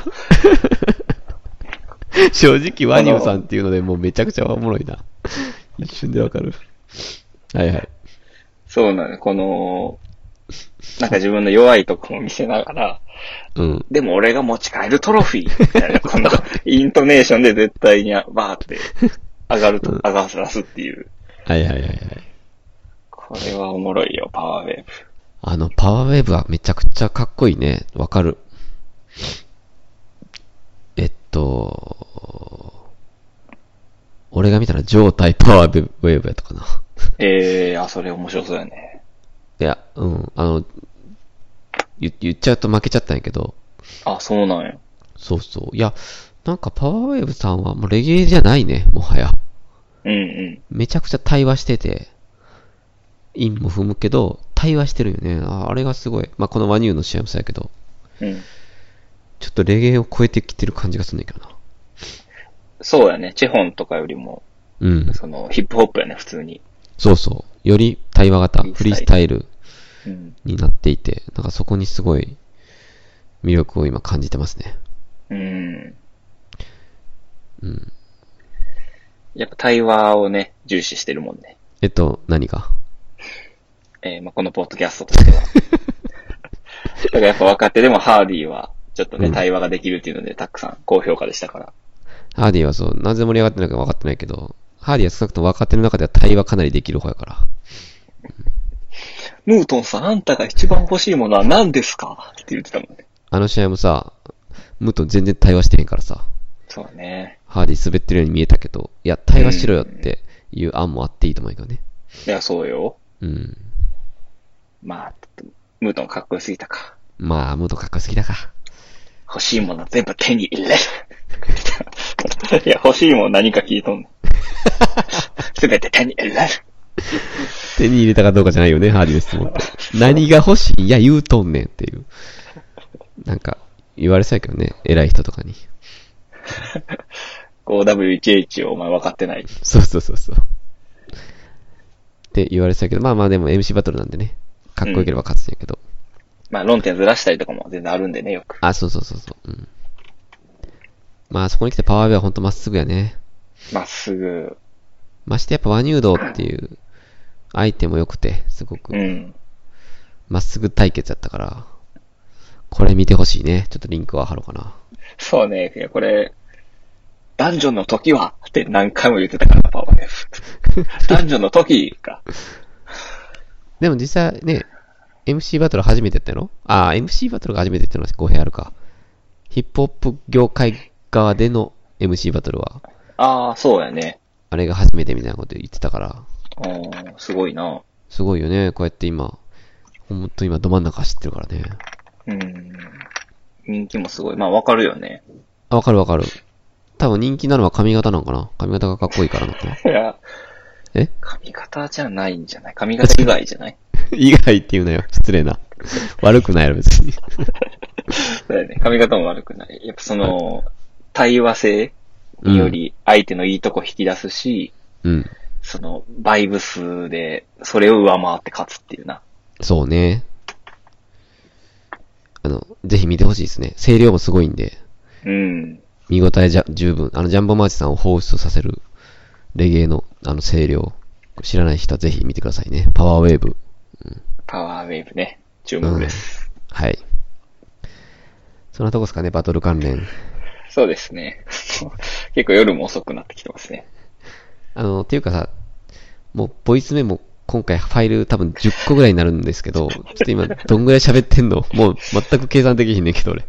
正直ワニューさんっていうのでもうめちゃくちゃおもろいな。一瞬でわかる。はいはい。 そうなの、この、なんか自分の弱いとこも見せながら、 うん。 でも俺が持ち帰るトロフィーみたいな、このイントネーションで絶対にバーって上がると、上がらすっていう。 はいはいはいはい。 これはおもろいよ、パワーウェーブ。 パワーウェーブはめちゃくちゃかっこいいね。わかる。俺が見たら状態パワーウェーブやったかな。 それ面白そうやね。 いや、うん、言っちゃうと負けちゃったんやけど。 あ、そうなんや。 そうそう。いや、なんかパワーウェーブさんはもうレゲエじゃないね、もはや。 うんうん。 めちゃくちゃ対話してて、韻も踏むけど、対話してるよね。あれがすごい。まあ、このワニューの試合もそうやけど、 うん。 ちょっとレゲエを超えてきてる感じがするんだけどな。 そうやね。チェホンとかよりも、 うん。 ヒップホップやね、普通に。 そうそう。より対話型、フリースタイルになっていて、なんかそこにすごい魅力を今感じてますね。 うん。 うん。 やっぱ対話をね、重視してるもんね。 何がまあ、このポッドキャストとしては。だからやっぱ若手でもハーディは、ちょっとね、対話ができるっていうので、たくさん高評価でしたから。 ハーディはそう、なぜ盛り上がってないか分かってないけど、ハーディは少なくとも若手の中では対話かなりできる方やから。 ムートンさん、あんたが一番欲しいものは何ですかって言ってたもんね。 あの試合もさ、ムートン全然対話してへんからさ。 そうね。 ハーディ滑ってるように見えたけど、いや、対話しろよっていう案もあっていいと思うけどね。 いや、そうよ。 うん。 まあ、ムートンかっこよすぎたか。 まあ、ムートンかっこよすぎたか。 欲しいもの全部手に入れる。いや、欲しいもの何か聞いとんねん。すべて手に入れる。 手に入れたかどうかじゃないよね、ハーディの質問って。何が欲しい？いや、言うとんねんっていう。なんか、言われそうやけどね、偉い人とかに。 5W1H をお前分かってない。 そうそうそうそう。って言われてたけど、まあまあでも MC バトルなんでね、かっこよければ勝つんやけど。 まあ論点ずらしたりとかも全然あるんでね、よく。 あ、そうそうそうそう。うん。まあそこに来てパワーウェイはほんとまっすぐやね。 まっすぐ。 ましてやっぱワニュードっていう相手も良くて、すごく。 うん。 まっすぐ対決やったから、これ見てほしいね。ちょっとリンクは貼ろうかな。 そうね、いやこれ、ダンジョンの時はって何回も言ってたから、パワーウェイ。ダンジョンの時か。 でも実際ね、MC バトル初めてやったの？MC バトルが初めてってのは語弊あるか。ヒップホップ業界側での MC バトルは。 ああ、そうやね。 あれが初めてみたいなこと言ってたから。 すごいな。 すごいよね。こうやって今、ほんと今ど真ん中走ってるからね。 人気もすごい。まあわかるよね。 わかるわかる。多分人気なのは髪型なのかな？髪型がかっこいいからなのかな？ いや。 え？ 髪型じゃないんじゃない？髪型以外じゃない？ 以外って言うなよ。失礼な。悪くないやろ、別に。 そうだよね。髪型も悪くない。やっぱその、対話性により相手のいいとこ引き出すし、 うん。 その、バイブスで、それを上回って勝つっていうな。 そうね。ぜひ見てほしいですね。声量もすごいんで。 うん。 見応え十分。ジャンボマーチさんを放出させる、レゲエの、声量。知らない人はぜひ見てくださいね。パワーウェーブ。 パワーウェーブね。注目です。 はい。そんなとこですかね、バトル関連。 そうですね。結構夜も遅くなってきてますね。 っていうかさ、もう、ボイスメモ、今回ファイル多分10個ぐらいになるんですけど、ちょっと今、どんぐらい喋ってんの？もう、全く計算できひんねんけど、俺。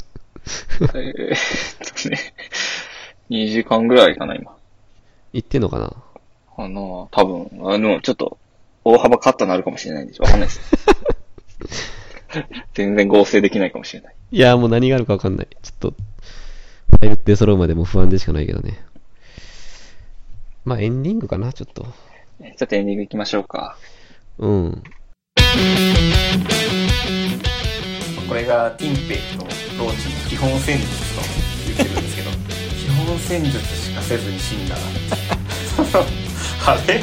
2時間ぐらいかな、今。 言ってんのかな？ 多分、ちょっと、大幅カットになるかもしれないんでしょ。わかんないです。 全然合成できないかもしれない。 いや、もう何があるかわかんない。ちょっと、ファイルって揃うまでも不安でしかないけどね。まあ、エンディングかな、ちょっと。 ちょっとエンディング行きましょうか。 うん。 これがティンペイとローチの基本戦術と言ってるんですけど、基本戦術しかせずに死んだな。あれ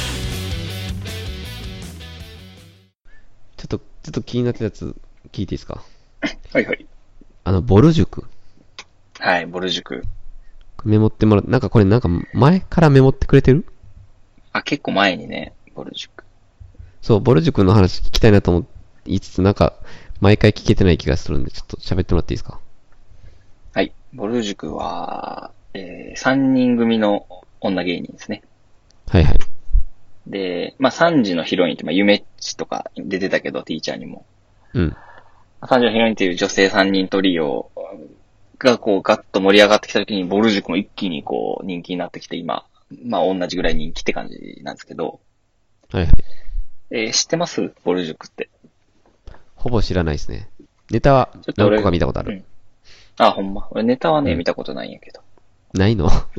ちょっと気になってたやつ聞いていいですか？ はいはい。 ボル塾。 はい、ボル塾。 メモってもらう。なんかこれ前からメモってくれてる？ あ、結構前にね、ボル塾。 そう、ボル塾の話聞きたいなと思いつつ、毎回聞けてない気がするんで、ちょっと喋ってもらっていいですか？ はい。ボル塾は、3人組の女芸人ですね。 はいはい。 で、まあ、3時のヒロインって、ゆめっちとか出てたけど、ティーチャーにも。 うん。 3時のヒロインっていう女性3人トリオがこうガッと盛り上がってきた時に、ボル塾も一気にこう人気になってきて、今、まあ、同じぐらい人気って感じなんですけど。 はいはい。 知ってますボル塾って。 ほぼ知らないですね。ネタは何個か見たことある。 うん、あ、ほんま。俺ネタはね、 うん、 見たことないんやけど。 ないの？うん。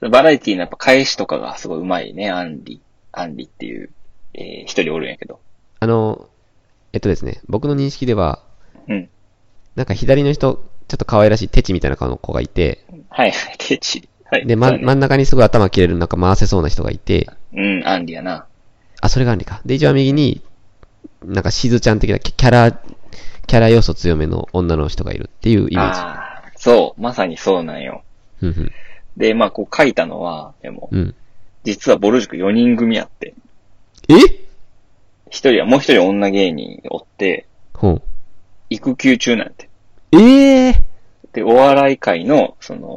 バラエティのやっぱ返しとかがすごい上手いね、アンリっていう、一人おるんやけど。 ですね、僕の認識では、 うん。 なんか左の人、ちょっと可愛らしいテチみたいな顔の子がいて、 はい、テチ。はい。 で、真ん中にすごい頭切れるなんか回せそうな人がいて、 うん、アンリやな。 あ、それがアンリか。で、一番右に、なんかしずちゃん的なキャラ要素強めの女の人がいるっていうイメージ。 ああ、そう、まさにそうなんよ。 ふんふん。 で、まあ、こう書いたのは、でも、 うん。 実はボル塾4人組やって。 え？ もう一人女芸人おって、 ほう。 育休中なんて。で、お笑い界の、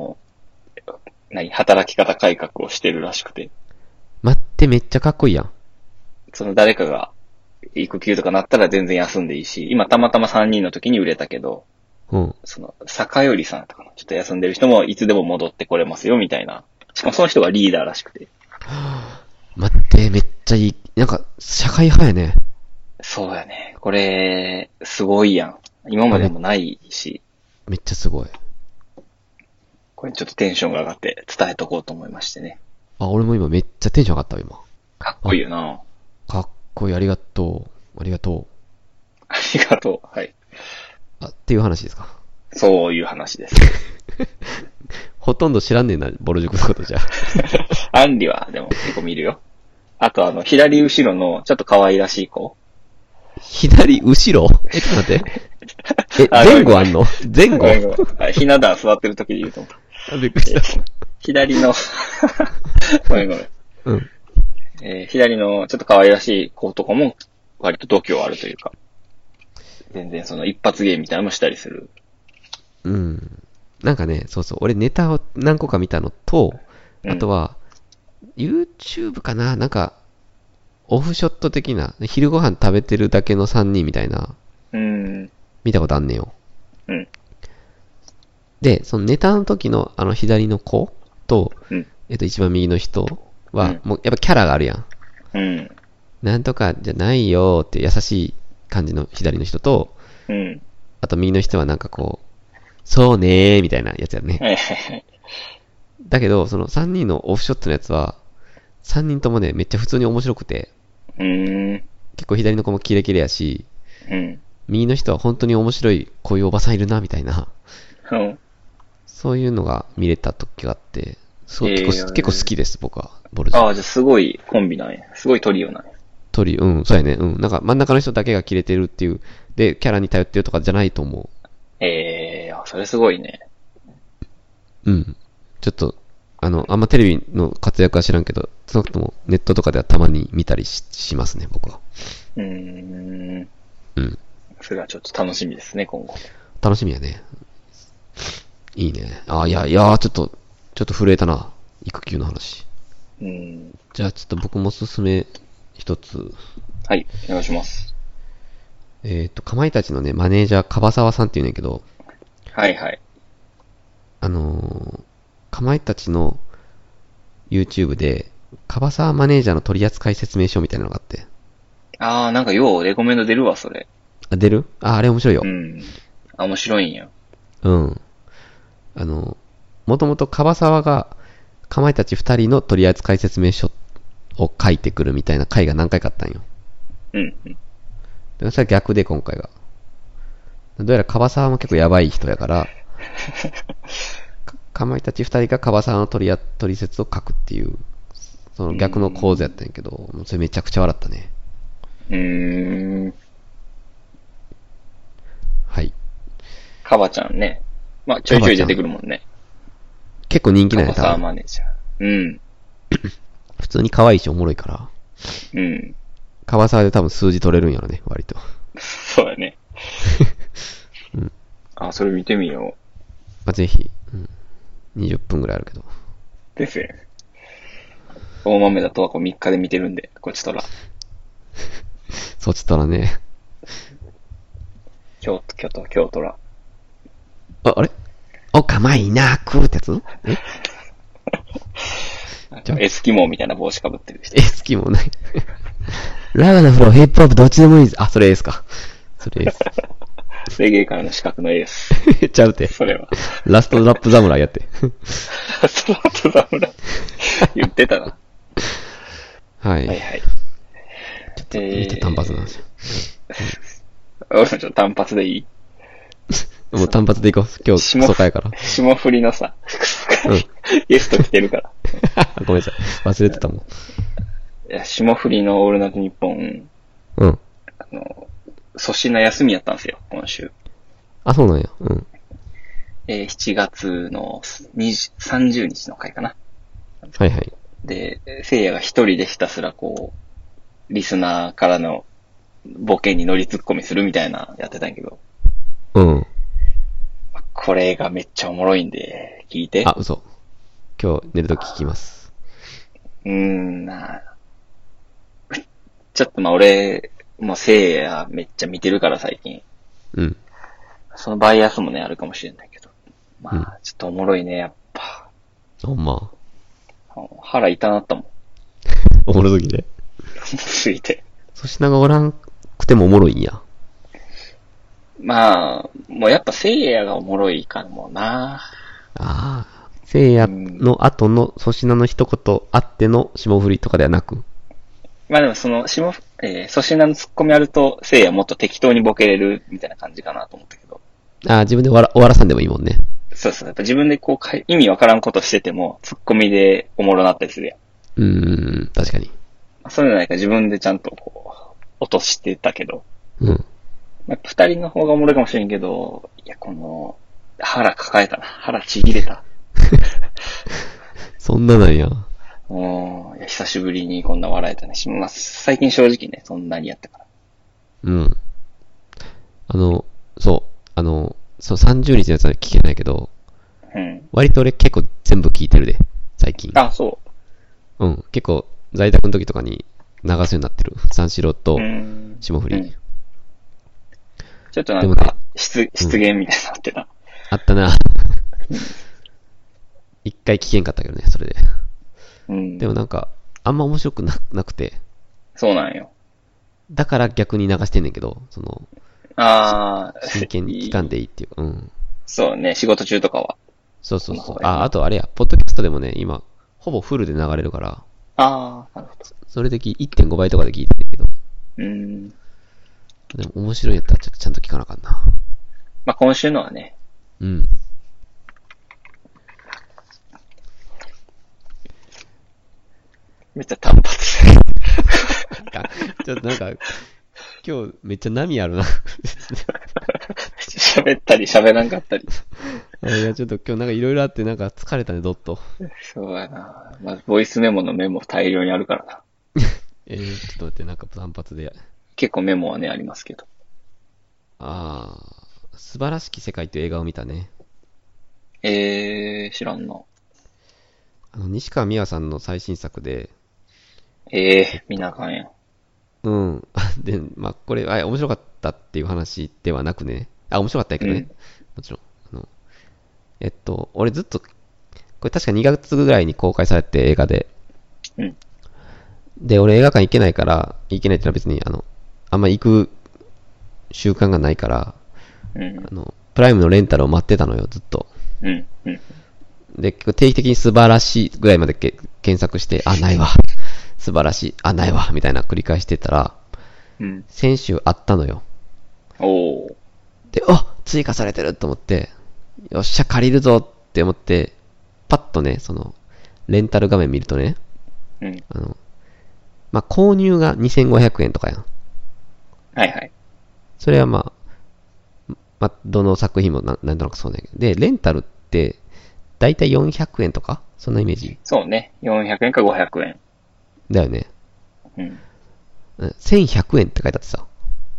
働き方改革をしてるらしくて。 待って、めっちゃかっこいいやん。 誰かが育休とかなったら全然休んでいいし、今たまたま3人の時に売れたけど、 うん。 坂よりさんとかな、ちょっと休んでる人もいつでも戻ってこれますよ、みたいな。しかもその人がリーダーらしくて。 待って、めっちゃいい。なんか、社会派やね。 そうやね。これ、すごいやん。今までもないし。 めっちゃすごい。 これちょっとテンションが上がって伝えとこうと思いましてね。 あ、俺も今めっちゃテンション上がったわ、今。 かっこいいよな。 かっこいい、ありがとう。ありがとう。 ありがとう。はい。 っていう話ですか。 そういう話です。 ほとんど知らんねえな、ボル塾のことじゃ。 アンリはでも結構見るよ。あと左後ろのちょっと可愛らしい子。 左後ろ？ちょっと待って。前後あんの？前後？ ひな壇座ってる時で言うと思う。びっくりした。 左の、ごめん。 うん。 左のちょっと可愛らしい子とかも割と度胸あるというか。全然一発芸みたいなのもしたりする。 うん。なんかね、そうそう、俺ネタを何個か見たのと、あとは、YouTube かな？なんか、オフショット的な、昼ご飯食べてるだけの3人みたいな、見たことあんねんよ。 うん。 で、そのネタの時の左の子と、一番右の人は、もうやっぱキャラがあるやん。 うん。 なんとかじゃないよって優しい感じの左の人と、 うん。 あと右の人はなんかこう、そうねーみたいなやつやね。だけど、その3人のオフショットのやつは、3人ともね、めっちゃ普通に面白くて、結構左の子もキレキレやし、右の人は本当に面白い、こういうおばさんいるな、みたいな、そういうのが見れた時があって、結構好きです、僕は、ボルジュ。 ああ、じゃあすごいコンビなんや。すごいトリオなんや。 そうやね、なんか真ん中の人だけがキレてるっていう、で、キャラに頼ってるとかじゃないと思う。 それすごいね。 うん。ちょっと、あんまテレビの活躍は知らんけど、少なくともネットとかではたまに見たり しますね、僕は。うん。 それはちょっと楽しみですね、今後。 楽しみやね。いいね。いや、ちょっと震えたな。育休の話。じゃあちょっと僕もおすすめ一つ。 はい、お願いします。 かまいたちのね、マネージャー、樺沢さんって言うねんけど、 はいはい。 かまいたちの YouTube で、樺沢マネージャーの取扱説明書みたいなのがあって。 あー、なんかようレコメンド出るわ、それ。 あ、出る？あれ面白いよう。ん。あ、面白いんや。 うん。もともと樺沢が、かまいたち二人の取扱説明書を書いてくるみたいな回が何回かあったんよ。 うん。うん。 でそれは逆で今回が。どうやら樺沢も結構やばい人やから、かまいたち二人が樺沢の取説を書くっていう、その逆の構図やったんやけど、もうそれめちゃくちゃ笑ったね。はい。 カバちゃんね。まあ、ちょいちょい出てくるもんね。 結構人気なんや、 カバサー多分。 マネージャー。うん。 普通に可愛いしおもろいから、 うん。 樺沢で多分数字取れるんやろね、割と。 そうやね。あ、それ見てみよまあ、ぜひ、20分ぐらいあるけど。 う。ですよ。大豆だとはこう3日で見てるんで、こっちとら。 そっちとらね。 京都ら。 あれおかまいなくってやつエスキモーみたいな帽子かぶってる人。 好きもない。ラガナフロー、ヒップホップどっちでもいいです。あ、それエースか。それエース。 レゲエからの資格のエース。 ちゃうて。 それは。 ラストラップ侍やって。 スロート侍。言ってたな。 はい。 はいはい。 めっちゃ単発なんですよ。 俺もちょっと単発でいい？ もう単発でいこう。今日、クソかやから。 霜降りのさ、ゲスト来てるから。 ごめんなさい。忘れてたもん。 いや、霜降りのオールナイトニッポン、 うん。 粗品休みやったんですよ、今週。 あ、そうなんや。うん。 7月の30日の回かな。 はいはい。 で、聖夜が一人でひたすらこう、リスナーからのボケに乗りツッコミするみたいなやってたんやけど、 うん。 これがめっちゃおもろいんで、聞いて。 あ、嘘。今日寝るとき聞きます。 ちょっとまあ俺、もう聖夜めっちゃ見てるから最近。 うん。 そのバイアスもね、あるかもしれないけど。まあ、ちょっとおもろいね、やっぱ。 ほんま。 腹痛なったもん。 おもろすぎて。 すぎて。 粗品がおらんくてもおもろいんや。 まあ、もうやっぱ聖夜がおもろいかもな。 ああ。聖夜の後の粗品の一言あっての霜降りとかではなく。 まあでもその、粗品のツッコミあると、聖夜もっと適当にボケれるみたいな感じかなと思ったけど。 ああ、自分で終わらさんでもいいもんね。 そうそう。やっぱ自分でこう、意味わからんことしてても、ツッコミでおもろなったりするやん。 確かに。 そういうのないから自分でちゃんとこう、落としてたけど。 うん。 まあ、二人の方がおもろいかもしれんけど、いや、この、腹抱えたな。腹ちぎれた。 そんななんや。 いや久しぶりにこんな笑えたね。まあ、最近正直ね、そんなにやったから。 うん。そう30日のやつは聞けないけど、 うん。 割と俺結構全部聞いてるで、最近。 あ、そうん。結構在宅の時とかに流すようになってる。三四郎と霜降り。 うんちょっとなんでもか、 ね失言みたいになってた。 あったな。一回聞けんかったけどね、それで。 うん。 でもなんか、あんま面白くなくて。 そうなんよ。 だから逆に流してんねんけど、 ああ。 真剣に聞かんでいいっていう。うん。 そうね、仕事中とかは。 そうそうそう。 その方がいいなあとあれや、ポッドキャストでもね、今、ほぼフルで流れるから、 ああ、なるほど。 それで1.5 倍とかで聞いてるけど。でも面白いんやったらちょっとちゃんと聞かなあかんな。 まあ、今週のはね。 うん。 めっちゃ単発。 ちょっとなんか、今日めっちゃ波あるな。 喋ったり喋らんかったり。 いや、ちょっと今日なんかいろいろあってなんか疲れたね、どっと。 そうやな。まず、ボイスメモのメモ大量にあるからな。 ちょっと待って、なんか単発で。 結構メモはね、ありますけど。 素晴らしき世界という映画を見たね。 知らんな。 西川美和さんの最新作で、 見なあかんやん。 うん。で、まあ、これ、面白かったっていう話ではなくね。面白かったんやけどね。もちろん。俺ずっと、これ確か2月ぐらいに公開されて映画で。 うん。 で、俺映画館行けないから、行けないってのは別に、あんま行く習慣がないから、 うん。 プライムのレンタルを待ってたのよ、ずっと。 うん。うん。 で、結構定期的に素晴らしいぐらいまで検索して、あ、ないわ。素晴らしい。あ、ないわ。みたいな繰り返してたら、 うん。 先週あったのよ。 おー。 で、あ、追加されてると思って、よっしゃ、借りるぞって思って、パッとね、レンタル画面見るとね、 うん。 購入が2500円とかやん。 はいはい。 それはどの作品もなんとなくそうだけど。で、レンタルって、だいたい400円とかそんなイメージそうね。400円か500円。 だよね。 うん。 1100円って書いてあってさ。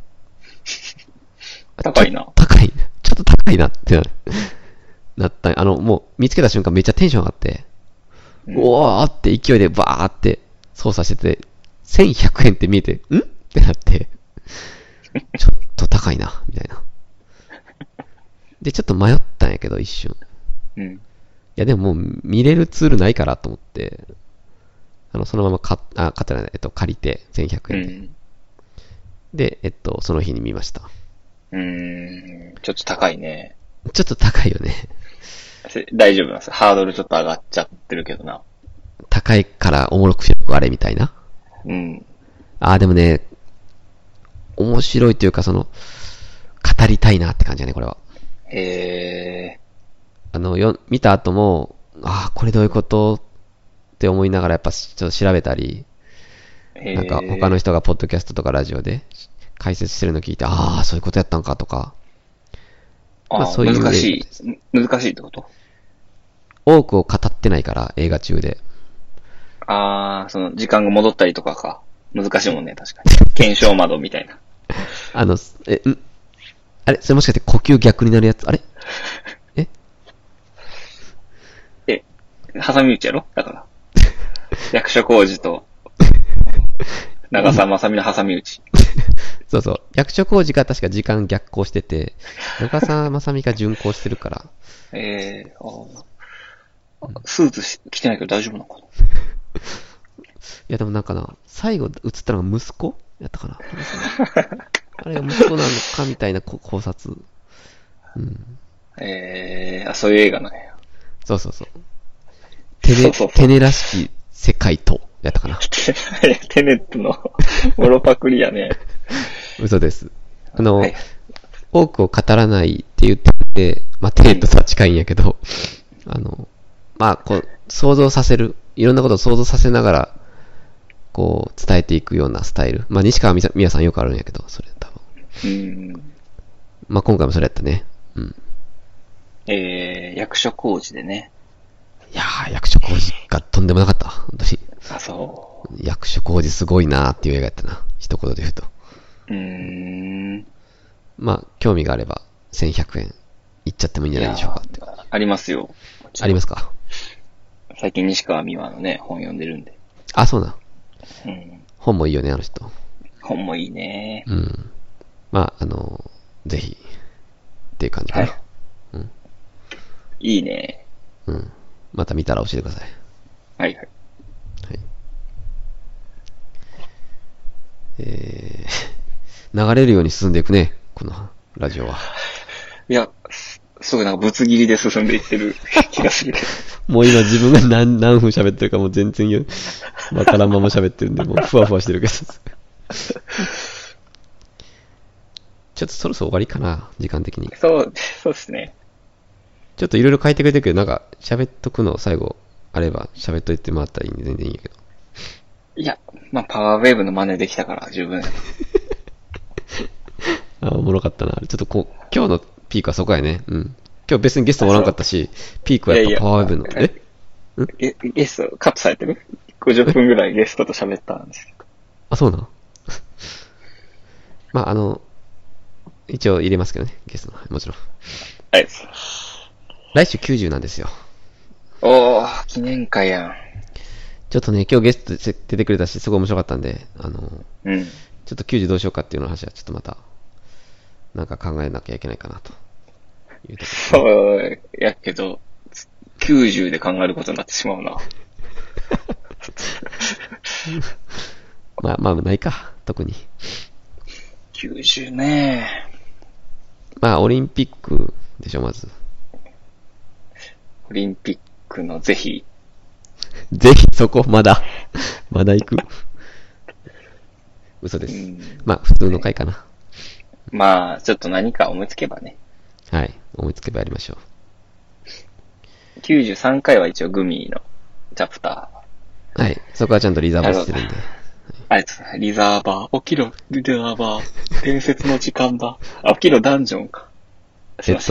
高いな。 高い。ちょっと高いなってなった。もう見つけた瞬間めっちゃテンション上がって、 うんおーって勢いでバーって操作してて、1100円って見えて、んってなって、ちょっと高いな、みたいな。で、ちょっと迷ったんやけど、一瞬。 うん。 いや、でももう見れるツールないからと思って、そのまま借りて、1100 う円で。 ん。 で、その日に見ました。 ちょっと高いね。 ちょっと高いよね。 大丈夫なんですよ。ハードルちょっと上がっちゃってるけどな。 高いからおもろく広くあれみたいな。 うん。 でもね、面白いというか、語りたいなって感じだね、これは。 へ見た後も、これどういうことって思いながらやっぱちょっと調べたり、 ー。 なんか他の人がポッドキャストとかラジオで解説してるの聞いて、そういうことやったんかとか。そういう難しいってこと？ 多くを語ってないから、映画中で。 時間が戻ったりとかか。難しいもんね、確かに。検証窓みたいな。 あれそれもしかして呼吸逆になるやつあれ挟み撃ちやろだから。役所広司と、長澤まさみの挟み撃ち。 そうそう。役所広司が確か時間逆行してて、長澤まさみが順行してるから。 スーツ着てないけど大丈夫なのかな？ いやでもなんかな、最後映ったのが息子やったかな。あれが息子なのかみたいな考察。うん。 そういう映画なんや。 そうそうそう。 そうテネらしき世界と、やったかな。 テネットのモロパクリやね。 嘘です。 はい、 多くを語らないって言ってて、テネットとは近いんやけど、想像させる、いろんなことを想像させながら、伝えていくようなスタイル。西川美也さんよくあるんやけど、それ多分。今回もそれやったね。うん。 役所広司でね。 いやー、役所広司がとんでもなかった。本当に。 そう。 役所広司すごいなーっていう映画やったな。一言で言うと。興味があれば、1100円、いっちゃってもいいんじゃないでしょうかって。 ありますよ。 ありますか？ 最近西川美和のね、本読んでるんで。 そうな。本もいいよね、あの人。 本もいいね。 うん。ぜひ、っていう感じかな。はい。 いいね。 うん。また見たら教えてください。 はいはい。 はい。流れるように進んでいくね、このラジオは。 いや、すごいなんかぶつ切りで進んでいってる気がするけど。 もう今自分が何分喋ってるかもう全然わからんまま喋ってるんで、もうふわふわしてるけど。ちょっとそろそろ終わりかな、時間的に。 そうですね。 ちょっといろいろ書いてくれてるけど、なんか喋っとくの最後あれば喋っといてもらったらいいんで全然いいんやけど。 いや、パワーウェーブの真似できたから十分。 おもろかったな。ちょっと今日のピークはそこやね。うん。今日別にゲストおらんかったし、ピークはやっぱパワーウェーブの。 ゲストカットされてる ?50 分ぐらいゲストと喋ったんですけど。 そうなの一応入れますけどね、ゲストの。もちろん。 はい。 来週90なんですよ。 記念会やん。 ちょっとね、今日ゲスト出てくれたし、すごい面白かったんで、ちょっと90どうしようかっていうの話はちょっとまた、なんか考えなきゃいけないかなというところ。 そうやけど、90で考えることになってしまうな。 まあ、ないか、特に。 90ね。 まあ、オリンピックでしょ、まず。 オリンピックの是非。 ぜひ、そこ、まだ行く。嘘です。まあ、普通の回かな。 まあ、ちょっと何か思いつけばね。 はい。思いつけばやりましょう。 93回は一応グミのチャプター。はい。そこはちゃんとリザーバーしてるんで。 あれですね。リザーバー。起きろ、リザーバー。伝説の時間だ。起きろ、ダンジョンか。 イエラ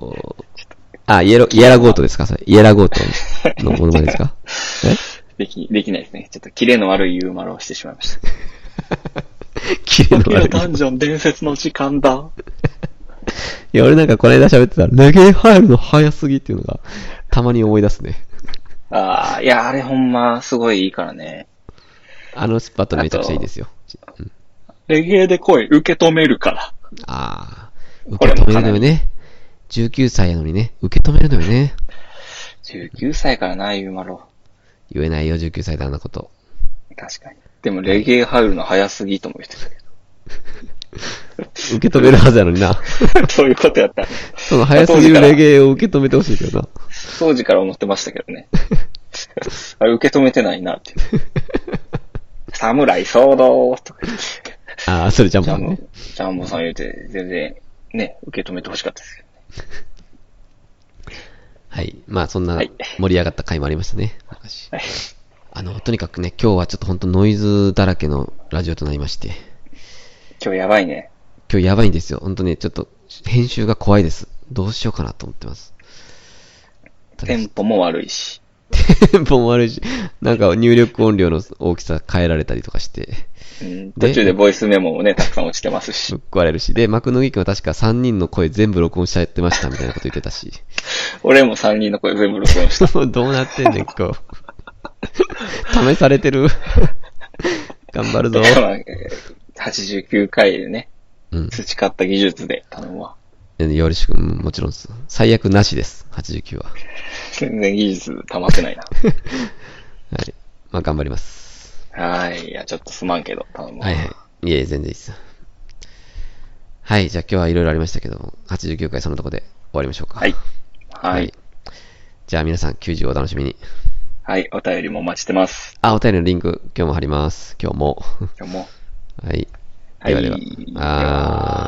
ゴートですかそれ。イエラゴートのものまねですかできないですね。ちょっとキレの悪いユーマロをしてしまいました。 キレの悪い。 起きろ、ダンジョン、伝説の時間だ。 いや、俺なんかこの間喋ってたら、レゲエ入るの早すぎっていうのが、たまに思い出すね。 ああ、いや、あれほんますごいいいからね。 あのスパットめちゃくちゃいいですよ。 レゲエで声受け止めるから。 ああ、受け止めるのよね。19歳やのにね、受け止めるのよね。 19歳からな、ユーマロ。 言えないよ、19歳であんなこと。 確かに。でもレゲエ入るの早すぎとも言ってたけど。受け止めるはずやのにな。 どういうことやったら。 その早すぎるレゲエを受け止めてほしいけどな。 当時から思ってましたけどね。あれ受け止めてないなっていう。侍騒動とか言って。 ああ、それジャンボさんね。 ジャンボさん言うて、全然ね、受け止めてほしかったですけどね。 はい。まあそんな盛り上がった回もありましたね。はい、とにかくね、今日はちょっと本当ノイズだらけのラジオとなりまして。 今日やばいね。 今日やばいんですよ。本当ね、ちょっと編集が怖いです。どうしようかなと思ってます。 テンポも悪いし。 テンポも悪いし、なんか入力音量の大きさ変えられたりとかして。 途中でボイスメモもね、たくさん落ちてますし。 ぶっ壊れるし。で、幕の木君は確か3人の声全部録音しちゃってましたみたいなこと言ってたし。 俺も3人の声全部録音した。 どうなってんねん、こう。試されてる。頑張るぞ。 89回でね、 うん、 培った技術で頼むわ。 よろしく、もちろんです。最悪なしです、89は。 全然技術溜まってないな。 はい。まあ、頑張ります。 はい。いや、ちょっとすまんけど、頼むわ。 はいはい。いえ、全然いいです。はい。じゃあ今日はいろいろありましたけど、89回そのとこで終わりましょうか。 はい。はい。 じゃあ皆さん90をお楽しみに。 はい。お便りもお待ちしてます。 お便りのリンク、今日も貼ります。今日も。 今日も。 はい。ではでは。